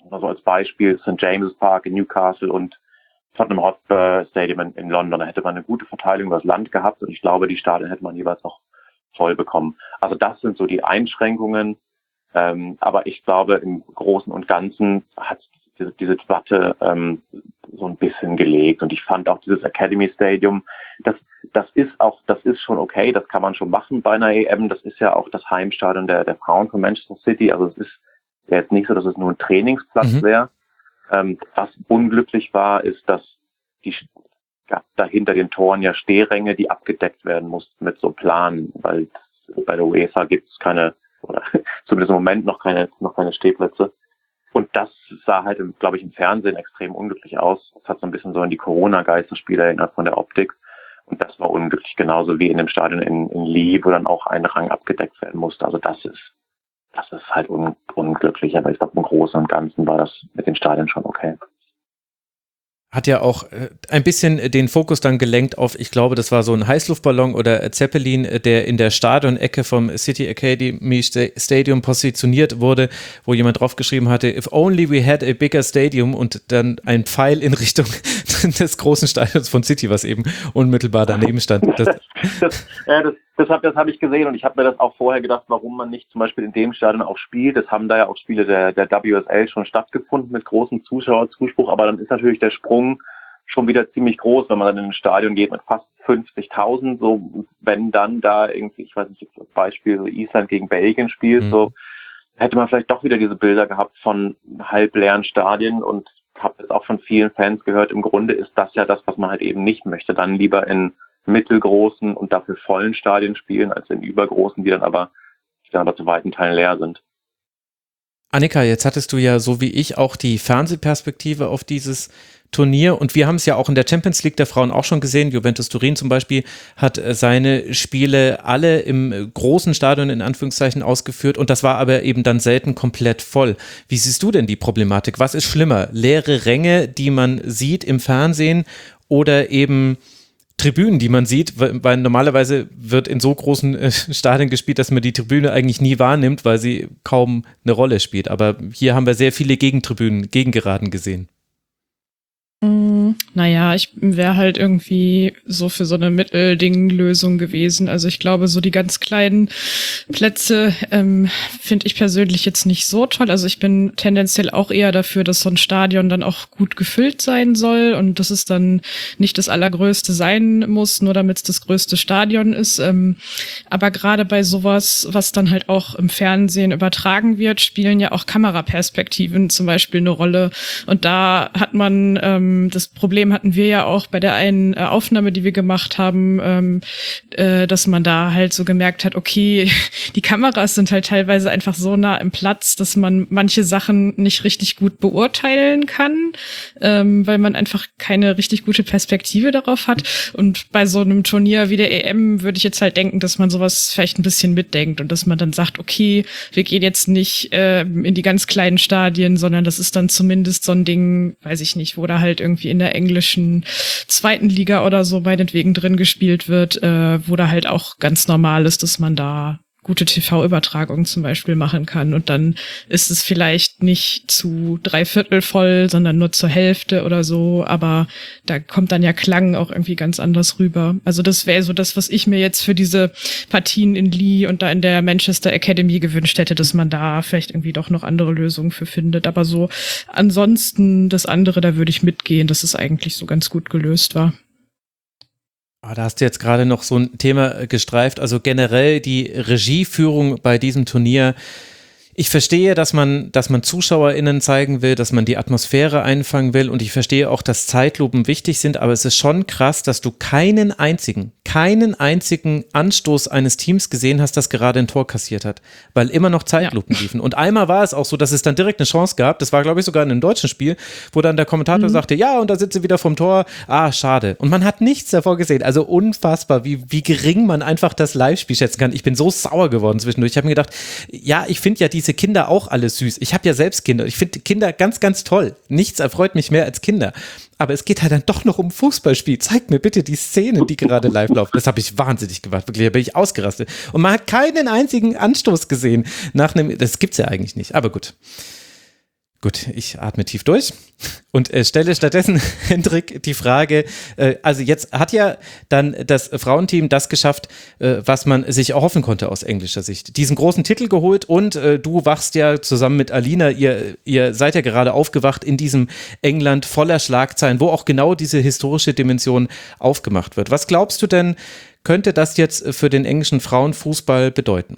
also als Beispiel Saint James Park in Newcastle und Tottenham Hotspur Stadium in, in London. Da hätte man eine gute Verteilung über das Land gehabt und ich glaube, die Stadien hätte man jeweils noch voll bekommen. Also das sind so die Einschränkungen. Ähm, aber ich glaube, im Großen und Ganzen hat diese, diese Debatte ähm, so ein bisschen gelegt. Und ich fand auch dieses Academy Stadium, das, das ist auch, das ist schon okay, das kann man schon machen bei einer E M. Das ist ja auch das Heimstadion der, der Frauen von Manchester City. Also es ist ja jetzt nicht so, dass es nur ein Trainingsplatz mhm. wäre. Ähm, was unglücklich war, ist, dass die ja, dahinter den Toren ja Stehränge, die abgedeckt werden mussten mit so Planen, weil bei der UEFA gibt es keine, oder zumindest im Moment noch keine, noch keine Stehplätze. Und das sah halt, glaube ich, im Fernsehen extrem unglücklich aus. Das hat so ein bisschen so an die Corona-Geisterspiele erinnert von der Optik. Und das war unglücklich, genauso wie in dem Stadion in, in Lee, wo dann auch ein Rang abgedeckt werden musste. Also das ist Das ist halt un- unglücklich, aber ich glaube, im Großen und Ganzen war das mit den Stadien schon okay. Hat ja auch äh, ein bisschen den Fokus dann gelenkt auf, ich glaube, das war so ein Heißluftballon oder Zeppelin, der in der Stadionecke vom City Academy Stadium positioniert wurde, wo jemand draufgeschrieben hatte, if only we had a bigger stadium und dann ein Pfeil in Richtung des großen Stadions von City, was eben unmittelbar daneben stand. Das, das, äh, das, das habe das hab ich gesehen und ich habe mir das auch vorher gedacht, warum man nicht zum Beispiel in dem Stadion auch spielt. Es haben da ja auch Spiele der, der W S L schon stattgefunden mit großem Zuschauerzuspruch, aber dann ist natürlich der Sprung schon wieder ziemlich groß, wenn man dann in ein Stadion geht mit fast fünfzigtausend, so wenn dann da irgendwie, ich weiß nicht, das Beispiel Island gegen Belgien spielt, mhm. so hätte man vielleicht doch wieder diese Bilder gehabt von halbleeren Stadien und habe jetzt auch von vielen Fans gehört, im Grunde ist das ja das, was man halt eben nicht möchte, dann lieber in mittelgroßen und dafür vollen Stadien spielen, als in übergroßen, die dann aber, die dann aber zu weiten Teilen leer sind. Annika, jetzt hattest du ja so wie ich auch die Fernsehperspektive auf dieses Turnier und wir haben es ja auch in der Champions League der Frauen auch schon gesehen. Juventus Turin zum Beispiel hat seine Spiele alle im großen Stadion in Anführungszeichen ausgeführt und das war aber eben dann selten komplett voll. Wie siehst du denn die Problematik? Was ist schlimmer? Leere Ränge, die man sieht im Fernsehen oder eben Tribünen, die man sieht, weil normalerweise wird in so großen äh, Stadien gespielt, dass man die Tribüne eigentlich nie wahrnimmt, weil sie kaum eine Rolle spielt. Aber hier haben wir sehr viele Gegentribünen, Gegengeraden gesehen. Naja, ich wäre halt irgendwie so für so eine Mittelding-Lösung gewesen. Also ich glaube, so die ganz kleinen Plätze ähm, finde ich persönlich jetzt nicht so toll. Also ich bin tendenziell auch eher dafür, dass so ein Stadion dann auch gut gefüllt sein soll und dass es dann nicht das Allergrößte sein muss, nur damit es das größte Stadion ist. Ähm, aber gerade bei sowas, was dann halt auch im Fernsehen übertragen wird, spielen ja auch Kameraperspektiven zum Beispiel eine Rolle. Und da hat man ähm, das Problem hatten wir ja auch bei der einen Aufnahme, die wir gemacht haben, ähm, äh, dass man da halt so gemerkt hat, okay, die Kameras sind halt teilweise einfach so nah im Platz, dass man manche Sachen nicht richtig gut beurteilen kann, ähm, weil man einfach keine richtig gute Perspektive darauf hat. Und bei so einem Turnier wie der E M würde ich jetzt halt denken, dass man sowas vielleicht ein bisschen mitdenkt und dass man dann sagt, okay, wir gehen jetzt nicht äh, in die ganz kleinen Stadien, sondern das ist dann zumindest so ein Ding, weiß ich nicht, wo da halt irgendwie in der englischen zweiten Liga oder so meinetwegen drin gespielt wird, äh, wo da halt auch ganz normal ist, dass man da gute T V-Übertragungen zum Beispiel machen kann. Und dann ist es vielleicht nicht zu drei Viertel voll, sondern nur zur Hälfte oder so. Aber da kommt dann ja Klang auch irgendwie ganz anders rüber. Also das wäre so das, was ich mir jetzt für diese Partien in Lee und da in der Manchester Academy gewünscht hätte, dass man da vielleicht irgendwie doch noch andere Lösungen für findet. Aber so ansonsten das andere, da würde ich mitgehen, dass es eigentlich so ganz gut gelöst war. Oh, da hast du jetzt gerade noch so ein Thema gestreift, also generell die Regieführung bei diesem Turnier. Ich verstehe, dass man, dass man ZuschauerInnen zeigen will, dass man die Atmosphäre einfangen will und ich verstehe auch, dass Zeitlupen wichtig sind, aber es ist schon krass, dass du keinen einzigen, keinen einzigen Anstoß eines Teams gesehen hast, das gerade ein Tor kassiert hat, weil immer noch Zeitlupen ja. liefen. Und einmal war es auch so, dass es dann direkt eine Chance gab, das war glaube ich sogar in einem deutschen Spiel, wo dann der Kommentator mhm. sagte, ja und da sind sie wieder vom Tor, ah schade. Und man hat nichts davor gesehen, also unfassbar, wie, wie gering man einfach das Live-Spiel schätzen kann. Ich bin so sauer geworden zwischendurch. Ich habe mir gedacht, ja, ich finde ja diese Kinder auch alle süß. Ich habe ja selbst Kinder. Ich finde Kinder ganz, ganz toll. Nichts erfreut mich mehr als Kinder. Aber es geht halt dann doch noch um Fußballspiel. Zeig mir bitte die Szenen, die gerade live laufen. Das habe ich wahnsinnig gemacht. Wirklich, da bin ich ausgerastet. Und man hat keinen einzigen Anstoß gesehen nach einem, das gibt's ja eigentlich nicht. Aber gut. Gut, ich atme tief durch und äh, stelle stattdessen, Hendrik, die Frage, äh, also jetzt hat ja dann das Frauenteam das geschafft, äh, was man sich erhoffen konnte aus englischer Sicht. Diesen großen Titel geholt und äh, du wachst ja zusammen mit Alina, ihr, ihr seid ja gerade aufgewacht in diesem England voller Schlagzeilen, wo auch genau diese historische Dimension aufgemacht wird. Was glaubst du denn, könnte das jetzt für den englischen Frauenfußball bedeuten?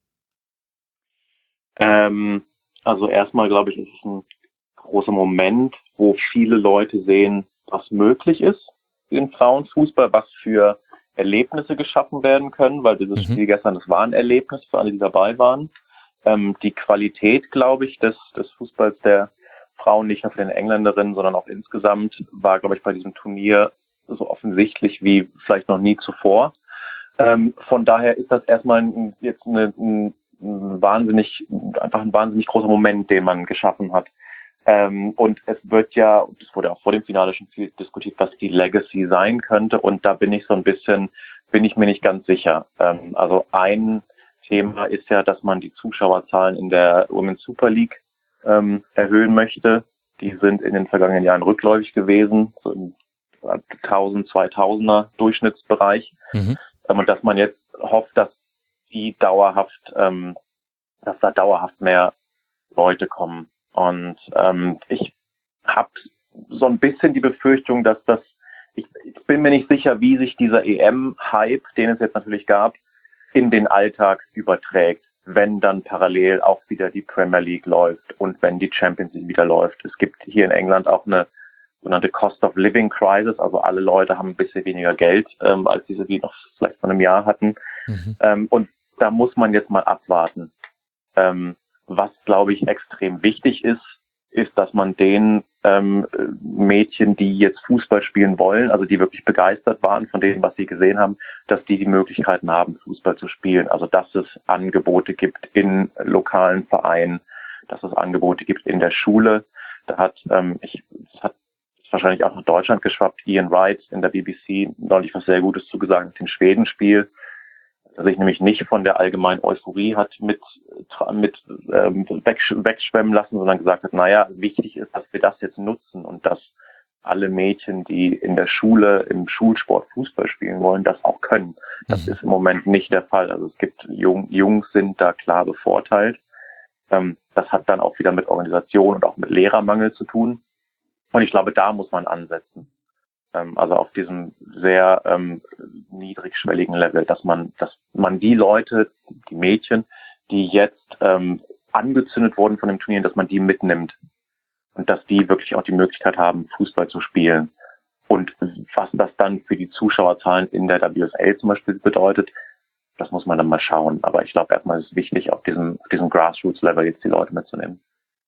Ähm, also erstmal glaube ich, ist es ein großer Moment, wo viele Leute sehen, was möglich ist im Frauenfußball, was für Erlebnisse geschaffen werden können, weil dieses mhm. Spiel gestern, das war ein Erlebnis für alle, die dabei waren. Ähm, die Qualität, glaube ich, des, des Fußballs der Frauen, nicht nur für den Engländerinnen, sondern auch insgesamt, war, glaube ich, bei diesem Turnier so offensichtlich wie vielleicht noch nie zuvor. Ähm, von daher ist das erstmal ein, jetzt eine, ein, ein wahnsinnig, einfach ein wahnsinnig großer Moment, den man geschaffen hat. Ähm, und es wird ja, das wurde auch vor dem Finale schon viel diskutiert, was die Legacy sein könnte. Und da bin ich so ein bisschen, bin ich mir nicht ganz sicher. Ähm, also ein Thema ist ja, dass man die Zuschauerzahlen in der Women's Super League ähm, erhöhen möchte. Die sind in den vergangenen Jahren rückläufig gewesen, so im tausend, zweitausender Durchschnittsbereich. Mhm. Ähm, und dass man jetzt hofft, dass die dauerhaft, ähm, dass da dauerhaft mehr Leute kommen. Und ähm, ich habe so ein bisschen die Befürchtung, dass das, ich, ich bin mir nicht sicher, wie sich dieser E M-Hype, den es jetzt natürlich gab, in den Alltag überträgt, wenn dann parallel auch wieder die Premier League läuft und wenn die Champions League wieder läuft. Es gibt hier in England auch eine sogenannte Cost of Living Crisis, also alle Leute haben ein bisschen weniger Geld, ähm, als diese die noch vielleicht vor einem Jahr hatten. Mhm. Ähm, und da muss man jetzt mal abwarten. Ähm, was, glaube ich, extrem wichtig ist, ist, dass man den ähm, Mädchen, die jetzt Fußball spielen wollen, also die wirklich begeistert waren von dem, was sie gesehen haben, dass die die Möglichkeiten haben, Fußball zu spielen. Also dass es Angebote gibt in lokalen Vereinen, dass es Angebote gibt in der Schule. Da hat, ähm, ich, das hat wahrscheinlich auch nach Deutschland geschwappt, Ian Wright in der B B C neulich was sehr Gutes zugesagt mit dem Schwedenspiel, dass sich nämlich nicht von der allgemeinen Euphorie hat mit, mit ähm, wegschwemmen lassen, sondern gesagt hat, naja, wichtig ist, dass wir das jetzt nutzen und dass alle Mädchen, die in der Schule, im Schulsport Fußball spielen wollen, das auch können. Das mhm. ist im Moment nicht der Fall. Also es gibt Jung, Jungs sind da klar bevorteilt. Ähm, das hat dann auch wieder mit Organisation und auch mit Lehrermangel zu tun. Und ich glaube, da muss man ansetzen. Ähm, also auf diesem sehr ähm, niedrigschwelligen Level, dass man, dass man die Leute, die Mädchen, die jetzt ähm, angezündet wurden von dem Turnier, dass man die mitnimmt. Und dass die wirklich auch die Möglichkeit haben, Fußball zu spielen. Und was das dann für die Zuschauerzahlen in der W S L zum Beispiel bedeutet, das muss man dann mal schauen. Aber ich glaube, erstmal ist es wichtig, auf diesem, auf diesem Grassroots-Level jetzt die Leute mitzunehmen.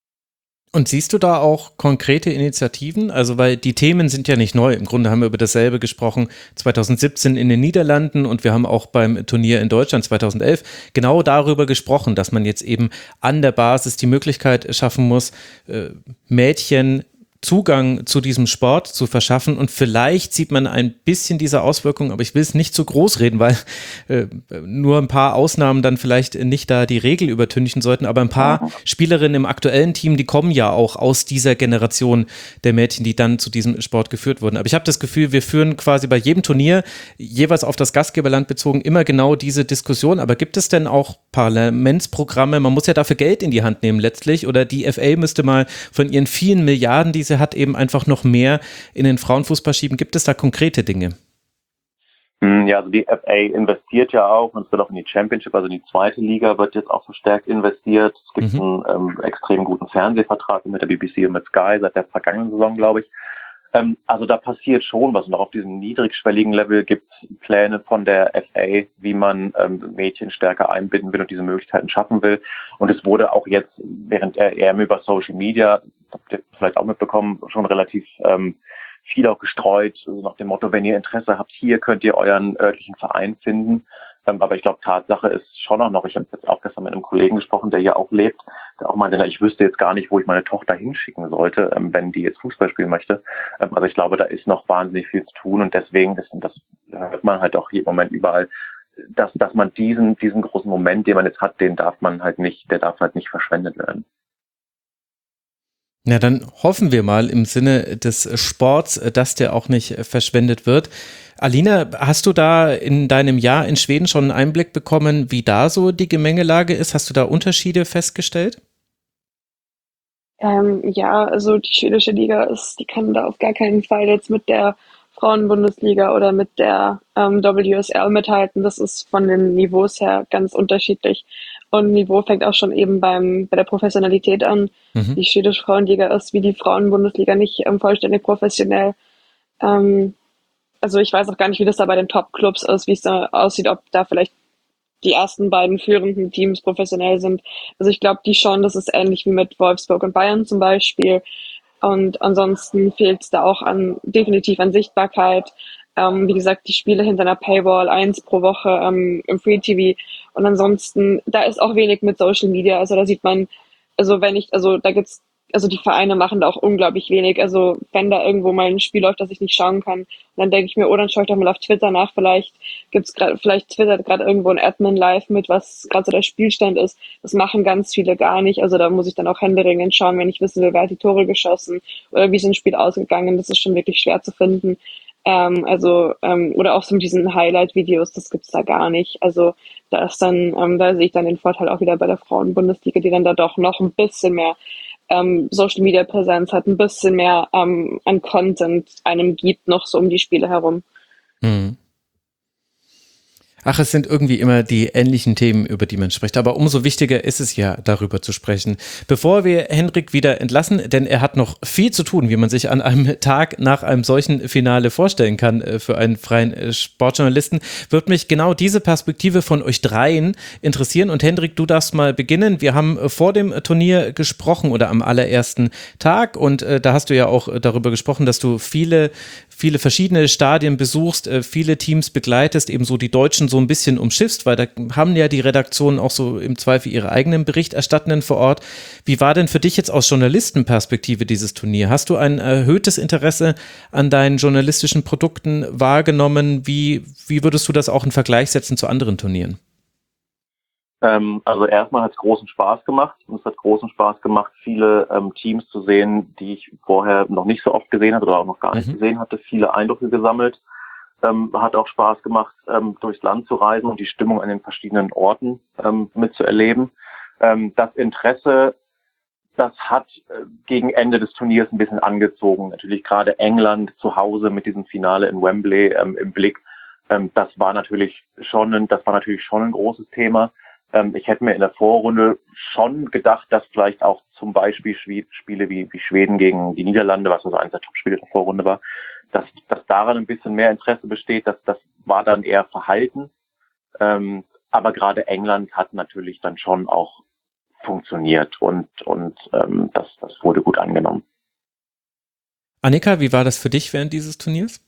Und siehst du da auch konkrete Initiativen? Also, weil die Themen sind ja nicht neu. Im Grunde haben wir über dasselbe gesprochen zwanzig siebzehn in den Niederlanden und wir haben auch beim Turnier in Deutschland zwanzig elf genau darüber gesprochen, dass man jetzt eben an der Basis die Möglichkeit schaffen muss, Mädchen Zugang zu diesem Sport zu verschaffen und vielleicht sieht man ein bisschen diese Auswirkungen, aber ich will es nicht zu groß reden, weil äh, nur ein paar Ausnahmen dann vielleicht nicht da die Regel übertünchen sollten, aber ein paar Spielerinnen im aktuellen Team, die kommen ja auch aus dieser Generation der Mädchen, die dann zu diesem Sport geführt wurden. Aber ich habe das Gefühl, wir führen quasi bei jedem Turnier jeweils auf das Gastgeberland bezogen immer genau diese Diskussion, aber gibt es denn auch Parlamentsprogramme, man muss ja dafür Geld in die Hand nehmen letztlich oder die F A müsste mal von ihren vielen Milliarden, die sie hat, eben einfach noch mehr in den Frauenfußball schieben. Gibt es da konkrete Dinge? Ja, also die F A investiert ja auch und es wird auch in die Championship, also in die zweite Liga wird jetzt auch verstärkt investiert. Es gibt mhm. einen ähm, extrem guten Fernsehvertrag mit der B B C und mit Sky seit der vergangenen Saison, glaube ich. Ähm, also da passiert schon was und auch auf diesem niedrigschwelligen Level gibt es Pläne von der F A, wie man ähm, Mädchen stärker einbinden will und diese Möglichkeiten schaffen will. Und es wurde auch jetzt während der E M über Social Media, habt ihr vielleicht auch mitbekommen, schon relativ ähm, viel auch gestreut, also nach dem Motto, wenn ihr Interesse habt, hier könnt ihr euren örtlichen Verein finden. Ähm, aber ich glaube, Tatsache ist schon auch noch, ich habe jetzt auch gestern mit einem Kollegen gesprochen, der hier auch lebt, der auch meinte, ich wüsste jetzt gar nicht, wo ich meine Tochter hinschicken sollte, ähm, wenn die jetzt Fußball spielen möchte. Ähm, also ich glaube, da ist noch wahnsinnig viel zu tun und deswegen ist, und das hört man halt auch hier im Moment überall, dass, dass man diesen, diesen großen Moment, den man jetzt hat, den darf man halt nicht, der darf halt nicht verschwendet werden. Ja, dann hoffen wir mal im Sinne des Sports, dass der auch nicht verschwendet wird. Alina, hast du da in deinem Jahr in Schweden schon einen Einblick bekommen, wie da so die Gemengelage ist? Hast du da Unterschiede festgestellt? Ähm, ja, also die schwedische Liga ist, die kann da auf gar keinen Fall jetzt mit der Frauenbundesliga oder mit der ähm, W S L mithalten. Das ist von den Niveaus her ganz unterschiedlich. Und Niveau fängt auch schon eben beim bei der Professionalität an. Mhm. Die schwedische Frauenliga ist wie die Frauenbundesliga nicht ähm, vollständig professionell. Ähm, also ich weiß auch gar nicht, wie das da bei den Top-Clubs ist, wie es da aussieht, ob da vielleicht die ersten beiden führenden Teams professionell sind. Also ich glaube, die schon, das ist ähnlich wie mit Wolfsburg und Bayern zum Beispiel. Und ansonsten fehlt es da auch an definitiv an Sichtbarkeit. Ähm, wie gesagt, die Spiele hinter einer Paywall, eins pro Woche ähm, im Free T V. Und ansonsten, da ist auch wenig mit Social Media. Also da sieht man, also wenn ich, also da gibt's, also die Vereine machen da auch unglaublich wenig. Also wenn da irgendwo mal ein Spiel läuft, das ich nicht schauen kann, dann denke ich mir, oh, dann schaue ich doch mal auf Twitter nach. Vielleicht gibt's gerade, vielleicht twittert gerade irgendwo ein Admin live mit, was gerade so der Spielstand ist. Das machen ganz viele gar nicht. Also da muss ich dann auch händeringend schauen, wenn ich wissen will, wer hat die Tore geschossen oder wie ist ein Spiel ausgegangen. Das ist schon wirklich schwer zu finden. Ähm, also, ähm, oder auch so mit diesen Highlight-Videos, das gibt's da gar nicht. Also da ist dann, ähm, da sehe ich dann den Vorteil auch wieder bei der Frauenbundesliga, die dann da doch noch ein bisschen mehr ähm, Social Media Präsenz hat, ein bisschen mehr ähm, an Content einem gibt, noch so um die Spiele herum. Mhm. Ach, es sind irgendwie immer die ähnlichen Themen, über die man spricht. Aber umso wichtiger ist es ja, darüber zu sprechen. Bevor wir Henrik wieder entlassen, denn er hat noch viel zu tun, wie man sich an einem Tag nach einem solchen Finale vorstellen kann für einen freien Sportjournalisten, wird mich genau diese Perspektive von euch dreien interessieren. Und Henrik, du darfst mal beginnen. Wir haben vor dem Turnier gesprochen oder am allerersten Tag und äh, da hast du ja auch darüber gesprochen, dass du viele, viele verschiedene Stadien besuchst, äh, viele Teams begleitest, ebenso die Deutschen so ein bisschen umschiffst, weil da haben ja die Redaktionen auch so im Zweifel ihre eigenen Berichterstattenden vor Ort. Wie war denn für dich jetzt aus Journalistenperspektive dieses Turnier? Hast du ein erhöhtes Interesse an deinen journalistischen Produkten wahrgenommen? Wie, wie würdest du das auch in Vergleich setzen zu anderen Turnieren? Ähm, also erstmal hat es großen Spaß gemacht und es hat großen Spaß gemacht, viele ähm, Teams zu sehen, die ich vorher noch nicht so oft gesehen hatte oder auch noch gar nicht mhm. gesehen hatte, viele Eindrücke gesammelt. Ähm, hat auch Spaß gemacht, ähm, durchs Land zu reisen und die Stimmung an den verschiedenen Orten ähm, mitzuerleben. Ähm, das Interesse, das hat äh, gegen Ende des Turniers ein bisschen angezogen. Natürlich gerade England zu Hause mit diesem Finale in Wembley ähm, im Blick. Ähm, das war natürlich schon ein, das war natürlich schon ein großes Thema. Ähm, ich hätte mir in der Vorrunde schon gedacht, dass vielleicht auch zum Beispiel Spiele wie, wie Schweden gegen die Niederlande, was also eines der Top-Spiele der Vorrunde war, dass, dass daran ein bisschen mehr Interesse besteht, dass das war dann eher verhalten. Ähm, aber gerade England hat natürlich dann schon auch funktioniert und, und ähm, das, das wurde gut angenommen. Annika, wie war das für dich während dieses Turniers?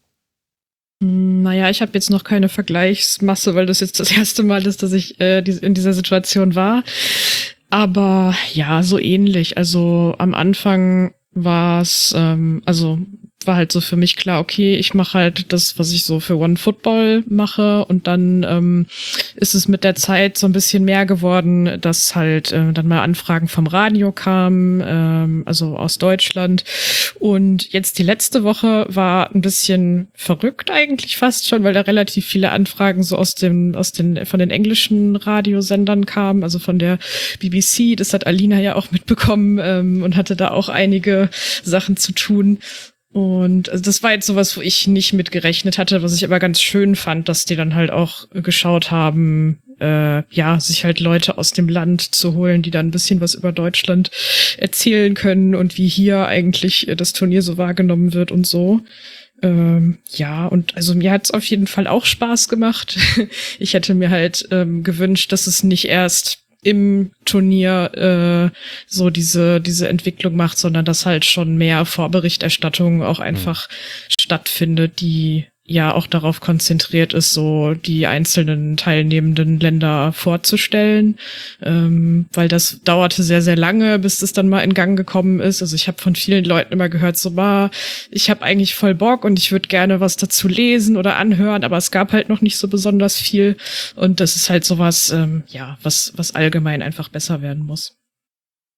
Naja, ich habe jetzt noch keine Vergleichsmasse, weil das jetzt das erste Mal ist, dass ich äh, in dieser Situation war. Aber ja, so ähnlich. Also am Anfang war es, ähm, also war halt so für mich klar, okay, ich mache halt das, was ich so für One Football mache und dann ähm, ist es mit der Zeit so ein bisschen mehr geworden, dass halt äh, dann mal Anfragen vom Radio kamen, ähm, also aus Deutschland und jetzt die letzte Woche war ein bisschen verrückt eigentlich fast schon, weil da relativ viele Anfragen so aus dem, aus den, von den englischen Radiosendern kamen, also von der B B C, das hat Alina ja auch mitbekommen ähm, und hatte da auch einige Sachen zu tun. Und also das war jetzt sowas, wo ich nicht mit gerechnet hatte, was ich aber ganz schön fand, dass die dann halt auch geschaut haben, äh, ja, sich halt Leute aus dem Land zu holen, die dann ein bisschen was über Deutschland erzählen können und wie hier eigentlich das Turnier so wahrgenommen wird und so. Ähm, ja, und also mir hat's auf jeden Fall auch Spaß gemacht. Ich hätte mir halt ähm, gewünscht, dass es nicht erst im Turnier äh, so diese diese Entwicklung macht, sondern dass halt schon mehr Vorberichterstattung auch einfach mhm. stattfindet, die ja auch darauf konzentriert ist, so die einzelnen teilnehmenden Länder vorzustellen, ähm, weil das dauerte sehr, sehr lange, bis das dann mal in Gang gekommen ist. Also ich habe von vielen Leuten immer gehört, so, bah, ich habe eigentlich voll Bock und ich würde gerne was dazu lesen oder anhören, aber es gab halt noch nicht so besonders viel und das ist halt sowas, ähm, ja, was was allgemein einfach besser werden muss.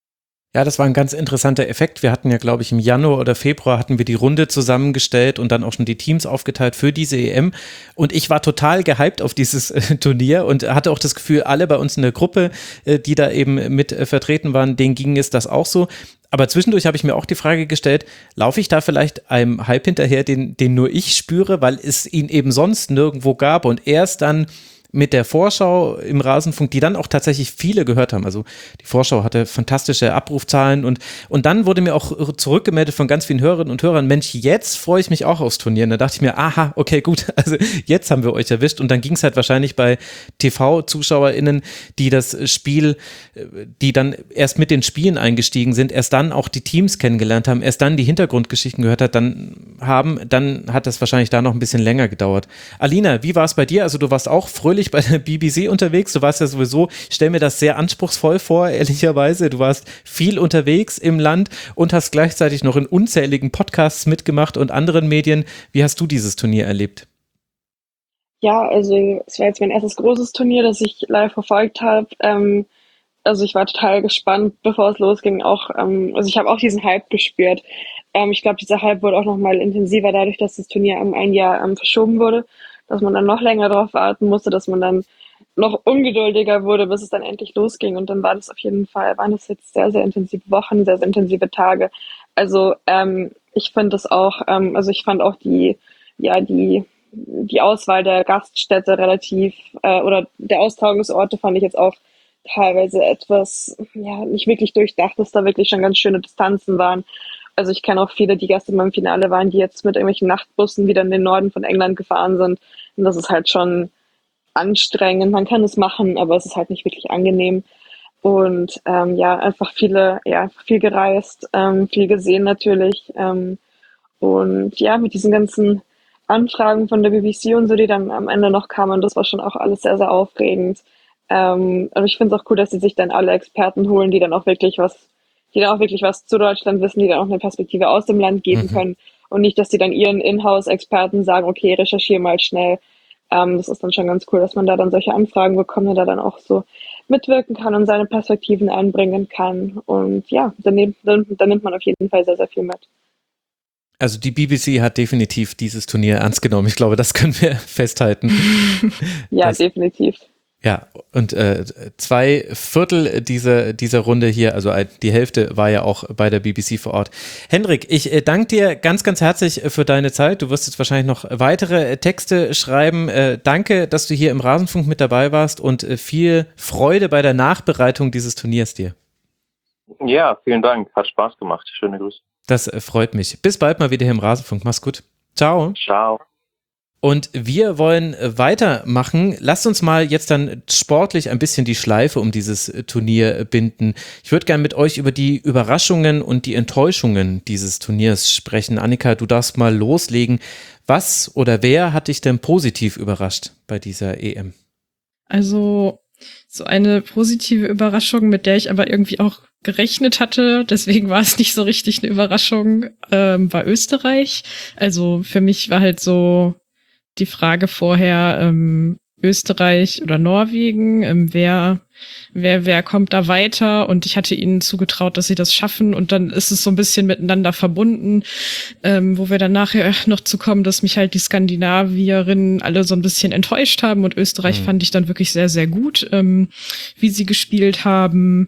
Ja, das war ein ganz interessanter Effekt. Wir hatten ja, glaube ich, im Januar oder Februar hatten wir die Runde zusammengestellt und dann auch schon die Teams aufgeteilt für diese E M. Und ich war total gehypt auf dieses äh, Turnier und hatte auch das Gefühl, alle bei uns in der Gruppe, äh, die da eben mit äh, vertreten waren, denen ging es das auch so. Aber zwischendurch habe ich mir auch die Frage gestellt, laufe ich da vielleicht einem Hype hinterher, den, den nur ich spüre, weil es ihn eben sonst nirgendwo gab und erst dann mit der Vorschau im Rasenfunk, die dann auch tatsächlich viele gehört haben. Also die Vorschau hatte fantastische Abrufzahlen und, und dann wurde mir auch zurückgemeldet von ganz vielen Hörerinnen und Hörern, Mensch, jetzt freue ich mich auch aufs Turnier. Und da dachte ich mir, aha, okay, gut, also jetzt haben wir euch erwischt. Und dann ging es halt wahrscheinlich bei T V-ZuschauerInnen, die das Spiel, die dann erst mit den Spielen eingestiegen sind, erst dann auch die Teams kennengelernt haben, erst dann die Hintergrundgeschichten gehört hat, dann haben, dann hat das wahrscheinlich da noch ein bisschen länger gedauert. Alina, wie war es bei dir? Also du warst auch fröhlich bei der B B C unterwegs. Du warst ja sowieso, ich stelle mir das sehr anspruchsvoll vor, ehrlicherweise. Du warst viel unterwegs im Land und hast gleichzeitig noch in unzähligen Podcasts mitgemacht und anderen Medien. Wie hast du dieses Turnier erlebt? Ja, also es war jetzt mein erstes großes Turnier, das ich live verfolgt habe. Ähm, also ich war total gespannt, bevor es losging. Auch, ähm, also ich habe auch diesen Hype gespürt. Ähm, ich glaube, dieser Hype wurde auch nochmal intensiver dadurch, dass das Turnier um ein Jahr ähm, verschoben wurde, dass man dann noch länger darauf warten musste, dass man dann noch ungeduldiger wurde, bis es dann endlich losging. Und dann war das auf jeden Fall, waren das jetzt sehr, sehr intensive Wochen, sehr, sehr intensive Tage. Also ähm, ich finde das auch, ähm, also ich fand auch die, ja, die, die Auswahl der Gaststätte relativ, äh, oder der Austragungsorte fand ich jetzt auch teilweise etwas, ja, nicht wirklich durchdacht, dass da wirklich schon ganz schöne Distanzen waren. Also ich kenne auch viele, die gestern beim Finale waren, die jetzt mit irgendwelchen Nachtbussen wieder in den Norden von England gefahren sind. Und das ist halt schon anstrengend. Man kann es machen, aber es ist halt nicht wirklich angenehm. Und ähm, ja, einfach viele, ja, viel gereist, ähm, viel gesehen natürlich. Ähm, und ja, mit diesen ganzen Anfragen von der B B C und so, die dann am Ende noch kamen, das war schon auch alles sehr, sehr aufregend. Ähm, und ich finde es auch cool, dass sie sich dann alle Experten holen, die dann auch wirklich was die dann auch wirklich was zu Deutschland wissen, die dann auch eine Perspektive aus dem Land geben mhm. können und nicht, dass die dann ihren Inhouse-Experten sagen, okay, recherchiere mal schnell. Ähm, das ist dann schon ganz cool, dass man da dann solche Anfragen bekommt und da dann auch so mitwirken kann und seine Perspektiven einbringen kann. Und ja, dann, nehm, dann, dann nimmt man auf jeden Fall sehr, sehr viel mit. Also die B B C hat definitiv dieses Turnier ernst genommen. Ich glaube, das können wir festhalten. Ja, das, definitiv. Ja, und äh, zwei Viertel dieser, dieser Runde hier, also die Hälfte war ja auch bei der B B C vor Ort. Hendrik, ich äh, danke dir ganz, ganz herzlich für deine Zeit. Du wirst jetzt wahrscheinlich noch weitere Texte schreiben. Äh, danke, dass du hier im Rasenfunk mit dabei warst und äh, viel Freude bei der Nachbereitung dieses Turniers dir. Ja, vielen Dank. Hat Spaß gemacht. Schöne Grüße. Das äh, freut mich. Bis bald mal wieder hier im Rasenfunk. Mach's gut. Ciao. Ciao. Und wir wollen weitermachen. Lasst uns mal jetzt dann sportlich ein bisschen die Schleife um dieses Turnier binden. Ich würde gerne mit euch über die Überraschungen und die Enttäuschungen dieses Turniers sprechen. Annika, du darfst mal loslegen. Was oder wer hat dich denn positiv überrascht bei dieser E M? Also so eine positive Überraschung, mit der ich aber irgendwie auch gerechnet hatte, deswegen war es nicht so richtig eine Überraschung, ähm, war Österreich. Also für mich war halt so die Frage vorher, ähm, Österreich oder Norwegen, ähm, wer, wer, wer kommt da weiter? Und ich hatte ihnen zugetraut, dass sie das schaffen. Und dann ist es so ein bisschen miteinander verbunden, ähm, wo wir dann nachher noch zu kommen, dass mich halt die Skandinavierinnen alle so ein bisschen enttäuscht haben. Und Österreich mhm. fand ich dann wirklich sehr, sehr gut, ähm, wie sie gespielt haben.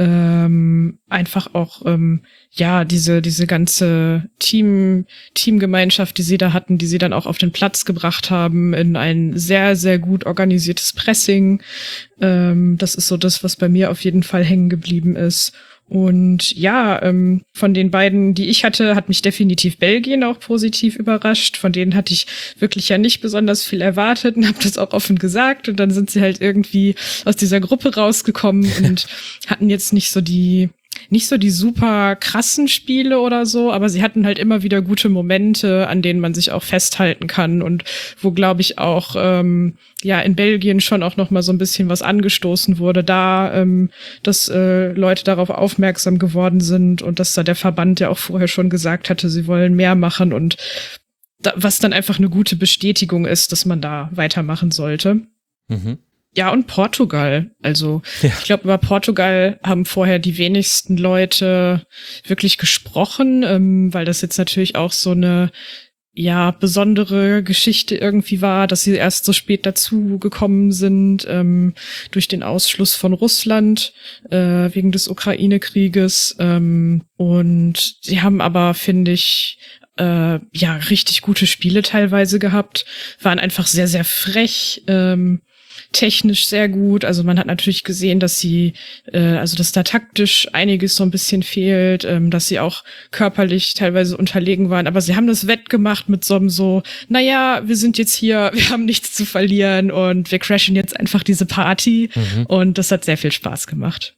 Ähm, einfach auch, ähm, ja, diese, diese ganze Team, Teamgemeinschaft, die sie da hatten, die sie dann auch auf den Platz gebracht haben, in ein sehr, sehr gut organisiertes Pressing. Ähm, das ist so das, was bei mir auf jeden Fall hängen geblieben ist. Und ja, ähm, von den beiden, die ich hatte, hat mich definitiv Belgien auch positiv überrascht. Von denen hatte ich wirklich ja nicht besonders viel erwartet und habe das auch offen gesagt. Und dann sind sie halt irgendwie aus dieser Gruppe rausgekommen und hatten jetzt nicht so die nicht so die super krassen Spiele oder so, aber sie hatten halt immer wieder gute Momente, an denen man sich auch festhalten kann und wo, glaube ich, auch ähm, ja in Belgien schon auch noch mal so ein bisschen was angestoßen wurde, da ähm, dass äh, Leute darauf aufmerksam geworden sind und dass da der Verband ja auch vorher schon gesagt hatte, sie wollen mehr machen und da, was dann einfach eine gute Bestätigung ist, dass man da weitermachen sollte. Mhm. Ja, und Portugal. Also ja. Ich glaube, über Portugal haben vorher die wenigsten Leute wirklich gesprochen, ähm, weil das jetzt natürlich auch so eine ja besondere Geschichte irgendwie war, dass sie erst so spät dazu gekommen sind ähm, durch den Ausschluss von Russland äh, wegen des Ukraine-Krieges. Ähm, und sie haben aber, finde ich, äh, ja richtig gute Spiele teilweise gehabt, waren einfach sehr, sehr frech, ähm, technisch sehr gut. Also man hat natürlich gesehen, dass sie, äh, also dass da taktisch einiges so ein bisschen fehlt, ähm, dass sie auch körperlich teilweise unterlegen waren. Aber sie haben das wettgemacht mit so einem so, naja, wir sind jetzt hier, wir haben nichts zu verlieren und wir crashen jetzt einfach diese Party. Mhm. Und das hat sehr viel Spaß gemacht.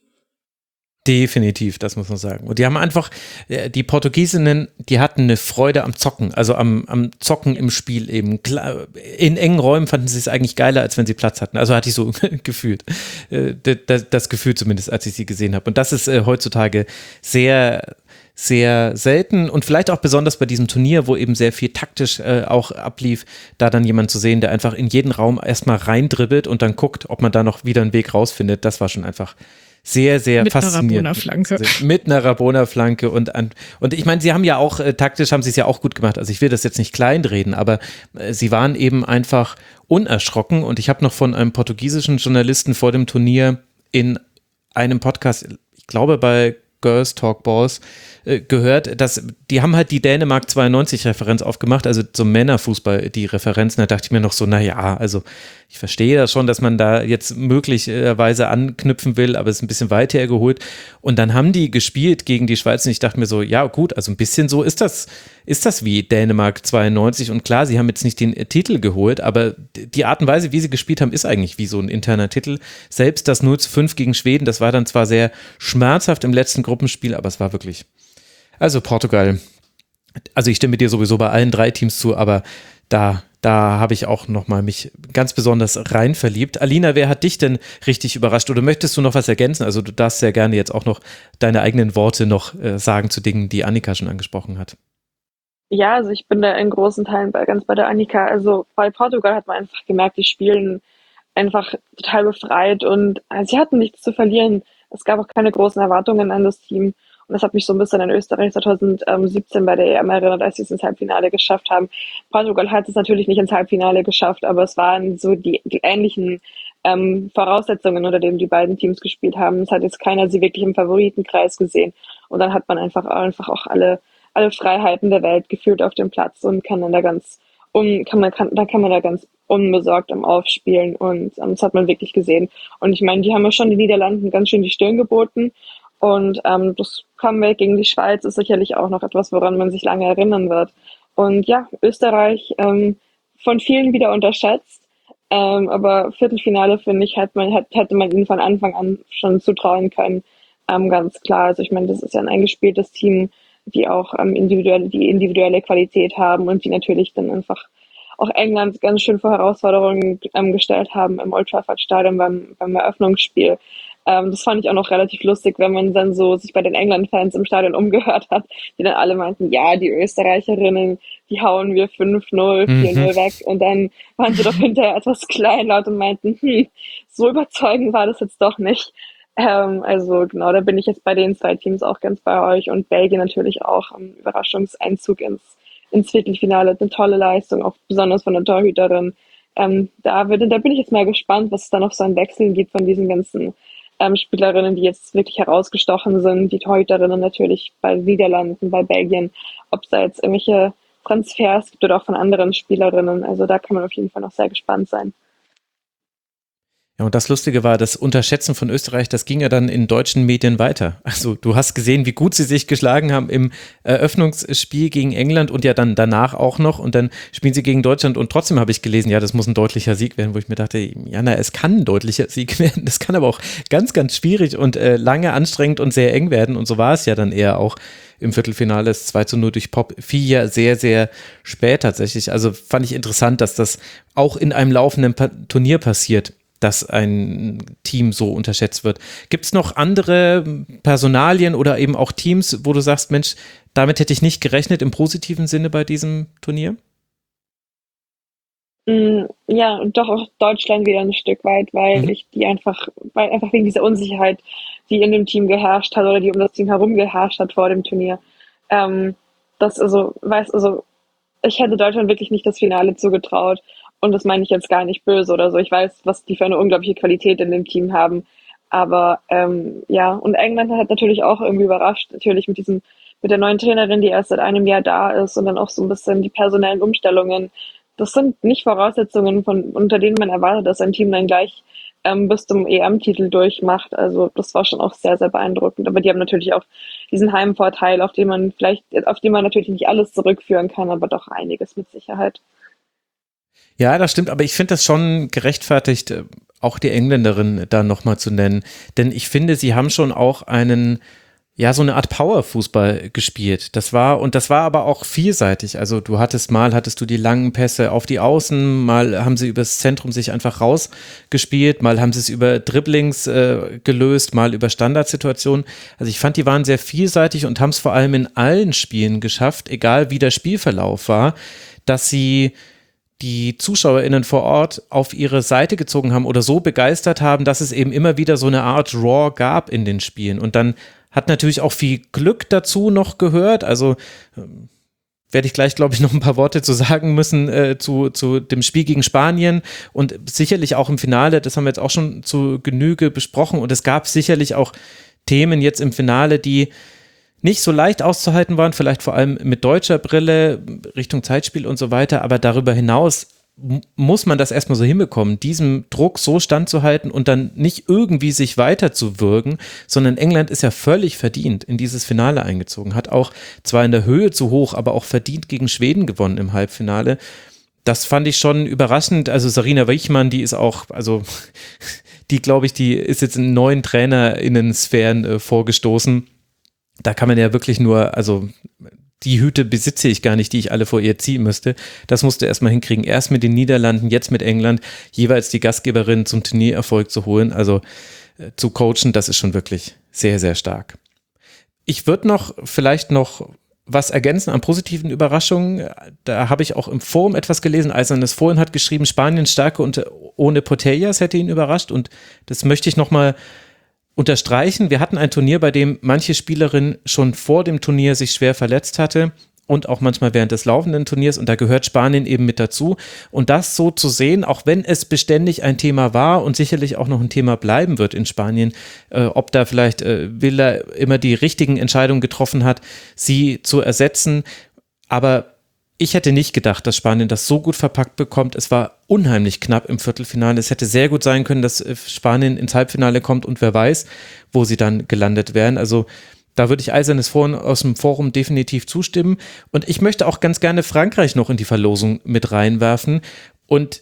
Definitiv, das muss man sagen. Und die haben einfach, die Portugiesinnen, die hatten eine Freude am Zocken, also am, am Zocken im Spiel eben. In engen Räumen fanden sie es eigentlich geiler, als wenn sie Platz hatten. Also hatte ich so gefühlt, das, das Gefühl zumindest, als ich sie gesehen habe. Und das ist heutzutage sehr, sehr selten und vielleicht auch besonders bei diesem Turnier, wo eben sehr viel taktisch äh, auch ablief, da dann jemand zu sehen, der einfach in jeden Raum erstmal reindribbelt und dann guckt, ob man da noch wieder einen Weg rausfindet. Das war schon einfach sehr, sehr mit faszinierend. Einer Rabona-Flanke. Mit einer Rabona-Flanke und an, und ich meine, sie haben ja auch, äh, taktisch haben sie es ja auch gut gemacht, also ich will das jetzt nicht kleinreden, aber äh, sie waren eben einfach unerschrocken und ich habe noch von einem portugiesischen Journalisten vor dem Turnier in einem Podcast, ich glaube bei Girls Talk Balls, äh, gehört, dass die haben halt die Dänemark zweiundneunzig Referenz aufgemacht, also zum Männerfußball die Referenzen, da dachte ich mir noch so, naja, also ich verstehe das schon, dass man da jetzt möglicherweise anknüpfen will, aber es ist ein bisschen weit hergeholt. Und dann haben die gespielt gegen die Schweiz und ich dachte mir so, ja gut, also ein bisschen so ist das, ist das wie Dänemark zweiundneunzig und klar, sie haben jetzt nicht den Titel geholt, aber die Art und Weise, wie sie gespielt haben, ist eigentlich wie so ein interner Titel. Selbst das null zu fünf gegen Schweden, das war dann zwar sehr schmerzhaft im letzten Gruppenspiel, aber es war wirklich, also Portugal, also ich stimme dir sowieso bei allen drei Teams zu, aber da Da habe ich auch nochmal mich ganz besonders rein verliebt. Alina, wer hat dich denn richtig überrascht? Oder möchtest du noch was ergänzen? Also du darfst sehr gerne jetzt auch noch deine eigenen Worte noch äh, sagen zu Dingen, die Annika schon angesprochen hat. Ja, also ich bin da in großen Teilen bei, ganz bei der Annika. Also bei Portugal hat man einfach gemerkt, die spielen einfach total befreit und also sie hatten nichts zu verlieren. Es gab auch keine großen Erwartungen an das Team. Und das hat mich so ein bisschen an Österreich zwanzig siebzehn bei der E M erinnert, als sie es ins Halbfinale geschafft haben. Portugal hat es natürlich nicht ins Halbfinale geschafft, aber es waren so die, die ähnlichen ähm, Voraussetzungen, unter denen die beiden Teams gespielt haben. Es hat jetzt keiner sie wirklich im Favoritenkreis gesehen. Und dann hat man einfach, einfach auch alle, alle Freiheiten der Welt gefühlt auf dem Platz und kann dann da ganz, un, kann man, kann, da kann man da ganz unbesorgt am Aufspielen. Und ähm, das hat man wirklich gesehen. Und ich meine, die haben ja schon den Niederlanden ganz schön die Stirn geboten. Und ähm, das Comeback gegen die Schweiz ist sicherlich auch noch etwas, woran man sich lange erinnern wird. Und ja, Österreich ähm, von vielen wieder unterschätzt. Ähm, aber Viertelfinale, finde ich, hätte man, hätte man ihnen von Anfang an schon zutrauen können. Ähm, ganz klar. Also ich meine, das ist ja ein eingespieltes Team, die auch ähm, individuelle, die individuelle Qualität haben und die natürlich dann einfach auch England ganz schön vor Herausforderungen ähm, gestellt haben im Old Trafford Stadion beim, beim Eröffnungsspiel. Ähm, das fand ich auch noch relativ lustig, wenn man dann so sich bei den England-Fans im Stadion umgehört hat, die dann alle meinten, ja, die Österreicherinnen, die hauen wir fünf null, vier null mhm. weg. Und dann waren sie doch hinterher etwas kleinlaut und meinten, hm, so überzeugend war das jetzt doch nicht. Ähm, also genau, da bin ich jetzt bei den zwei Teams auch ganz bei euch und Belgien natürlich auch am Überraschungseinzug ins, ins Viertelfinale. Eine tolle Leistung, auch besonders von der Torhüterin. Ähm, da, wird, da bin ich jetzt mal gespannt, was es da noch so an Wechseln gibt von diesen ganzen Ähm, Spielerinnen, die jetzt wirklich herausgestochen sind, die Torhüterinnen natürlich bei Niederlanden, bei Belgien, ob es da jetzt irgendwelche Transfers gibt oder auch von anderen Spielerinnen. Also da kann man auf jeden Fall noch sehr gespannt sein. Ja, und das Lustige war, das Unterschätzen von Österreich, das ging ja dann in deutschen Medien weiter. Also du hast gesehen, wie gut sie sich geschlagen haben im Eröffnungsspiel gegen England und ja dann danach auch noch und dann spielen sie gegen Deutschland und trotzdem habe ich gelesen, ja, das muss ein deutlicher Sieg werden, wo ich mir dachte, ja, na, es kann ein deutlicher Sieg werden, das kann aber auch ganz, ganz schwierig und äh, lange anstrengend und sehr eng werden und so war es ja dann eher auch im Viertelfinale. Das zwei zu null durch Pop fiel ja sehr, sehr spät tatsächlich. Also fand ich interessant, dass das auch in einem laufenden pa- Turnier passiert, dass ein Team so unterschätzt wird. Gibt es noch andere Personalien oder eben auch Teams, wo du sagst, Mensch, damit hätte ich nicht gerechnet im positiven Sinne bei diesem Turnier? Ja, und doch auch Deutschland wieder ein Stück weit, weil Mhm. ich die einfach, weil einfach wegen dieser Unsicherheit, die in dem Team geherrscht hat oder die um das Team herum geherrscht hat vor dem Turnier. Ähm, das also, weiß, also ich hätte Deutschland wirklich nicht das Finale zugetraut. Und das meine ich jetzt gar nicht böse oder so. Ich weiß, was die für eine unglaubliche Qualität in dem Team haben. Aber ähm, ja, und England hat natürlich auch irgendwie überrascht, natürlich mit diesem, mit der neuen Trainerin, die erst seit einem Jahr da ist und dann auch so ein bisschen die personellen Umstellungen. Das sind nicht Voraussetzungen, von, unter denen man erwartet, dass ein Team dann gleich ähm, bis zum E M-Titel durchmacht. Also das war schon auch sehr, sehr beeindruckend. Aber die haben natürlich auch diesen Heimvorteil, auf den man vielleicht, auf den man natürlich nicht alles zurückführen kann, aber doch einiges mit Sicherheit. Ja, das stimmt, aber ich finde das schon gerechtfertigt, äh, auch die Engländerin da nochmal zu nennen. Denn ich finde, sie haben schon auch einen, ja, so eine Art Powerfußball gespielt. Das war, und das war aber auch vielseitig. Also du hattest mal, hattest du die langen Pässe auf die Außen, mal haben sie übers Zentrum sich einfach rausgespielt, mal haben sie es über Dribblings äh, gelöst, mal über Standardsituationen. Also ich fand, die waren sehr vielseitig und haben es vor allem in allen Spielen geschafft, egal wie der Spielverlauf war, dass sie die ZuschauerInnen vor Ort auf ihre Seite gezogen haben oder so begeistert haben, dass es eben immer wieder so eine Art Raw gab in den Spielen. Und dann hat natürlich auch viel Glück dazu noch gehört. Also ähm, werde ich gleich, glaube ich, noch ein paar Worte zu sagen müssen äh, zu, zu dem Spiel gegen Spanien und sicherlich auch im Finale. Das haben wir jetzt auch schon zu Genüge besprochen. Und es gab sicherlich auch Themen jetzt im Finale, die nicht so leicht auszuhalten waren, vielleicht vor allem mit deutscher Brille, Richtung Zeitspiel und so weiter, aber darüber hinaus m- muss man das erstmal so hinbekommen, diesem Druck so standzuhalten und dann nicht irgendwie sich weiterzuwirken, sondern England ist ja völlig verdient in dieses Finale eingezogen, hat auch zwar in der Höhe zu hoch, aber auch verdient gegen Schweden gewonnen im Halbfinale. Das fand ich schon überraschend, also Sarina Wiechmann, die ist auch, also die glaube ich, die ist jetzt in neuen TrainerInnen-Sphären äh, vorgestoßen. Da kann man ja wirklich nur, also die Hüte besitze ich gar nicht, die ich alle vor ihr ziehen müsste. Das musste erstmal hinkriegen. Erst mit den Niederlanden, jetzt mit England, jeweils die Gastgeberin zum Turniererfolg zu holen, also äh, zu coachen, das ist schon wirklich sehr, sehr stark. Ich würde noch vielleicht noch was ergänzen an positiven Überraschungen. Da habe ich auch im Forum etwas gelesen. Eisernes Fohlen hat geschrieben, Spaniens Stärke und ohne Putellas hätte ihn überrascht und das möchte ich nochmal unterstreichen. Wir hatten ein Turnier, bei dem manche Spielerin schon vor dem Turnier sich schwer verletzt hatte und auch manchmal während des laufenden Turniers und da gehört Spanien eben mit dazu und das so zu sehen, auch wenn es beständig ein Thema war und sicherlich auch noch ein Thema bleiben wird in Spanien, äh, ob da vielleicht äh, Villa immer die richtigen Entscheidungen getroffen hat, sie zu ersetzen, aber ich hätte nicht gedacht, dass Spanien das so gut verpackt bekommt. Es war unheimlich knapp im Viertelfinale. Es hätte sehr gut sein können, dass Spanien ins Halbfinale kommt und wer weiß, wo sie dann gelandet wären. Also da würde ich Eisernes Fohlen aus dem Forum definitiv zustimmen. Und ich möchte auch ganz gerne Frankreich noch in die Verlosung mit reinwerfen. Und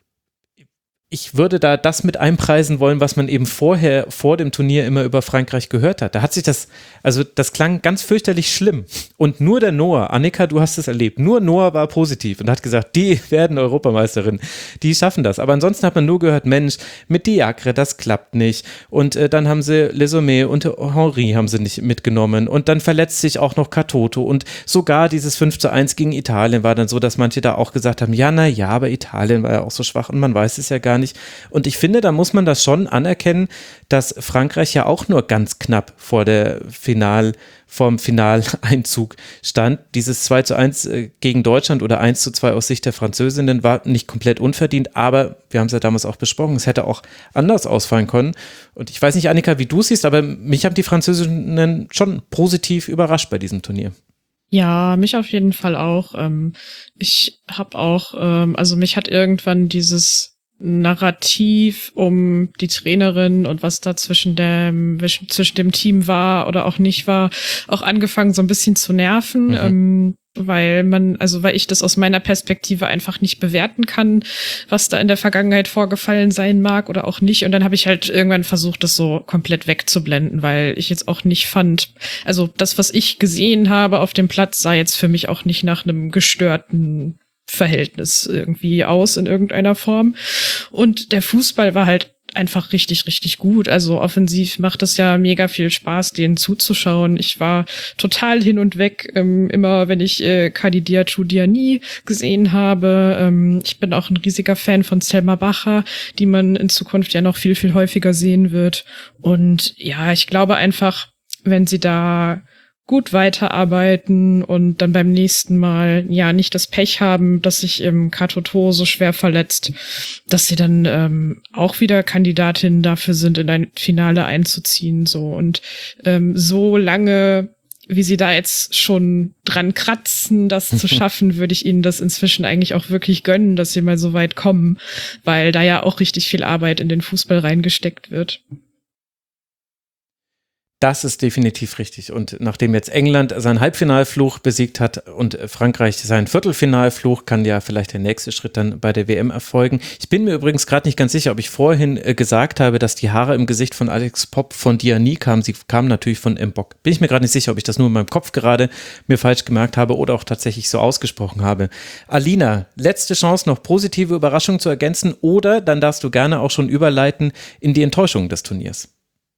ich würde da das mit einpreisen wollen, was man eben vorher, vor dem Turnier immer über Frankreich gehört hat. Da hat sich das, also das klang ganz fürchterlich schlimm. Und nur der Noah, Annika, du hast es erlebt, nur Noah war positiv und hat gesagt, die werden Europameisterin, die schaffen das. Aber ansonsten hat man nur gehört, Mensch, mit Diacre, das klappt nicht. Und äh, dann haben sie Les Hommes und Henry haben sie nicht mitgenommen. Und dann verletzt sich auch noch Katoto. Und sogar dieses fünf zu eins gegen Italien war dann so, dass manche da auch gesagt haben, ja, na ja, aber Italien war ja auch so schwach und man weiß es ja gar nicht. Und ich finde, da muss man das schon anerkennen, dass Frankreich ja auch nur ganz knapp vor der Final, vom Finaleinzug stand. Dieses zwei zu eins gegen Deutschland oder eins zu zwei aus Sicht der Französinnen war nicht komplett unverdient, aber wir haben es ja damals auch besprochen, es hätte auch anders ausfallen können. Und ich weiß nicht, Annika, wie du es siehst, aber mich haben die Französinnen schon positiv überrascht bei diesem Turnier. Ja, mich auf jeden Fall auch. Ich habe auch, also mich hat irgendwann dieses Narrativ um die Trainerin und was da zwischen dem zwischen dem Team war oder auch nicht war, auch angefangen so ein bisschen zu nerven, mhm. ähm, weil man, also weil ich das aus meiner Perspektive einfach nicht bewerten kann, was da in der Vergangenheit vorgefallen sein mag oder auch nicht. Und dann habe ich halt irgendwann versucht, das so komplett wegzublenden, weil ich jetzt auch nicht fand, also das, was ich gesehen habe auf dem Platz, sah jetzt für mich auch nicht nach einem gestörten Kraftverhältnis irgendwie aus in irgendeiner Form. Und der Fußball war halt einfach richtig, richtig gut. Also offensiv macht es ja mega viel Spaß, denen zuzuschauen. Ich war total hin und weg, ähm, immer wenn ich äh, Khadija Choudiani gesehen habe. Ähm, ich bin auch ein riesiger Fan von Selma Bacher, die man in Zukunft ja noch viel, viel häufiger sehen wird. Und ja, ich glaube einfach, wenn sie da gut weiterarbeiten und dann beim nächsten Mal ja nicht das Pech haben, dass sich im Katoto so schwer verletzt, dass sie dann ähm, auch wieder Kandidatinnen dafür sind, in ein Finale einzuziehen. So und ähm, so lange, wie sie da jetzt schon dran kratzen, das zu schaffen, würde ich ihnen das inzwischen eigentlich auch wirklich gönnen, dass sie mal so weit kommen, weil da ja auch richtig viel Arbeit in den Fußball reingesteckt wird. Das ist definitiv richtig. Und nachdem jetzt England seinen Halbfinalfluch besiegt hat und Frankreich seinen Viertelfinalfluch, kann ja vielleicht der nächste Schritt dann bei der W M erfolgen. Ich bin mir übrigens gerade nicht ganz sicher, ob ich vorhin äh, gesagt habe, dass die Haare im Gesicht von Alex Popp von Diani kamen. Sie kamen natürlich von Mbok. Bin ich mir gerade nicht sicher, ob ich das nur in meinem Kopf gerade mir falsch gemerkt habe oder auch tatsächlich so ausgesprochen habe. Alina, letzte Chance, noch positive Überraschungen zu ergänzen oder dann darfst du gerne auch schon überleiten in die Enttäuschung des Turniers.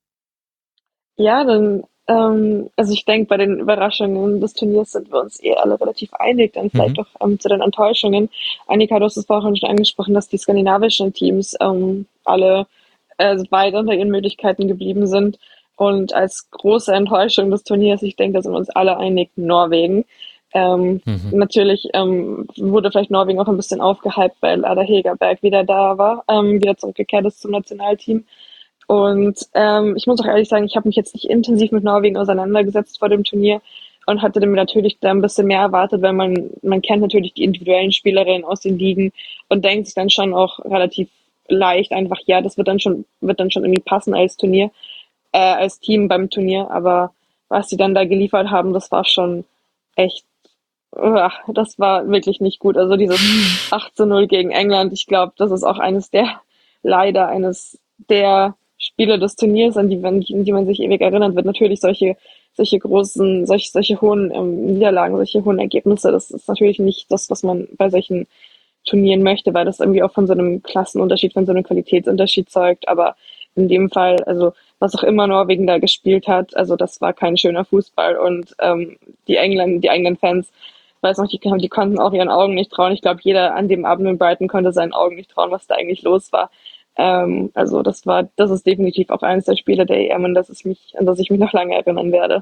Ja, dann, ähm, also ich denke, bei den Überraschungen des Turniers sind wir uns eh alle relativ einig, dann vielleicht Mhm. auch ähm, zu den Enttäuschungen. Annika, du hast es vorhin schon angesprochen, dass die skandinavischen Teams ähm, alle äh, weit unter ihren Möglichkeiten geblieben sind. Und als große Enttäuschung des Turniers, ich denke, da sind wir uns alle einig, Norwegen. Ähm, Mhm. Natürlich ähm, wurde vielleicht Norwegen auch ein bisschen aufgehypt, weil Ada Hegerberg wieder da war, ähm, wieder zurückgekehrt ist zum Nationalteam. Und ähm, ich muss auch ehrlich sagen, ich habe mich jetzt nicht intensiv mit Norwegen auseinandergesetzt vor dem Turnier und hatte mir natürlich da ein bisschen mehr erwartet, weil man man kennt natürlich die individuellen Spielerinnen aus den Ligen und denkt sich dann schon auch relativ leicht einfach, ja, das wird dann schon wird dann schon irgendwie passen als Turnier, äh, als Team beim Turnier. Aber was sie dann da geliefert haben, das war schon echt, uah, das war wirklich nicht gut. Also dieses acht zu null gegen England, ich glaube, das ist auch eines der, leider eines der Spiele des Turniers, an die, an die man sich ewig erinnern wird. Natürlich solche, solche großen, solche, solche hohen ähm, Niederlagen, solche hohen Ergebnisse, das ist natürlich nicht das, was man bei solchen Turnieren möchte, weil das irgendwie auch von so einem Klassenunterschied, von so einem Qualitätsunterschied zeugt. Aber in dem Fall, also was auch immer Norwegen da gespielt hat, also das war kein schöner Fußball und ähm, die England, die England-Fans, weiß noch, die, die konnten auch ihren Augen nicht trauen. Ich glaube, jeder an dem Abend in Brighton konnte seinen Augen nicht trauen, was da eigentlich los war. Ähm, also das war, das ist definitiv auch eines der Spiele der E M, an das ich mich, an das ich mich noch lange erinnern werde.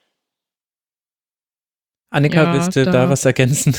Annika, Ja, willst du da, da- was ergänzen?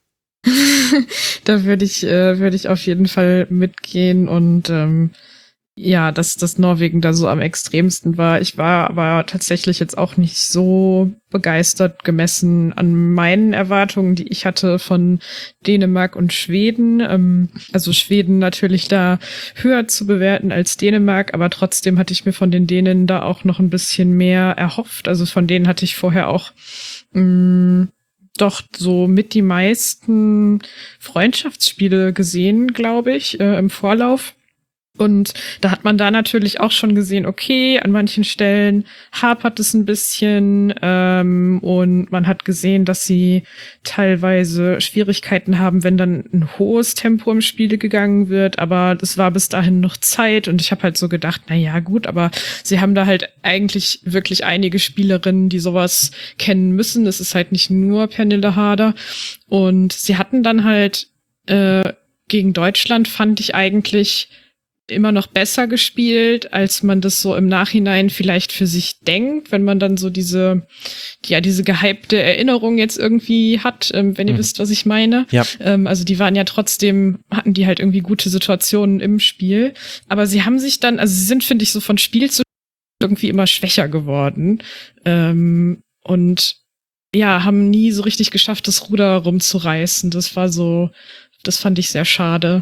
Da würde ich, äh, würde ich auf jeden Fall mitgehen und ähm, ja, dass das Norwegen da so am extremsten war. Ich war aber tatsächlich jetzt auch nicht so begeistert gemessen an meinen Erwartungen, die ich hatte von Dänemark und Schweden. Ähm, also Schweden natürlich da höher zu bewerten als Dänemark, aber trotzdem hatte ich mir von den Dänen da auch noch ein bisschen mehr erhofft. Also von denen hatte ich vorher auch mh, doch so mit die meisten Freundschaftsspiele gesehen, glaube ich, äh, im Vorlauf. Und da hat man da natürlich auch schon gesehen, okay, an manchen Stellen hapert es ein bisschen ähm, und man hat gesehen, dass sie teilweise Schwierigkeiten haben, wenn dann ein hohes Tempo im Spiel gegangen wird, aber das war bis dahin noch Zeit und ich habe halt so gedacht, na ja, gut, aber sie haben da halt eigentlich wirklich einige Spielerinnen, die sowas kennen müssen. Es ist halt nicht nur Pernille Harder und sie hatten dann halt äh, gegen Deutschland, fand ich eigentlich immer noch besser gespielt, als man das so im Nachhinein vielleicht für sich denkt, wenn man dann so diese, ja, diese gehypte Erinnerung jetzt irgendwie hat, ähm, wenn ihr Mhm. wisst, was ich meine. Ja. Ähm, also die waren ja trotzdem, hatten die halt irgendwie gute Situationen im Spiel. Aber sie haben sich dann, also sie sind, finde ich, so von Spiel zu irgendwie immer schwächer geworden. Ähm, und ja, haben nie so richtig geschafft, das Ruder rumzureißen. Das war so, das fand ich sehr schade.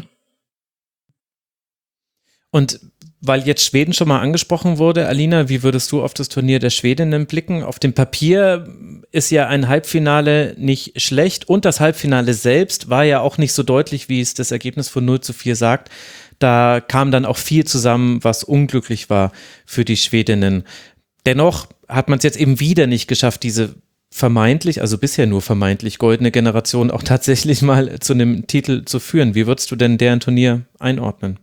Und weil jetzt Schweden schon mal angesprochen wurde, Alina, wie würdest du auf das Turnier der Schwedinnen blicken? Auf dem Papier ist ja ein Halbfinale nicht schlecht und das Halbfinale selbst war ja auch nicht so deutlich, wie es das Ergebnis von null zu vier sagt. Da kam dann auch viel zusammen, was unglücklich war für die Schwedinnen. Dennoch hat man es jetzt eben wieder nicht geschafft, diese vermeintlich, also bisher nur vermeintlich goldene Generation auch tatsächlich mal zu einem Titel zu führen. Wie würdest du denn deren Turnier einordnen?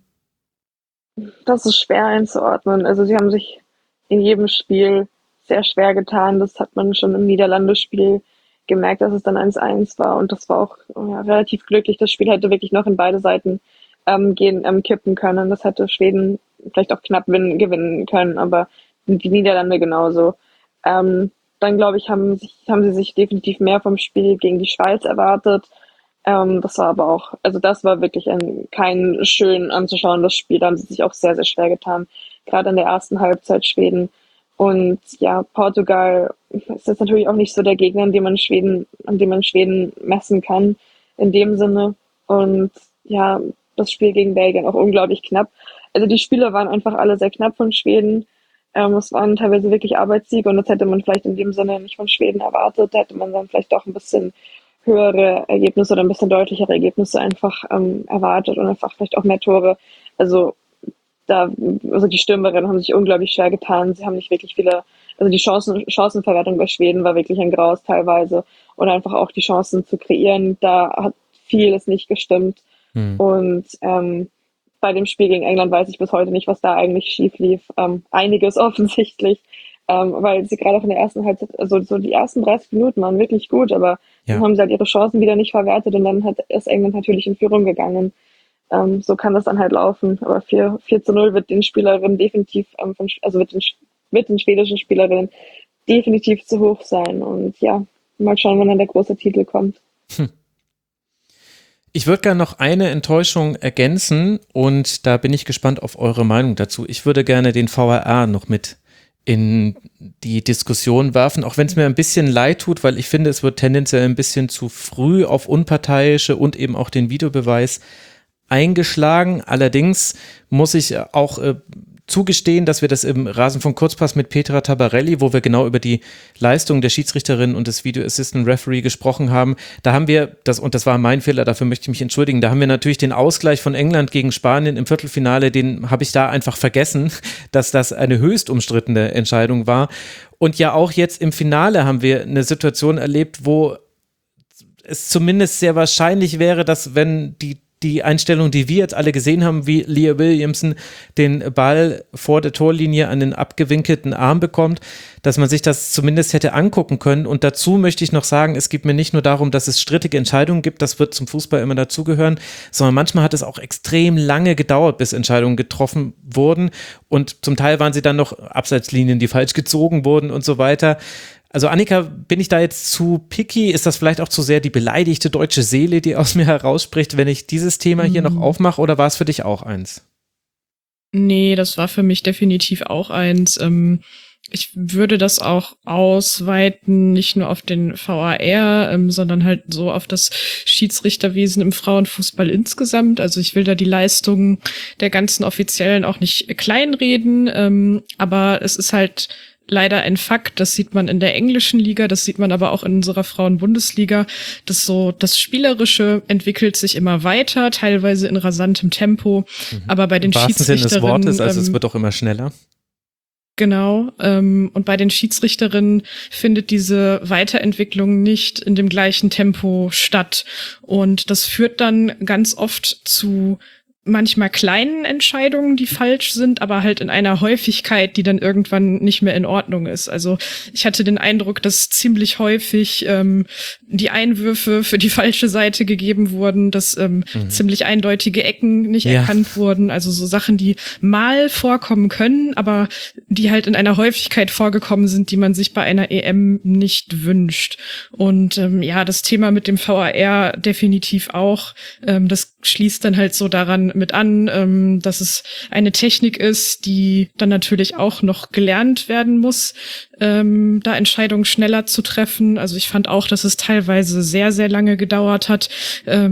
Das ist schwer einzuordnen. Also sie haben sich in jedem Spiel sehr schwer getan. Das hat man schon im Niederlandespiel gemerkt, dass es dann eins eins war. Und das war auch ja, relativ glücklich. Das Spiel hätte wirklich noch in beide Seiten ähm, gehen, ähm, kippen können. Das hätte Schweden vielleicht auch knapp win- gewinnen können, aber die Niederlande genauso. Ähm, dann, glaube ich, haben, sich, haben sie sich definitiv mehr vom Spiel gegen die Schweiz erwartet. Ähm, das war aber auch, also das war wirklich ein, kein schön anzuschauen, das Spiel. Da haben sie sich auch sehr, sehr schwer getan. Gerade in der ersten Halbzeit Schweden. Und ja, Portugal ist jetzt natürlich auch nicht so der Gegner, an dem man Schweden, an dem man Schweden messen kann, in dem Sinne. Und ja, das Spiel gegen Belgien auch unglaublich knapp. Also die Spiele waren einfach alle sehr knapp von Schweden. Ähm, es waren teilweise wirklich Arbeitssiege und das hätte man vielleicht in dem Sinne nicht von Schweden erwartet. Da hätte man dann vielleicht doch ein bisschen höhere Ergebnisse oder ein bisschen deutlichere Ergebnisse einfach ähm, erwartet und einfach vielleicht auch mehr Tore. Also da, also die Stürmerinnen haben sich unglaublich schwer getan. Sie haben nicht wirklich viele, also die Chancen, Chancenverwertung bei Schweden war wirklich ein Graus teilweise und einfach auch die Chancen zu kreieren, da hat vieles nicht gestimmt. Hm. Und ähm, bei dem Spiel gegen England weiß ich bis heute nicht, was da eigentlich schief lief. Ähm, einiges offensichtlich, ähm, weil sie gerade auch in der ersten Halbzeit, also so die ersten dreißig Minuten waren wirklich gut, aber ja. Dann haben sie halt ihre Chancen wieder nicht verwertet und dann hat ist England natürlich in Führung gegangen. Ähm, so kann das dann halt laufen. Aber vier zu null wird den Spielerinnen definitiv, ähm, von, also wird den, wird den schwedischen Spielerinnen definitiv zu hoch sein. Und ja, mal schauen, wann dann der große Titel kommt. Hm. Ich würde gerne noch eine Enttäuschung ergänzen und da bin ich gespannt auf eure Meinung dazu. Ich würde gerne den V A R noch mit in die Diskussion werfen, auch wenn es mir ein bisschen leid tut, weil ich finde, es wird tendenziell ein bisschen zu früh auf unparteiische und eben auch den Videobeweis eingeschlagen. Allerdings muss ich auch äh, zugestehen, dass wir das im Rasenfunk Kurzpass mit Petra Tabarelli, wo wir genau über die Leistung der Schiedsrichterin und des Video Assistant Referee gesprochen haben, da haben wir, das und das war mein Fehler, dafür möchte ich mich entschuldigen, da haben wir natürlich den Ausgleich von England gegen Spanien im Viertelfinale, den habe ich da einfach vergessen, dass das eine höchst umstrittene Entscheidung war. Und ja auch jetzt im Finale haben wir eine Situation erlebt, wo es zumindest sehr wahrscheinlich wäre, dass wenn die die Einstellung, die wir jetzt alle gesehen haben, wie Leah Williamson den Ball vor der Torlinie an den abgewinkelten Arm bekommt, dass man sich das zumindest hätte angucken können. Und dazu möchte ich noch sagen, es geht mir nicht nur darum, dass es strittige Entscheidungen gibt, das wird zum Fußball immer dazugehören, sondern manchmal hat es auch extrem lange gedauert, bis Entscheidungen getroffen wurden und zum Teil waren sie dann noch Abseitslinien, die falsch gezogen wurden und so weiter. Also Annika, bin ich da jetzt zu picky? Ist das vielleicht auch zu sehr die beleidigte deutsche Seele, die aus mir herausspricht, wenn ich dieses Thema hier noch aufmache, oder war es für dich auch eins? Nee, das war für mich definitiv auch eins. Ich würde das auch ausweiten, nicht nur auf den V A R, sondern halt so auf das Schiedsrichterwesen im Frauenfußball insgesamt. Also ich will da die Leistungen der ganzen Offiziellen auch nicht kleinreden, aber es ist halt leider ein Fakt, das sieht man in der englischen Liga, das sieht man aber auch in unserer Frauenbundesliga, dass so das Spielerische entwickelt sich immer weiter, teilweise in rasantem Tempo, mhm. aber bei den Im wahrsten Schiedsrichterinnen... Sinne des Wortes, also ähm, es wird auch immer schneller. Genau, ähm, und bei den Schiedsrichterinnen findet diese Weiterentwicklung nicht in dem gleichen Tempo statt und das führt dann ganz oft zu manchmal kleinen Entscheidungen, die falsch sind, aber halt in einer Häufigkeit, die dann irgendwann nicht mehr in Ordnung ist. Also ich hatte den Eindruck, dass ziemlich häufig ähm, die Einwürfe für die falsche Seite gegeben wurden, dass ähm, mhm. ziemlich eindeutige Ecken nicht ja. erkannt wurden. Also so Sachen, die mal vorkommen können, aber die halt in einer Häufigkeit vorgekommen sind, die man sich bei einer E M nicht wünscht. Und ähm, ja, das Thema mit dem V A R definitiv auch. Ähm, das schließt dann halt so daran mit an, ähm, dass es eine Technik ist, die dann natürlich auch noch gelernt werden muss, ähm, da Entscheidungen schneller zu treffen. Also ich fand auch, dass es teilweise sehr, sehr lange gedauert hat, ähm,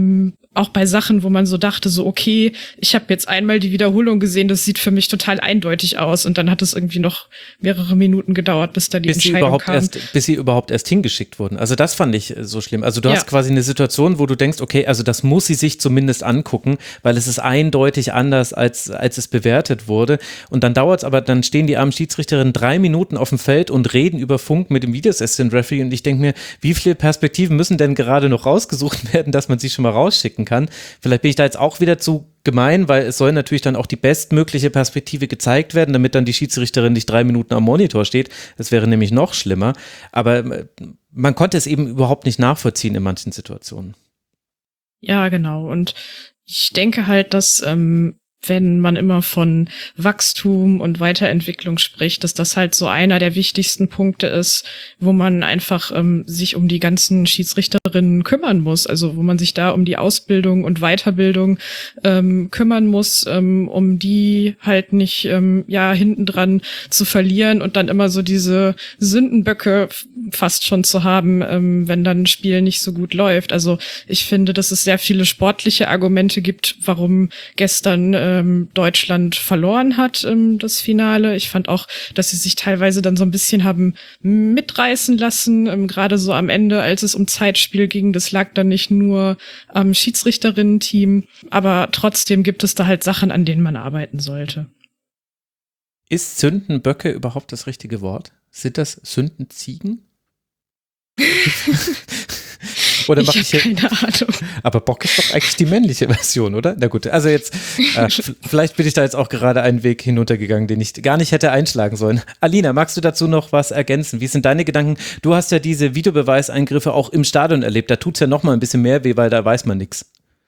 auch bei Sachen, wo man so dachte, so okay, ich habe jetzt einmal die Wiederholung gesehen, das sieht für mich total eindeutig aus. Und dann hat es irgendwie noch mehrere Minuten gedauert, bis da die bis Entscheidung sie überhaupt kam. Erst, bis sie überhaupt erst hingeschickt wurden. Also das fand ich so schlimm. Also du Ja. hast quasi eine Situation, wo du denkst, okay, also das muss sie sich zumindest angucken, weil es ist eindeutig anders, als, als es bewertet wurde. Und dann dauert es aber, dann stehen die armen Schiedsrichterinnen drei Minuten auf dem Feld und reden über Funk mit dem Video Assistant Referee. Und ich denke mir, wie viele Perspektiven müssen denn gerade noch rausgesucht werden, dass man sie schon mal rausschicken kann? Vielleicht bin ich da jetzt auch wieder zu gemein, weil es soll natürlich dann auch die bestmögliche Perspektive gezeigt werden, damit dann die Schiedsrichterin nicht drei Minuten am Monitor steht. Das wäre nämlich noch schlimmer. Aber man konnte es eben überhaupt nicht nachvollziehen in manchen Situationen. Ja, genau. Und ich denke halt, dass ähm, wenn man immer von Wachstum und Weiterentwicklung spricht, dass das halt so einer der wichtigsten Punkte ist, wo man einfach ähm, sich um die ganzen Schiedsrichterinnen kümmern muss, also wo man sich da um die Ausbildung und Weiterbildung ähm, kümmern muss, ähm, um die halt nicht ähm, ja hintendran zu verlieren und dann immer so diese Sündenböcke fast schon zu haben, ähm, wenn dann ein Spiel nicht so gut läuft. Also ich finde, dass es sehr viele sportliche Argumente gibt, warum gestern äh, Deutschland verloren hat, ähm, das Finale. Ich fand auch, dass sie sich teilweise dann so ein bisschen haben mitreißen lassen, ähm, gerade so am Ende, als es um Zeitspiel ging. Das lag dann nicht nur am Schiedsrichterinnen-Team, aber trotzdem gibt es da halt Sachen, an denen man arbeiten sollte. Ist Sündenböcke überhaupt das richtige Wort? Sind das Sündenziegen? Oder mach ich ich habe keine Ahnung. Aber Bock ist doch eigentlich die männliche Version, oder? Na gut, also jetzt, äh, vielleicht bin ich da jetzt auch gerade einen Weg hinuntergegangen, den ich gar nicht hätte einschlagen sollen. Alina, magst du dazu noch was ergänzen? Wie sind deine Gedanken? Du hast ja diese Videobeweiseingriffe auch im Stadion erlebt. Da tut's ja noch mal ein bisschen mehr weh, weil da weiß man nichts.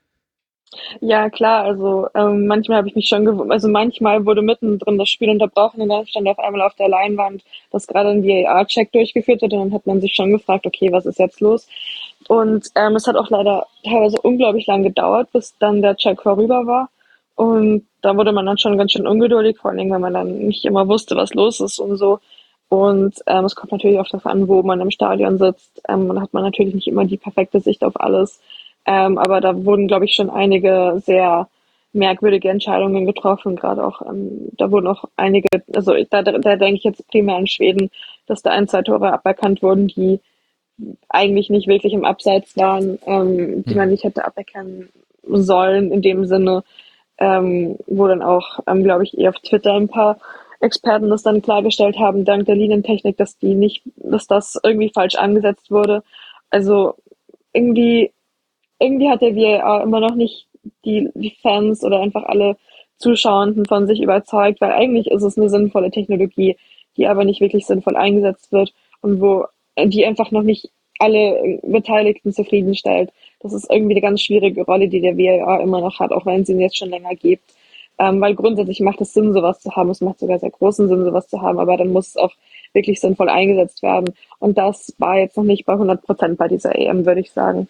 Ja, klar, also ähm, manchmal habe ich mich schon gewundert, also manchmal wurde mittendrin das Spiel unterbrochen und dann stand auf einmal auf der Leinwand, dass gerade ein V A R-Check durchgeführt wird und dann hat man sich schon gefragt, okay, was ist jetzt los? Und ähm, es hat auch leider teilweise unglaublich lang gedauert, bis dann der Check vorüber war. Und da wurde man dann schon ganz schön ungeduldig, vor allem, weil man dann nicht immer wusste, was los ist und so. Und ähm, es kommt natürlich auch darauf an, wo man im Stadion sitzt. Ähm, dann hat man natürlich nicht immer die perfekte Sicht auf alles. Ähm, aber da wurden, glaube ich, schon einige sehr merkwürdige Entscheidungen getroffen. Gerade auch, ähm, da wurden auch einige, also da, da, da denke ich jetzt primär an Schweden, dass da ein, zwei Tore aberkannt wurden, die eigentlich nicht wirklich im Abseits waren, ähm, die man nicht hätte aberkennen sollen in dem Sinne, ähm, wo dann auch, ähm, glaube ich, eher auf Twitter ein paar Experten das dann klargestellt haben, dank der Linientechnik, dass die nicht, dass das irgendwie falsch angesetzt wurde. Also irgendwie, irgendwie hat der V A R immer noch nicht die, die Fans oder einfach alle Zuschauenden von sich überzeugt, weil eigentlich ist es eine sinnvolle Technologie, die aber nicht wirklich sinnvoll eingesetzt wird und wo die einfach noch nicht alle Beteiligten zufriedenstellt. Das ist irgendwie eine ganz schwierige Rolle, die der V A R immer noch hat, auch wenn es ihn jetzt schon länger gibt. Ähm, weil grundsätzlich macht es Sinn, sowas zu haben. Es macht sogar sehr großen Sinn, sowas zu haben, aber dann muss es auch wirklich sinnvoll eingesetzt werden. Und das war jetzt noch nicht bei hundert Prozent bei dieser E M, würde ich sagen.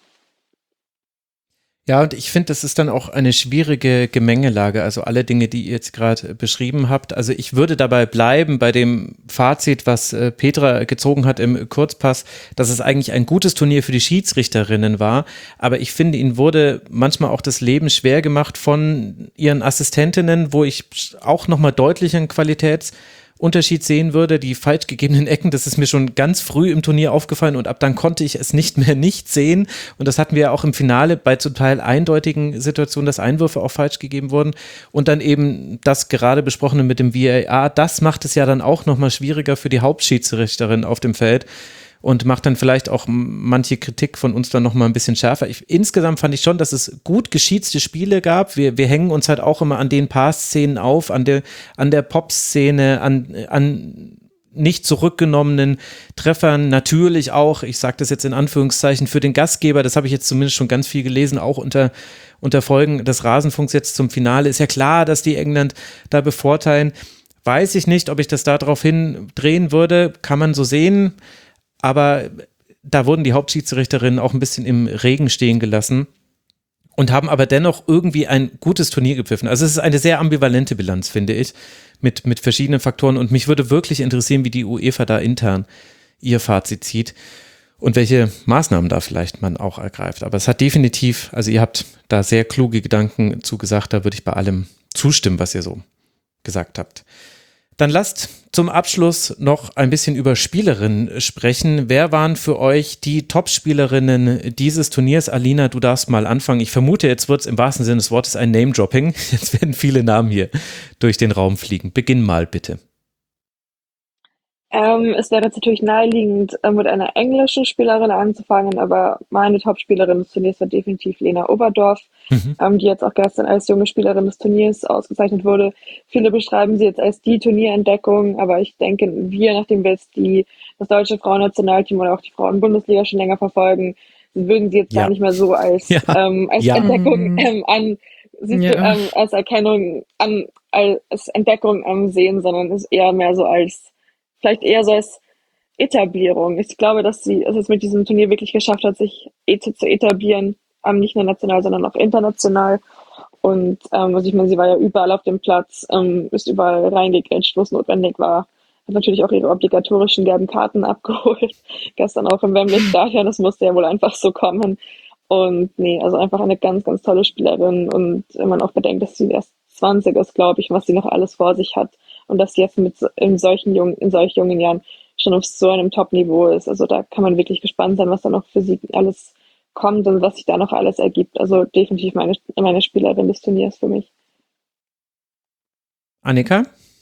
Ja, und ich finde, das ist dann auch eine schwierige Gemengelage, also alle Dinge, die ihr jetzt gerade beschrieben habt. Also ich würde dabei bleiben bei dem Fazit, was äh, Petra gezogen hat im Kurzpass, dass es eigentlich ein gutes Turnier für die Schiedsrichterinnen war, aber ich finde, ihnen wurde manchmal auch das Leben schwer gemacht von ihren Assistentinnen, wo ich auch nochmal deutlich einen Qualitätsunterschied sehen würde. Die falsch gegebenen Ecken, das ist mir schon ganz früh im Turnier aufgefallen und ab dann konnte ich es nicht mehr nicht sehen. Und das hatten wir ja auch im Finale bei zum Teil eindeutigen Situationen, dass Einwürfe auch falsch gegeben wurden. Und dann eben das gerade besprochene mit dem V A R, das macht es ja dann auch nochmal schwieriger für die Hauptschiedsrichterin auf dem Feld und macht dann vielleicht auch manche Kritik von uns dann nochmal ein bisschen schärfer. Ich, insgesamt fand ich schon, dass es gut geschiedste Spiele gab. Wir, wir hängen uns halt auch immer an den Paar-Szenen auf, an der, an der Pop-Szene, an, an nicht zurückgenommenen Treffern. Natürlich auch, ich sage das jetzt in Anführungszeichen, für den Gastgeber, das habe ich jetzt zumindest schon ganz viel gelesen, auch unter, unter Folgen des Rasenfunks jetzt zum Finale. Ist ja klar, dass die England da bevorteilen. Weiß ich nicht, ob ich das da drauf hin drehen würde. Kann man so sehen. Aber da wurden die Hauptschiedsrichterinnen auch ein bisschen im Regen stehen gelassen und haben aber dennoch irgendwie ein gutes Turnier gepfiffen. Also es ist eine sehr ambivalente Bilanz, finde ich, mit, mit verschiedenen Faktoren. Und mich würde wirklich interessieren, wie die UEFA da intern ihr Fazit zieht und welche Maßnahmen da vielleicht man auch ergreift. Aber es hat definitiv, also ihr habt da sehr kluge Gedanken zugesagt. Da würde ich bei allem zustimmen, was ihr so gesagt habt. Dann lasst zum Abschluss noch ein bisschen über Spielerinnen sprechen. Wer waren für euch die Top-Spielerinnen dieses Turniers? Alina, du darfst mal anfangen. Ich vermute, jetzt wird es im wahrsten Sinne des Wortes ein Name-Dropping. Jetzt werden viele Namen hier durch den Raum fliegen. Beginn mal bitte. Ähm, es wäre jetzt natürlich naheliegend, äh, mit einer englischen Spielerin anzufangen, aber meine Top-Spielerin des Turniers war definitiv Lena Oberdorf, mhm. ähm, die jetzt auch gestern als junge Spielerin des Turniers ausgezeichnet wurde. Viele beschreiben sie jetzt als die Turnierentdeckung, aber ich denke, wir, nachdem wir jetzt die, das deutsche Frauennationalteam oder auch die Frauenbundesliga schon länger verfolgen, würden sie jetzt ja. gar nicht mehr so als, ja. ähm, als ja. Entdeckung ähm, an, sie, ja. ähm, als Erkennung an, als Entdeckung ähm, sehen, sondern es eher mehr so als vielleicht eher so als Etablierung. Ich glaube, dass sie es mit diesem Turnier wirklich geschafft hat, sich zu etablieren, ähm, nicht nur national, sondern auch international. Und ähm, also ich meine, sie war ja überall auf dem Platz, ähm, ist überall reingegrätscht, wo es notwendig war. Hat natürlich auch ihre obligatorischen gelben Karten abgeholt. Gestern auch im Wembley Stadion, das musste ja wohl einfach so kommen. Und nee, also einfach eine ganz, ganz tolle Spielerin. Und wenn man auch bedenkt, dass sie erst zwanzig ist, glaube ich, was sie noch alles vor sich hat. Und dass sie jetzt mit in solchen jungen, in solch jungen Jahren schon auf so einem Top-Niveau ist. Also da kann man wirklich gespannt sein, was da noch für sie alles kommt und was sich da noch alles ergibt. Also definitiv meine, meine Spielerin des Turniers für mich. Annika?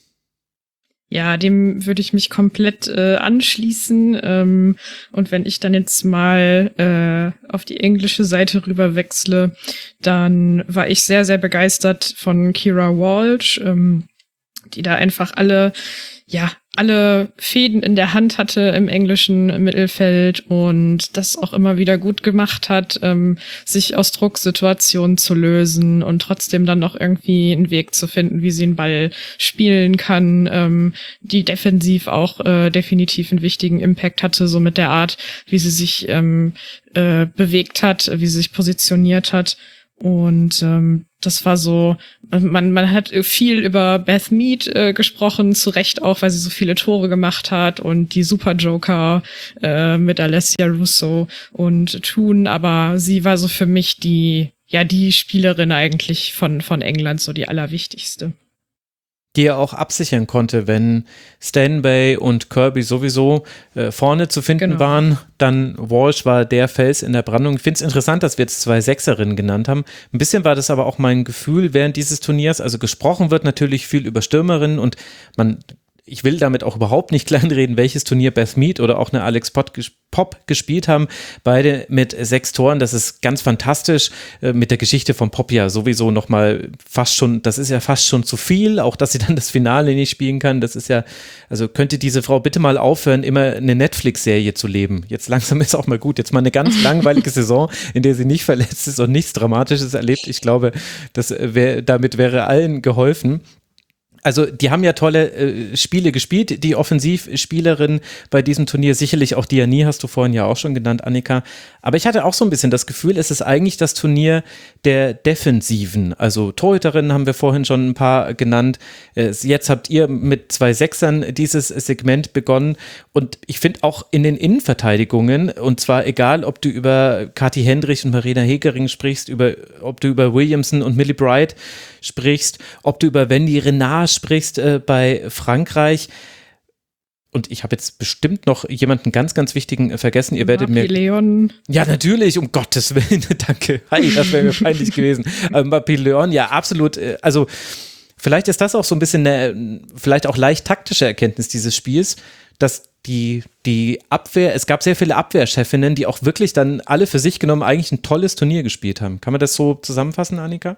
Ja, dem würde ich mich komplett äh, anschließen. Ähm, und wenn ich dann jetzt mal äh, auf die englische Seite rüber wechsle, dann war ich sehr, sehr begeistert von Keira Walsh, ähm, die da einfach alle, ja, alle Fäden in der Hand hatte im englischen Mittelfeld und das auch immer wieder gut gemacht hat, ähm, sich aus Drucksituationen zu lösen und trotzdem dann noch irgendwie einen Weg zu finden, wie sie einen Ball spielen kann, ähm, die defensiv auch äh, definitiv einen wichtigen Impact hatte, so mit der Art, wie sie sich ähm, äh, bewegt hat, wie sie sich positioniert hat. Und ähm, das war so, man man hat viel über Beth Mead äh, gesprochen, zu Recht auch, weil sie so viele Tore gemacht hat und die Super Joker äh, mit Alessia Russo und Toon, aber sie war so für mich die, ja, die Spielerin eigentlich von von England, so die allerwichtigste. Die er auch absichern konnte, wenn Stanbay und Kirby sowieso äh, vorne zu finden genau. waren, dann Walsh war der Fels in der Brandung. Ich finde es interessant, dass wir jetzt zwei Sechserinnen genannt haben. Ein bisschen war das aber auch mein Gefühl während dieses Turniers, also gesprochen wird natürlich viel über Stürmerinnen und man, ich will damit auch überhaupt nicht kleinreden, welches Turnier Beth Mead oder auch eine Alex Pop, Pop gespielt haben, beide mit sechs Toren, das ist ganz fantastisch, äh, mit der Geschichte von Pop ja sowieso nochmal fast schon, das ist ja fast schon zu viel, auch dass sie dann das Finale nicht spielen kann, das ist ja, also könnte diese Frau bitte mal aufhören, immer eine Netflix-Serie zu leben, jetzt langsam ist auch mal gut, jetzt mal eine ganz langweilige Saison, in der sie nicht verletzt ist und nichts Dramatisches erlebt, ich glaube, das wär, damit wäre allen geholfen. Also die haben ja tolle äh, Spiele gespielt, die Offensivspielerin bei diesem Turnier, sicherlich auch Diani, hast du vorhin ja auch schon genannt, Annika, aber ich hatte auch so ein bisschen das Gefühl, es ist eigentlich das Turnier der Defensiven, also Torhüterinnen haben wir vorhin schon ein paar genannt, äh, jetzt habt ihr mit zwei Sechsern dieses Segment begonnen und ich finde auch in den Innenverteidigungen, und zwar egal, ob du über Kathi Hendrich und Marina Hegering sprichst, über, ob du über Williamson und Millie Bright sprichst, ob du über Wendy Renard sprichst äh, bei Frankreich. Und ich habe jetzt bestimmt noch jemanden ganz, ganz wichtigen äh, vergessen. Ihr werdet mir. Leon. Ja, natürlich, um Gottes Willen. Danke. Hi, das wäre mir peinlich gewesen. Ähm, Mbappé Leon, ja, absolut. Äh, also, vielleicht ist das auch so ein bisschen eine, vielleicht auch leicht taktische Erkenntnis dieses Spiels, dass die, die Abwehr, es gab sehr viele Abwehrchefinnen, die auch wirklich dann alle für sich genommen eigentlich ein tolles Turnier gespielt haben. Kann man das so zusammenfassen, Annika?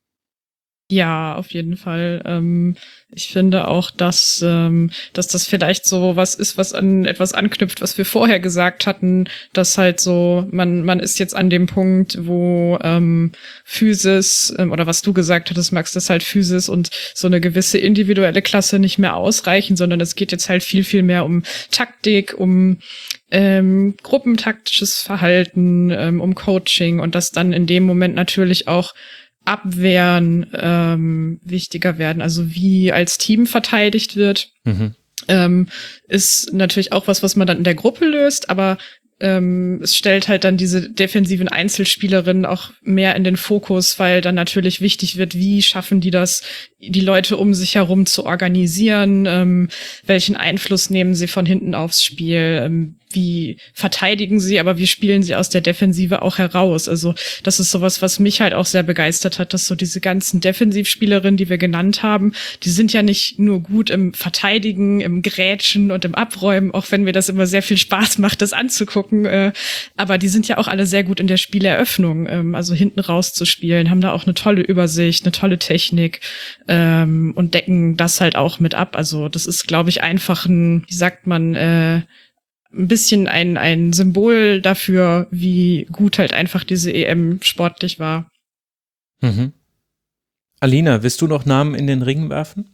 Ja, auf jeden Fall. Ähm, ich finde auch, dass, ähm, dass das vielleicht so was ist, was an etwas anknüpft, was wir vorher gesagt hatten, dass halt so, man, man ist jetzt an dem Punkt, wo ähm, Physis, ähm, oder was du gesagt hattest, Max, dass halt Physis und so eine gewisse individuelle Klasse nicht mehr ausreichen, sondern es geht jetzt halt viel, viel mehr um Taktik, um ähm, gruppentaktisches Verhalten, ähm, um Coaching und dass dann in dem Moment natürlich auch Abwehren ähm, wichtiger werden, also wie als Team verteidigt wird, mhm. ähm, ist natürlich auch was, was man dann in der Gruppe löst, aber Ähm, es stellt halt dann diese defensiven Einzelspielerinnen auch mehr in den Fokus, weil dann natürlich wichtig wird, wie schaffen die das, die Leute um sich herum zu organisieren, ähm, welchen Einfluss nehmen sie von hinten aufs Spiel, ähm, wie verteidigen sie, aber wie spielen sie aus der Defensive auch heraus. Also das ist sowas, was mich halt auch sehr begeistert hat, dass so diese ganzen Defensivspielerinnen, die wir genannt haben, die sind ja nicht nur gut im Verteidigen, im Grätschen und im Abräumen, auch wenn mir das immer sehr viel Spaß macht, das anzugucken, äh, aber die sind ja auch alle sehr gut in der Spieleröffnung, ähm, also hinten raus zu spielen, haben da auch eine tolle Übersicht, eine tolle Technik, ähm, und decken das halt auch mit ab. Also das ist, glaube ich, einfach ein, wie sagt man, äh, ein bisschen ein, ein Symbol dafür, wie gut halt einfach diese E M sportlich war. Mhm. Alina, willst du noch Namen in den Ring werfen?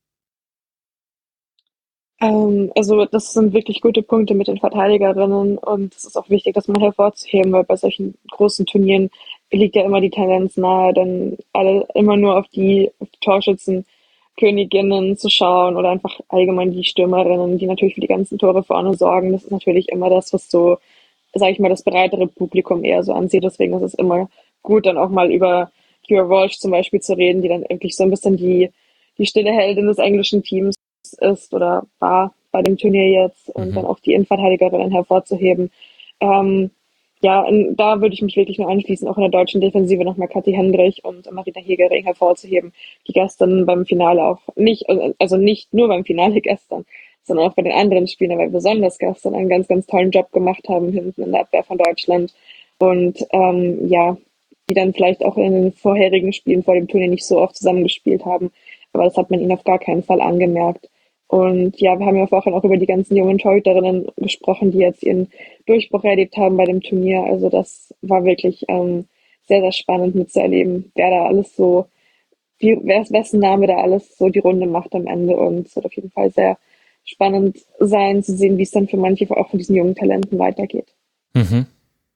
Ähm, also das sind wirklich gute Punkte mit den Verteidigerinnen und es ist auch wichtig, das mal hervorzuheben, weil bei solchen großen Turnieren liegt ja immer die Tendenz nahe, dann alle immer nur auf die, auf die Torschützenköniginnen zu schauen oder einfach allgemein die Stürmerinnen, die natürlich für die ganzen Tore vorne sorgen. Das ist natürlich immer das, was so, sage ich mal, das breitere Publikum eher so ansieht. Deswegen ist es immer gut, dann auch mal über Kira Walsh zum Beispiel zu reden, die dann wirklich so ein bisschen die, die stille Heldin des englischen Teams ist oder war bei dem Turnier jetzt und mhm. dann auch die Innenverteidigerinnen hervorzuheben. Ähm, ja, in, da würde ich mich wirklich nur anschließen, auch in der deutschen Defensive nochmal Kathi Hendrich und Marina Hegering hervorzuheben, die gestern beim Finale auch nicht, also nicht nur beim Finale gestern, sondern auch bei den anderen Spielen, aber besonders gestern einen ganz, ganz tollen Job gemacht haben hinten in der Abwehr von Deutschland und ähm, ja, die dann vielleicht auch in den vorherigen Spielen vor dem Turnier nicht so oft zusammengespielt haben, aber das hat man ihnen auf gar keinen Fall angemerkt. Und ja, wir haben ja vorhin auch über die ganzen jungen Torhüterinnen gesprochen, die jetzt ihren Durchbruch erlebt haben bei dem Turnier. Also das war wirklich ähm, sehr, sehr spannend mitzuerleben, wer da alles so, wie, wer, wessen Name da alles so die Runde macht am Ende. Und es wird auf jeden Fall sehr spannend sein zu sehen, wie es dann für manche auch von diesen jungen Talenten weitergeht. Mhm.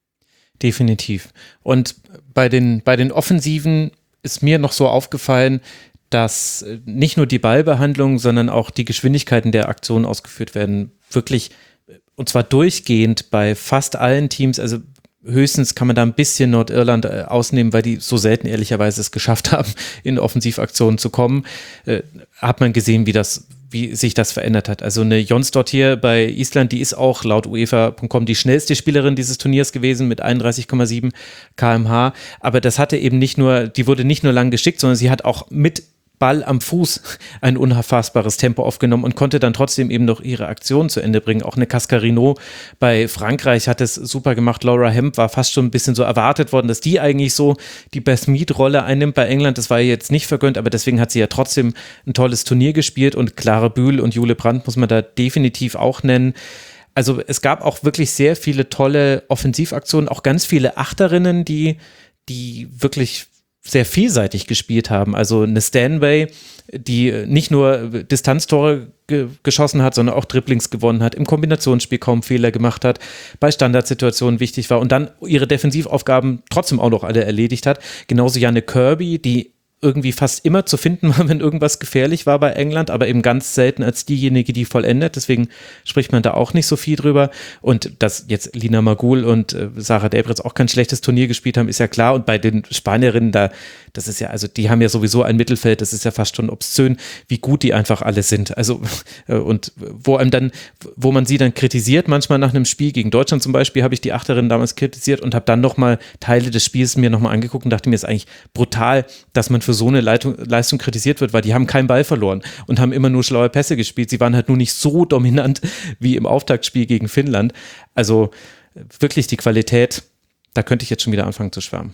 Definitiv. Und bei den, bei den Offensiven ist mir noch so aufgefallen, dass nicht nur die Ballbehandlung, sondern auch die Geschwindigkeiten der Aktionen ausgeführt werden. Wirklich, und zwar durchgehend bei fast allen Teams, also höchstens kann man da ein bisschen Nordirland ausnehmen, weil die so selten ehrlicherweise es geschafft haben, in Offensivaktionen zu kommen, äh, hat man gesehen, wie das, wie sich das verändert hat. Also eine Jonsdottir bei Island, die ist auch laut UEFA Punkt com die schnellste Spielerin dieses Turniers gewesen mit einunddreißig Komma sieben Kilometer pro Stunde, aber das hatte eben nicht nur, die wurde nicht nur lang geschickt, sondern sie hat auch mit Ball am Fuß ein unfassbares Tempo aufgenommen und konnte dann trotzdem eben noch ihre Aktion zu Ende bringen. Auch eine Cascarino bei Frankreich hat es super gemacht. Laura Hemp war fast schon ein bisschen so erwartet worden, dass die eigentlich so die Best-Meet-Rolle einnimmt bei England. Das war ihr jetzt nicht vergönnt, aber deswegen hat sie ja trotzdem ein tolles Turnier gespielt und Clara Bühl und Jule Brandt muss man da definitiv auch nennen. Also es gab auch wirklich sehr viele tolle Offensivaktionen, auch ganz viele Achterinnen, die, die wirklich sehr vielseitig gespielt haben. Also eine Stanway, die nicht nur Distanztore ge- geschossen hat, sondern auch Dribblings gewonnen hat, im Kombinationsspiel kaum Fehler gemacht hat, bei Standardsituationen wichtig war und dann ihre Defensivaufgaben trotzdem auch noch alle erledigt hat. Genauso Janne Kirby, die irgendwie fast immer zu finden war, wenn irgendwas gefährlich war bei England, aber eben ganz selten als diejenige, die vollendet. Deswegen spricht man da auch nicht so viel drüber. Und dass jetzt Lina Magul und äh, Sarah Debretz auch kein schlechtes Turnier gespielt haben, ist ja klar. Und bei den Spanierinnen, da, das ist ja, also die haben ja sowieso ein Mittelfeld, das ist ja fast schon obszön, wie gut die einfach alle sind. Also, äh, und wo einem dann, wo man sie dann kritisiert, manchmal nach einem Spiel gegen Deutschland zum Beispiel, habe ich die Achterinnen damals kritisiert und habe dann nochmal Teile des Spiels mir nochmal angeguckt und dachte mir, ist eigentlich brutal, dass man für so eine Leitung, Leistung kritisiert wird, weil die haben keinen Ball verloren und haben immer nur schlaue Pässe gespielt. Sie waren halt nur nicht so dominant wie im Auftaktspiel gegen Finnland. Also wirklich die Qualität, da könnte ich jetzt schon wieder anfangen zu schwärmen.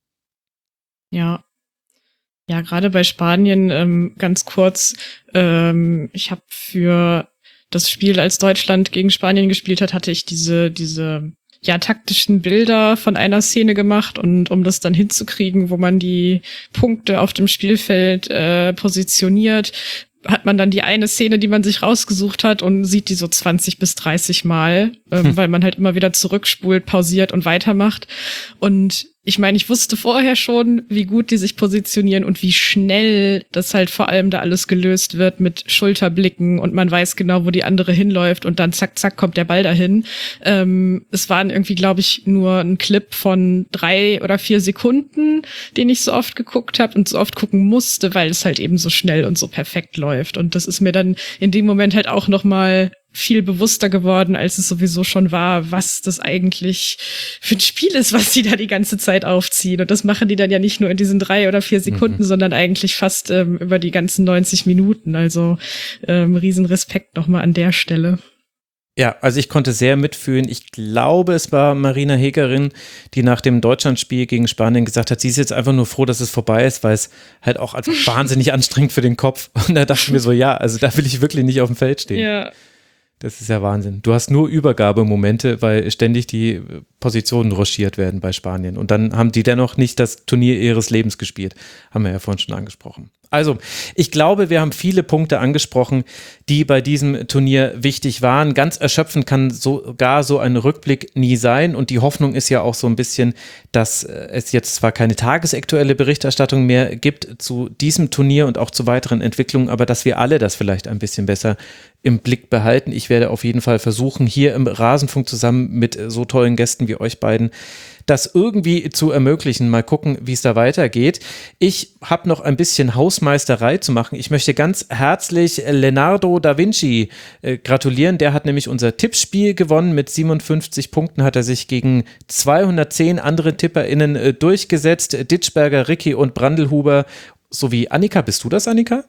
Ja. Ja, gerade bei Spanien, ähm, ganz kurz, ähm, ich habe für das Spiel, als Deutschland gegen Spanien gespielt hat, hatte ich diese, diese ja, taktischen Bilder von einer Szene gemacht und um das dann hinzukriegen, wo man die Punkte auf dem Spielfeld äh, positioniert, hat man dann die eine Szene, die man sich rausgesucht hat und sieht die so zwanzig bis dreißig Mal, ähm, hm. weil man halt immer wieder zurückspult, pausiert und weitermacht. Und ich meine, ich wusste vorher schon, wie gut die sich positionieren und wie schnell das halt vor allem da alles gelöst wird mit Schulterblicken und man weiß genau, wo die andere hinläuft und dann zack, zack, kommt der Ball dahin. Ähm, es waren irgendwie, glaube ich, nur ein Clip von drei oder vier Sekunden, den ich so oft geguckt habe und so oft gucken musste, weil es halt eben so schnell und so perfekt läuft. Und das ist mir dann in dem Moment halt auch nochmal viel bewusster geworden, als es sowieso schon war, was das eigentlich für ein Spiel ist, was die da die ganze Zeit aufziehen. Und das machen die dann ja nicht nur in diesen drei oder vier Sekunden, mhm. sondern eigentlich fast ähm, über die ganzen neunzig Minuten. Also ähm, riesen Respekt nochmal an der Stelle. Ja, also ich konnte sehr mitfühlen. Ich glaube, es war Marina Hegerin, die nach dem Deutschlandspiel gegen Spanien gesagt hat, sie ist jetzt einfach nur froh, dass es vorbei ist, weil es halt auch einfach wahnsinnig anstrengend für den Kopf. Und da dachte ich mir so, ja, also da will ich wirklich nicht auf dem Feld stehen. Ja. Das ist ja Wahnsinn. Du hast nur Übergabemomente, weil ständig die Positionen rochiert werden bei Spanien. Und dann haben die dennoch nicht das Turnier ihres Lebens gespielt. Haben wir ja vorhin schon angesprochen. Also, ich glaube, wir haben viele Punkte angesprochen, die bei diesem Turnier wichtig waren. Ganz erschöpfend kann sogar so ein Rückblick nie sein. Und die Hoffnung ist ja auch so ein bisschen, dass es jetzt zwar keine tagesaktuelle Berichterstattung mehr gibt zu diesem Turnier und auch zu weiteren Entwicklungen, aber dass wir alle das vielleicht ein bisschen besser im Blick behalten. Ich werde auf jeden Fall versuchen, hier im Rasenfunk zusammen mit so tollen Gästen wie euch beiden das irgendwie zu ermöglichen. Mal gucken, wie es da weitergeht. Ich habe noch ein bisschen Hausmeisterei zu machen. Ich möchte ganz herzlich Leonardo da Vinci äh, gratulieren. Der hat nämlich unser Tippspiel gewonnen. Mit siebenundfünfzig Punkten hat er sich gegen zweihundertzehn andere TipperInnen äh, durchgesetzt. Ditschberger, Ricky und Brandelhuber sowie Annika. Bist du das, Annika?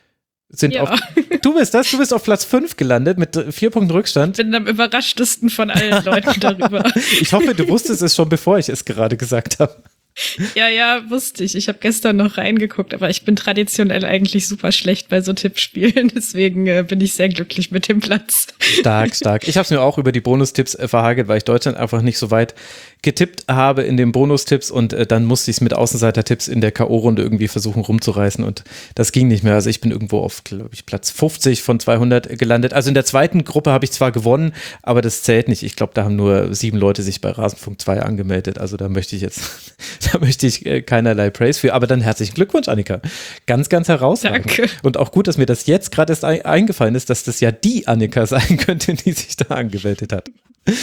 Sind ja. auf, du bist das, du bist auf Platz fünf gelandet mit vier Punkten Rückstand. Ich bin am überraschtesten von allen Leuten darüber. Ich hoffe, du wusstest es schon, bevor ich es gerade gesagt habe. Ja, ja, wusste ich. Ich habe gestern noch reingeguckt, aber ich bin traditionell eigentlich super schlecht bei so Tippspielen. Deswegen äh, bin ich sehr glücklich mit dem Platz. Stark, stark. Ich habe es mir auch über die Bonustipps äh, verhagelt, weil ich Deutschland einfach nicht so weit getippt habe in den Bonustipps und äh, dann musste ich es mit Außenseiter-Tipps in der K O-Runde irgendwie versuchen rumzureißen und das ging nicht mehr. Also ich bin irgendwo auf, glaube ich, Platz fünfzig von zweihundert gelandet. Also in der zweiten Gruppe habe ich zwar gewonnen, aber das zählt nicht. Ich glaube, da haben nur sieben Leute sich bei Rasenfunk zwei angemeldet. Also da möchte ich jetzt, da möchte ich äh, keinerlei Praise für. Aber dann herzlichen Glückwunsch, Annika. Ganz, ganz herausragend. Danke. Und auch gut, dass mir das jetzt gerade erst ein, eingefallen ist, dass das ja die Annika sein könnte, die sich da angemeldet hat.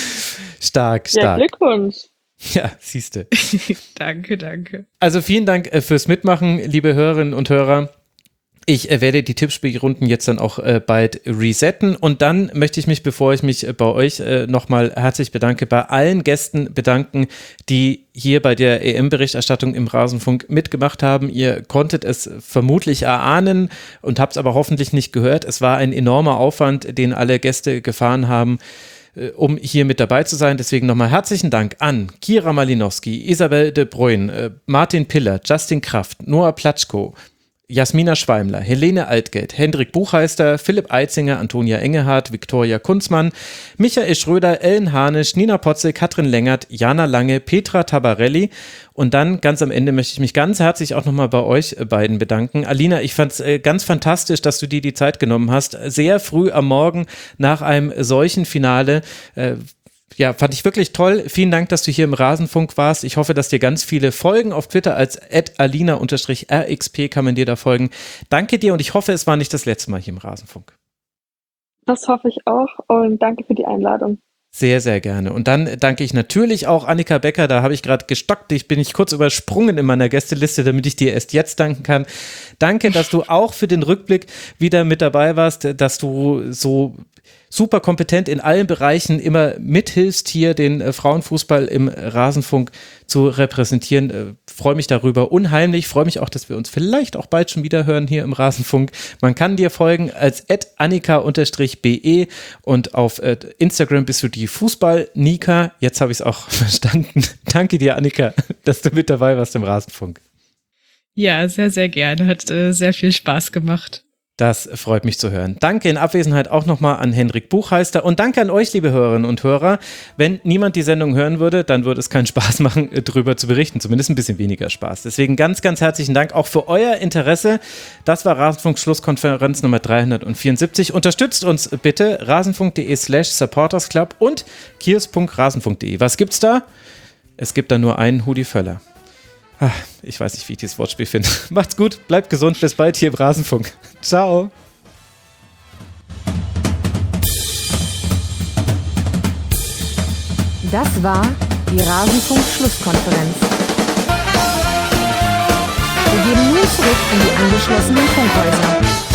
Stark, stark. Ja, Glückwunsch. Ja, siehste. Danke, danke. Also vielen Dank äh, fürs Mitmachen, liebe Hörerinnen und Hörer. Ich äh, werde die Tippspielrunden jetzt dann auch äh, bald resetten und dann möchte ich mich, bevor ich mich äh, bei euch äh, nochmal herzlich bedanke, bei allen Gästen bedanken, die hier bei der E M-Berichterstattung im Rasenfunk mitgemacht haben. Ihr konntet es vermutlich erahnen und habt es aber hoffentlich nicht gehört. Es war ein enormer Aufwand, den alle Gäste gefahren haben, um hier mit dabei zu sein. Deswegen nochmal herzlichen Dank an Kira Malinowski, Isabel de Bruyne, Martin Piller, Justin Kraft, Noah Platschko, Jasmina Schweimler, Helene Altgeld, Hendrik Buchheister, Philipp Eitzinger, Antonia Engelhardt, Viktoria Kunzmann, Michael Schröder, Ellen Hanisch, Nina Potze, Katrin Lengert, Jana Lange, Petra Tabarelli und dann ganz am Ende möchte ich mich ganz herzlich auch nochmal bei euch beiden bedanken. Alina, ich fand es äh, ganz fantastisch, dass du dir die Zeit genommen hast, sehr früh am Morgen nach einem solchen Finale. Äh, Ja, fand ich wirklich toll. Vielen Dank, dass du hier im Rasenfunk warst. Ich hoffe, dass dir ganz viele folgen. Auf Twitter als at alina R X P kann man dir da folgen. Danke dir und ich hoffe, es war nicht das letzte Mal hier im Rasenfunk. Das hoffe ich auch und danke für die Einladung. Sehr, sehr gerne. Und dann danke ich natürlich auch Annika Becker, da habe ich gerade gestockt, ich bin ich kurz übersprungen in meiner Gästeliste, damit ich dir erst jetzt danken kann. Danke, dass du auch für den Rückblick wieder mit dabei warst, dass du so super kompetent in allen Bereichen immer mithilfst, hier den äh, Frauenfußball im Rasenfunk zu repräsentieren. Äh, freue mich darüber unheimlich. Freue mich auch, dass wir uns vielleicht auch bald schon wieder hören hier im Rasenfunk. Man kann dir folgen als at annika be und auf äh, Instagram bist du die Fußball-Nika. Jetzt habe ich es auch verstanden. Danke dir, Annika, dass du mit dabei warst im Rasenfunk. Ja, sehr, sehr gerne. Hat äh, sehr viel Spaß gemacht. Das freut mich zu hören. Danke in Abwesenheit auch nochmal an Hendrik Buchheister und danke an euch, liebe Hörerinnen und Hörer. Wenn niemand die Sendung hören würde, dann würde es keinen Spaß machen, darüber zu berichten. Zumindest ein bisschen weniger Spaß. Deswegen ganz, ganz herzlichen Dank auch für euer Interesse. Das war Rasenfunk Schlusskonferenz Nummer dreihundertvierundsiebzig. Unterstützt uns bitte rasenfunk.de slash supportersclub und kios punkt rasenfunk punkt de. Was gibt's da? Es gibt da nur einen Hudi Völler. Ach, ich weiß nicht, wie ich dieses Wortspiel finde. Macht's gut, bleibt gesund, bis bald hier im Rasenfunk. Ciao. Das war die Rasenfunk-Schlusskonferenz. Wir gehen nun zurück in die angeschlossenen Funkhäuser.